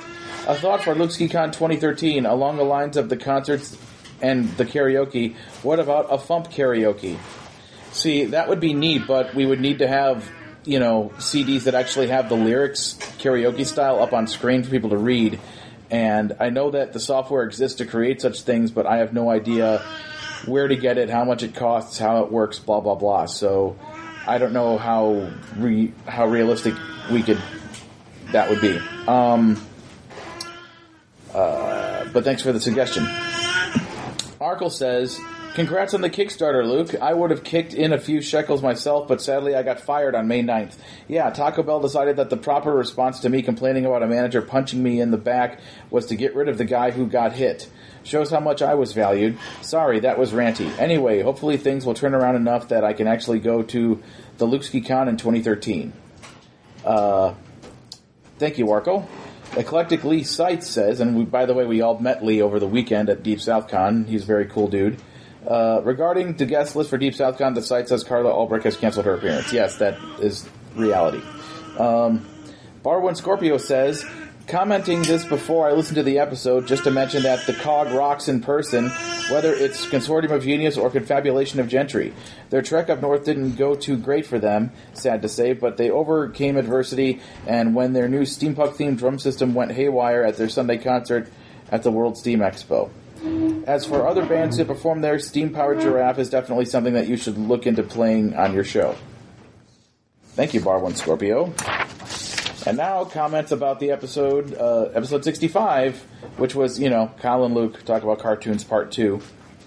A thought for LukeSkiCon twenty thirteen, along the lines of the concerts and the karaoke, what about a Fump karaoke? See, that would be neat, but we would need to have, you know, C Ds that actually have the lyrics karaoke style up on screen for people to read. And I know that the software exists to create such things, but I have no idea where to get it, how much it costs, how it works, blah, blah, blah. So I don't know how re- how realistic we could that would be. Um, uh, but thanks for the suggestion. Arkle says, congrats on the Kickstarter, Luke. I would have kicked in a few shekels myself, but sadly I got fired on May ninth. Yeah, Taco Bell decided that the proper response to me complaining about a manager punching me in the back was to get rid of the guy who got hit. Shows how much I was valued. Sorry, that was ranty. Anyway, hopefully things will turn around enough that I can actually go to the LukeSkiCon in twenty thirteen. Uh, thank you, Arkle. Eclectic Lee Seitz says, and we, by the way, we all met Lee over the weekend at Deep South Con. He's a very cool dude. Uh, regarding the guest list for Deep South Con, the site says Carla Albrecht has canceled her appearance. Yes, that is reality. Um, Barwin Scorpio says, commenting this before I listened to the episode, just to mention that the C O G rocks in person, whether it's Consortium of Genius or Confabulation of Gentry. Their trek up north didn't go too great for them, sad to say, but they overcame adversity, and when their new steampunk-themed drum system went haywire at their Sunday concert at the World Steam Expo. As for other bands who perform there, Steam-Powered Giraffe is definitely something that you should look into playing on your show. Thank you, Bar One Scorpio. And now, comments about the episode, uh, episode sixty-five, which was, you know, Kyle and Luke talk about cartoons part two.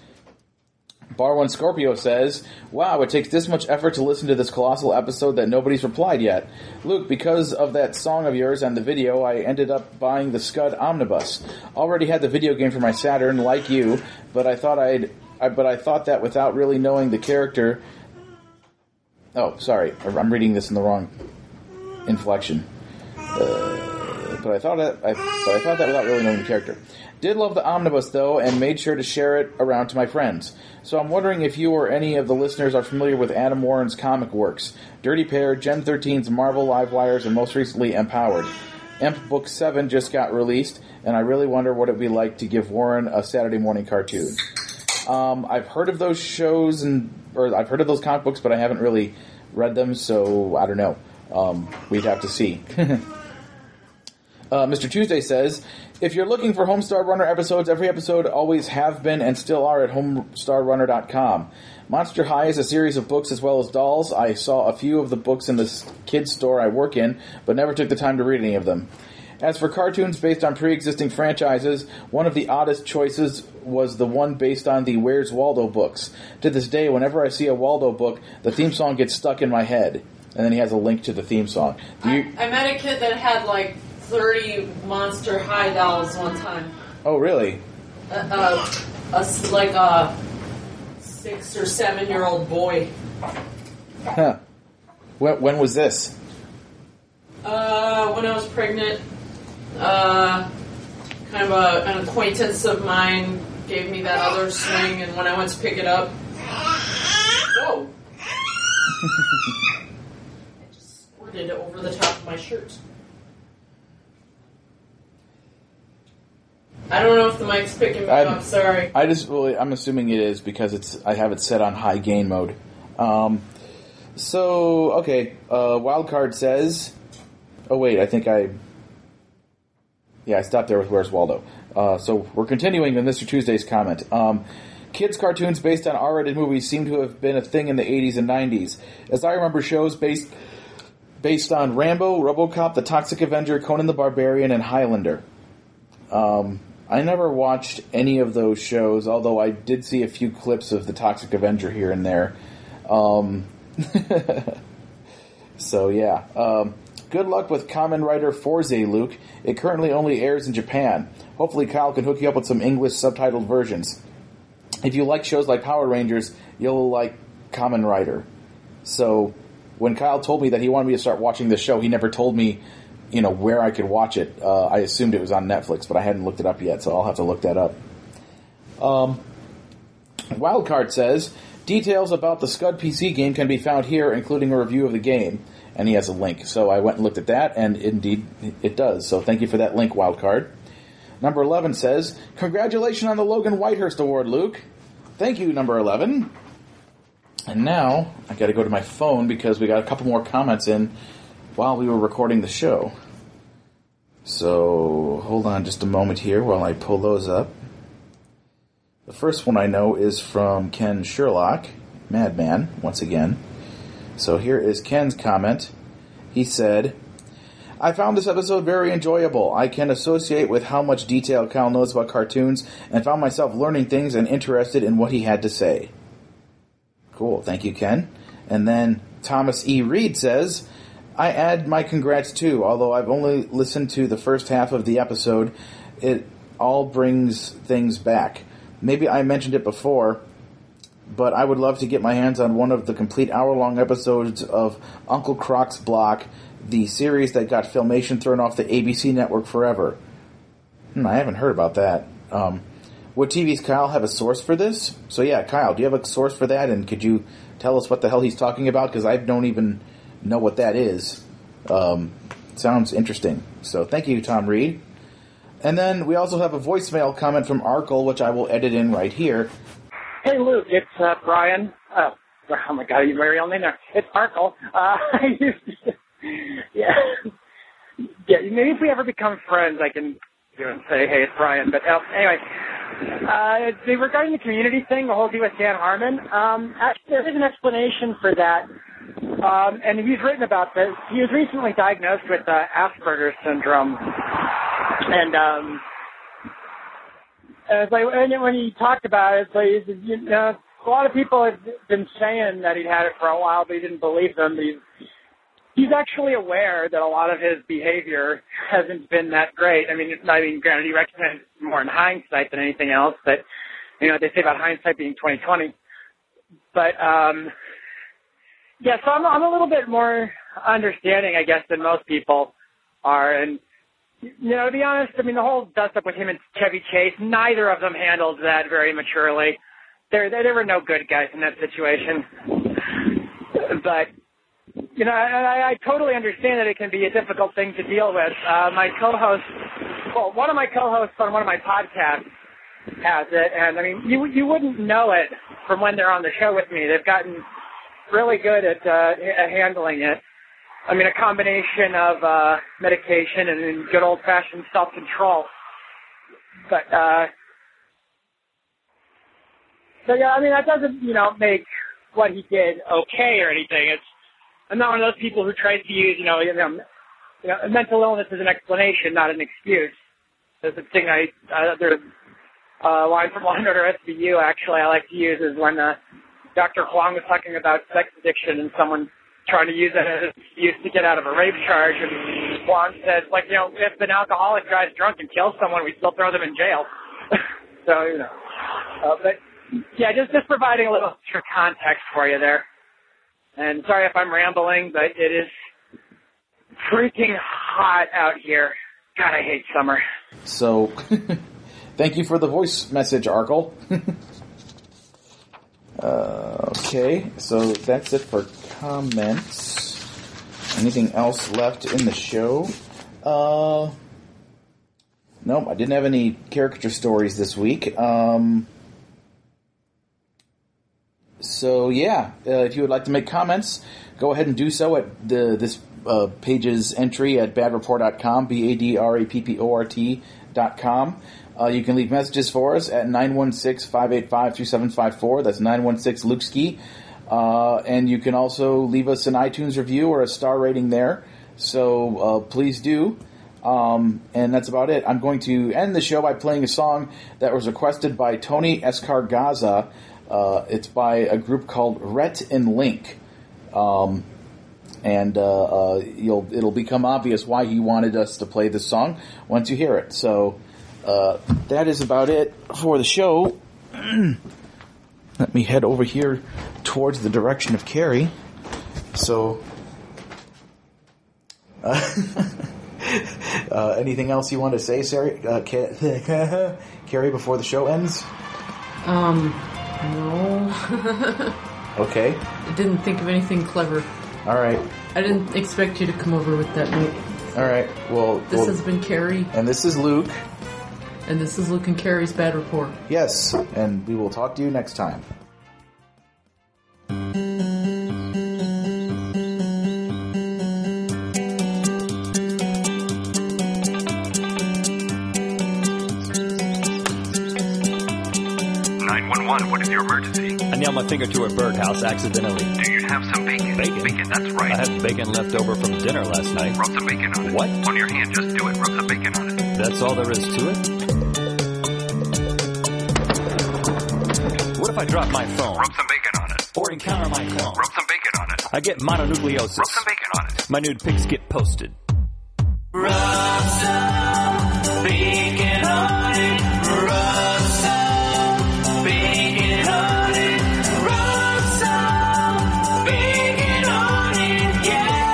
Bar One Scorpio says, wow, it takes this much effort to listen to this colossal episode that nobody's replied yet. Luke, because of that song of yours and the video, I ended up buying the Scud Omnibus. Already had the video game for my Saturn, like you, but I thought I'd, I, but I thought that without really knowing the character... Oh, sorry, I'm reading this in the wrong inflection. Uh, but I thought that, I, but I thought that without really knowing the character. Did love the omnibus, though, and made sure to share it around to my friends. So I'm wondering if you or any of the listeners are familiar with Adam Warren's comic works. Dirty Pair, Gen thirteen's Marvel Livewires, and most recently Empowered. Emp Book seven just got released, and I really wonder what it would be like to give Warren a Saturday morning cartoon. Um, I've heard of those shows, and or I've heard of those comic books, but I haven't really read them, so I don't know. Um, we'd have to see. Uh, Mister Tuesday says, if you're looking for Homestar Runner episodes, every episode always have been and still are at homestar runner dot com. Monster High is a series of books as well as dolls. I saw a few of the books in the kids store I work in, but never took the time to read any of them. As for cartoons based on pre-existing franchises, one of the oddest choices was the one based on the Where's Waldo books. To this day, whenever I see a Waldo book, the theme song gets stuck in my head. And then he has a link to the theme song. Do you...
I, I met a kid that had like thirty Monster High dolls one time.
Oh, really?
Uh, uh, a, like a six or seven year old boy.
Huh. When, when was this?
Uh, when I was pregnant. Uh, kind of a, an acquaintance of mine gave me that other swing, and when I went to pick it up, whoa! I just squirted it over the top of my shirt. I don't know if the mic's picking me
I'm,
up. Sorry.
I just really, I'm assuming it is because it's. I have it set on high gain mode. Um, so okay, uh, Wildcard says. Oh wait, I think I. Yeah, I stopped there with Where's Waldo. Uh, so we're continuing with Mister Tuesday's comment. Um, kids' cartoons based on R-rated movies seem to have been a thing in the eighties and nineties. As I remember, shows based based on Rambo, RoboCop, The Toxic Avenger, Conan the Barbarian, and Highlander. Um, I never watched any of those shows, although I did see a few clips of The Toxic Avenger here and there. Um, so, yeah. Um, good luck with Kamen Rider Forze, Luke. It currently only airs in Japan. Hopefully Kyle can hook you up with some English subtitled versions. If you like shows like Power Rangers, you'll like Kamen Rider. So, when Kyle told me that he wanted me to start watching this show, he never told me, you know, where I could watch it. Uh, I assumed it was on Netflix, but I hadn't looked it up yet, so I'll have to look that up. Um, Wildcard says, details about the Scud P C game can be found here, including a review of the game. And he has a link. So I went and looked at that, and indeed it does. So thank you for that link, Wildcard. Number eleven says, congratulations on the Logan Whitehurst Award, Luke. Thank you, number eleven. And now, I gotta go to my phone because we got a couple more comments in while we were recording the show. So, hold on just a moment here while I pull those up. The first one I know is from Ken Sherlock, Madman, once again. So here is Ken's comment. He said, I found this episode very enjoyable. I can associate with how much detail Kyle knows about cartoons and found myself learning things and interested in what he had to say. Cool. Thank you, Ken. And then Thomas E. Reed says, I add my congrats too, although I've only listened to the first half of the episode. It all brings things back. Maybe I mentioned it before, but I would love to get my hands on one of the complete hour-long episodes of Uncle Croc's Block, the series that got Filmation thrown off the A B C network forever. Hmm, I haven't heard about that. Um, would T V's Kyle have a source for this? So yeah, Kyle, do you have a source for that? And could you tell us what the hell he's talking about? Because I don't even know what that is. Um, sounds interesting. So thank you, Tom Reed. And then we also have a voicemail comment from Arkle, which I will edit in right here.
Hey, Luke, it's uh, Brian. Uh, oh, my God, you my real name there. It's Arkle. Uh, I used to, yeah. Yeah, maybe if we ever become friends, I can do it and say, hey, it's Brian. But uh, anyway, uh, the, regarding the community thing, the whole deal with Dan Harmon, um, actually, there is an explanation for that. Um, and he's written about this. He was recently diagnosed with uh, Asperger's syndrome. And, um, and it's like, and when he talked about it, it's like, he said, you know, a lot of people have been saying that he'd had it for a while, but he didn't believe them. He's, he's actually aware that a lot of his behavior hasn't been that great. I mean, it's not, I mean, granted, he recognizes more in hindsight than anything else, but, you know, what they say about hindsight being twenty twenty. But, um, yeah, so I'm, I'm a little bit more understanding, I guess, than most people are. And, you know, to be honest, I mean, the whole dust-up with him and Chevy Chase, neither of them handled that very maturely. There, there were no good guys in that situation. But, you know, I, I totally understand that it can be a difficult thing to deal with. Uh, my co-host, well, one of my co-hosts on one of my podcasts has it, and, I mean, you you wouldn't know it from when they're on the show with me. They've gotten really good at, uh, at handling it. I mean, a combination of uh, medication and good old-fashioned self-control. But, uh, so yeah, I mean, that doesn't, you know, make what he did okay or anything. It's, I'm not one of those people who tries to use, you know, you know, you know mental illness as an explanation, not an excuse. There's a thing I, uh, there's a line from Law and Order S V U, actually, I like to use is when uh, Doctor Huang was talking about sex addiction and someone trying to use that as an excuse to get out of a rape charge. And Juan says, like, you know, if an alcoholic drives drunk and kills someone, we still throw them in jail. So, you know. Uh, but, yeah, just, just providing a little extra context for you there. And sorry if I'm rambling, but it is freaking hot out here. God, I hate summer.
So, thank you for the voice message, Arkle. uh, okay, so that's it for comments. Anything else left in the show? Uh, nope, I didn't have any caricature stories this week. Um, so yeah, uh, if you would like to make comments, go ahead and do so at the this uh, page's entry at bad rapport dot com, B A D R A P P O R T dot com. Uh, you can leave messages for us at nine one six, five eight five, three seven five four. That's nine one six Luke Ski. Uh, and you can also leave us an iTunes review or a star rating there. So uh, please do. Um, and that's about it. I'm going to end the show by playing a song that was requested by Tony Escargaza. Uh, it's by a group called Rhett and Link. Um, and uh, uh, you'll it'll become obvious why he wanted us to play this song once you hear it. So uh, that is about it for the show. Let me head over here towards the direction of Carrie. So, uh, uh, anything else you want to say, Sarah? Uh, Carrie, before the show ends?
Um, no.
Okay.
I didn't think of anything clever.
All right.
I didn't expect you to come over with that note.
All right. Well,
this
well,
has been Carrie.
And this is Luke.
And this is Luke and Carrie's Bad Report.
Yes, and we will talk to you next time.
nine one one, what is your emergency?
I nailed my finger to a birdhouse accidentally.
Do you have some bacon?
Bacon?
Bacon, that's right.
I had bacon left over from dinner last night.
Rub some bacon on it.
What?
On your hand, just do it. Rub some bacon on it.
That's all there is to it? What if I drop my phone?
Rub some bacon on it.
Or encounter my clone?
Rub some bacon on it.
I get mononucleosis.
Rub some bacon on it.
My nude pics get posted.
Rub some bacon on it. Rub some bacon on it. Rub some bacon on it,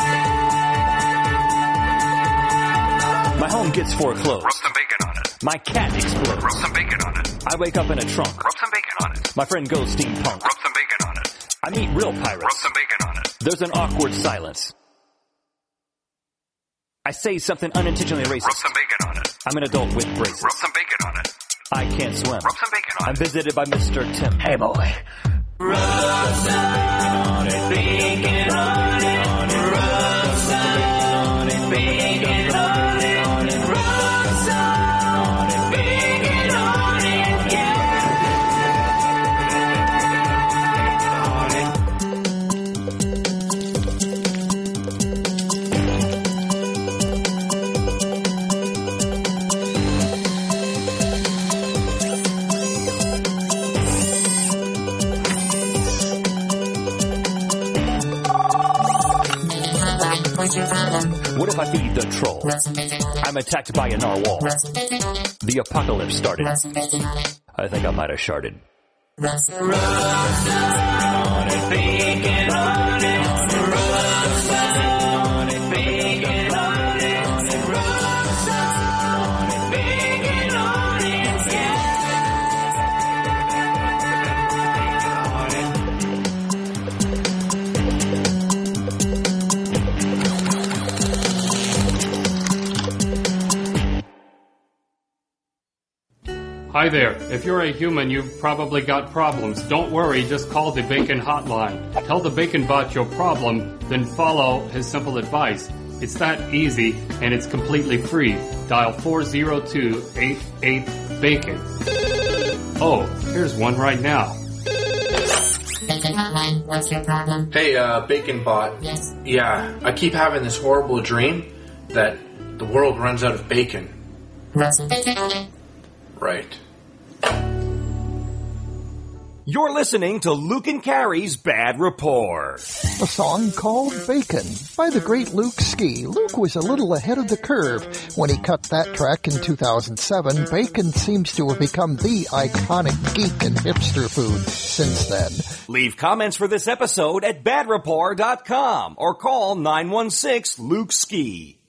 yeah.
My home gets foreclosed.
Rub some bacon on it.
My cat explodes.
Rub some bacon on it.
I wake up in a trunk.
Rub some bacon on it.
My friend goes steampunk.
Rub some bacon on it.
I meet real pirates.
Rub some bacon on it.
There's an awkward silence. I say something unintentionally racist.
Rub some bacon on it.
I'm an adult with braces.
Rub some bacon on it.
I can't swim.
Rub some bacon on
I'm
it.
visited by Mister Tim.
Hey, boy. Rub some bacon on it. Rub some bacon on it. Rub some bacon on it, yeah.
What if I feed the troll? I'm attacked by a narwhal. The apocalypse started. I think I might have sharded.
Rub some bacon on it. Bacon on it. Rub some bacon on it. Rub some bacon on it, yeah.
Hi there. If you're a human, you've probably got problems. Don't worry, just call the Bacon Hotline. Tell the Bacon Bot your problem, then follow his simple advice. It's that easy, and it's completely free. Dial four oh two, eight eight, BACON. Oh, here's one right now.
Bacon Hotline, what's your problem?
Hey, uh, Bacon Bot.
Yes?
Yeah, I keep having this horrible dream that the world runs out of bacon.
Rub some bacon on it.
Right.
You're listening to Luke and Carrie's Bad Report.
A song called Bacon by the great Luke Ski. Luke was a little ahead of the curve. When he cut that track in two thousand seven, bacon seems to have become the iconic geek and hipster food since then.
Leave comments for this episode at bad report dot com or call nine one six Luke Ski.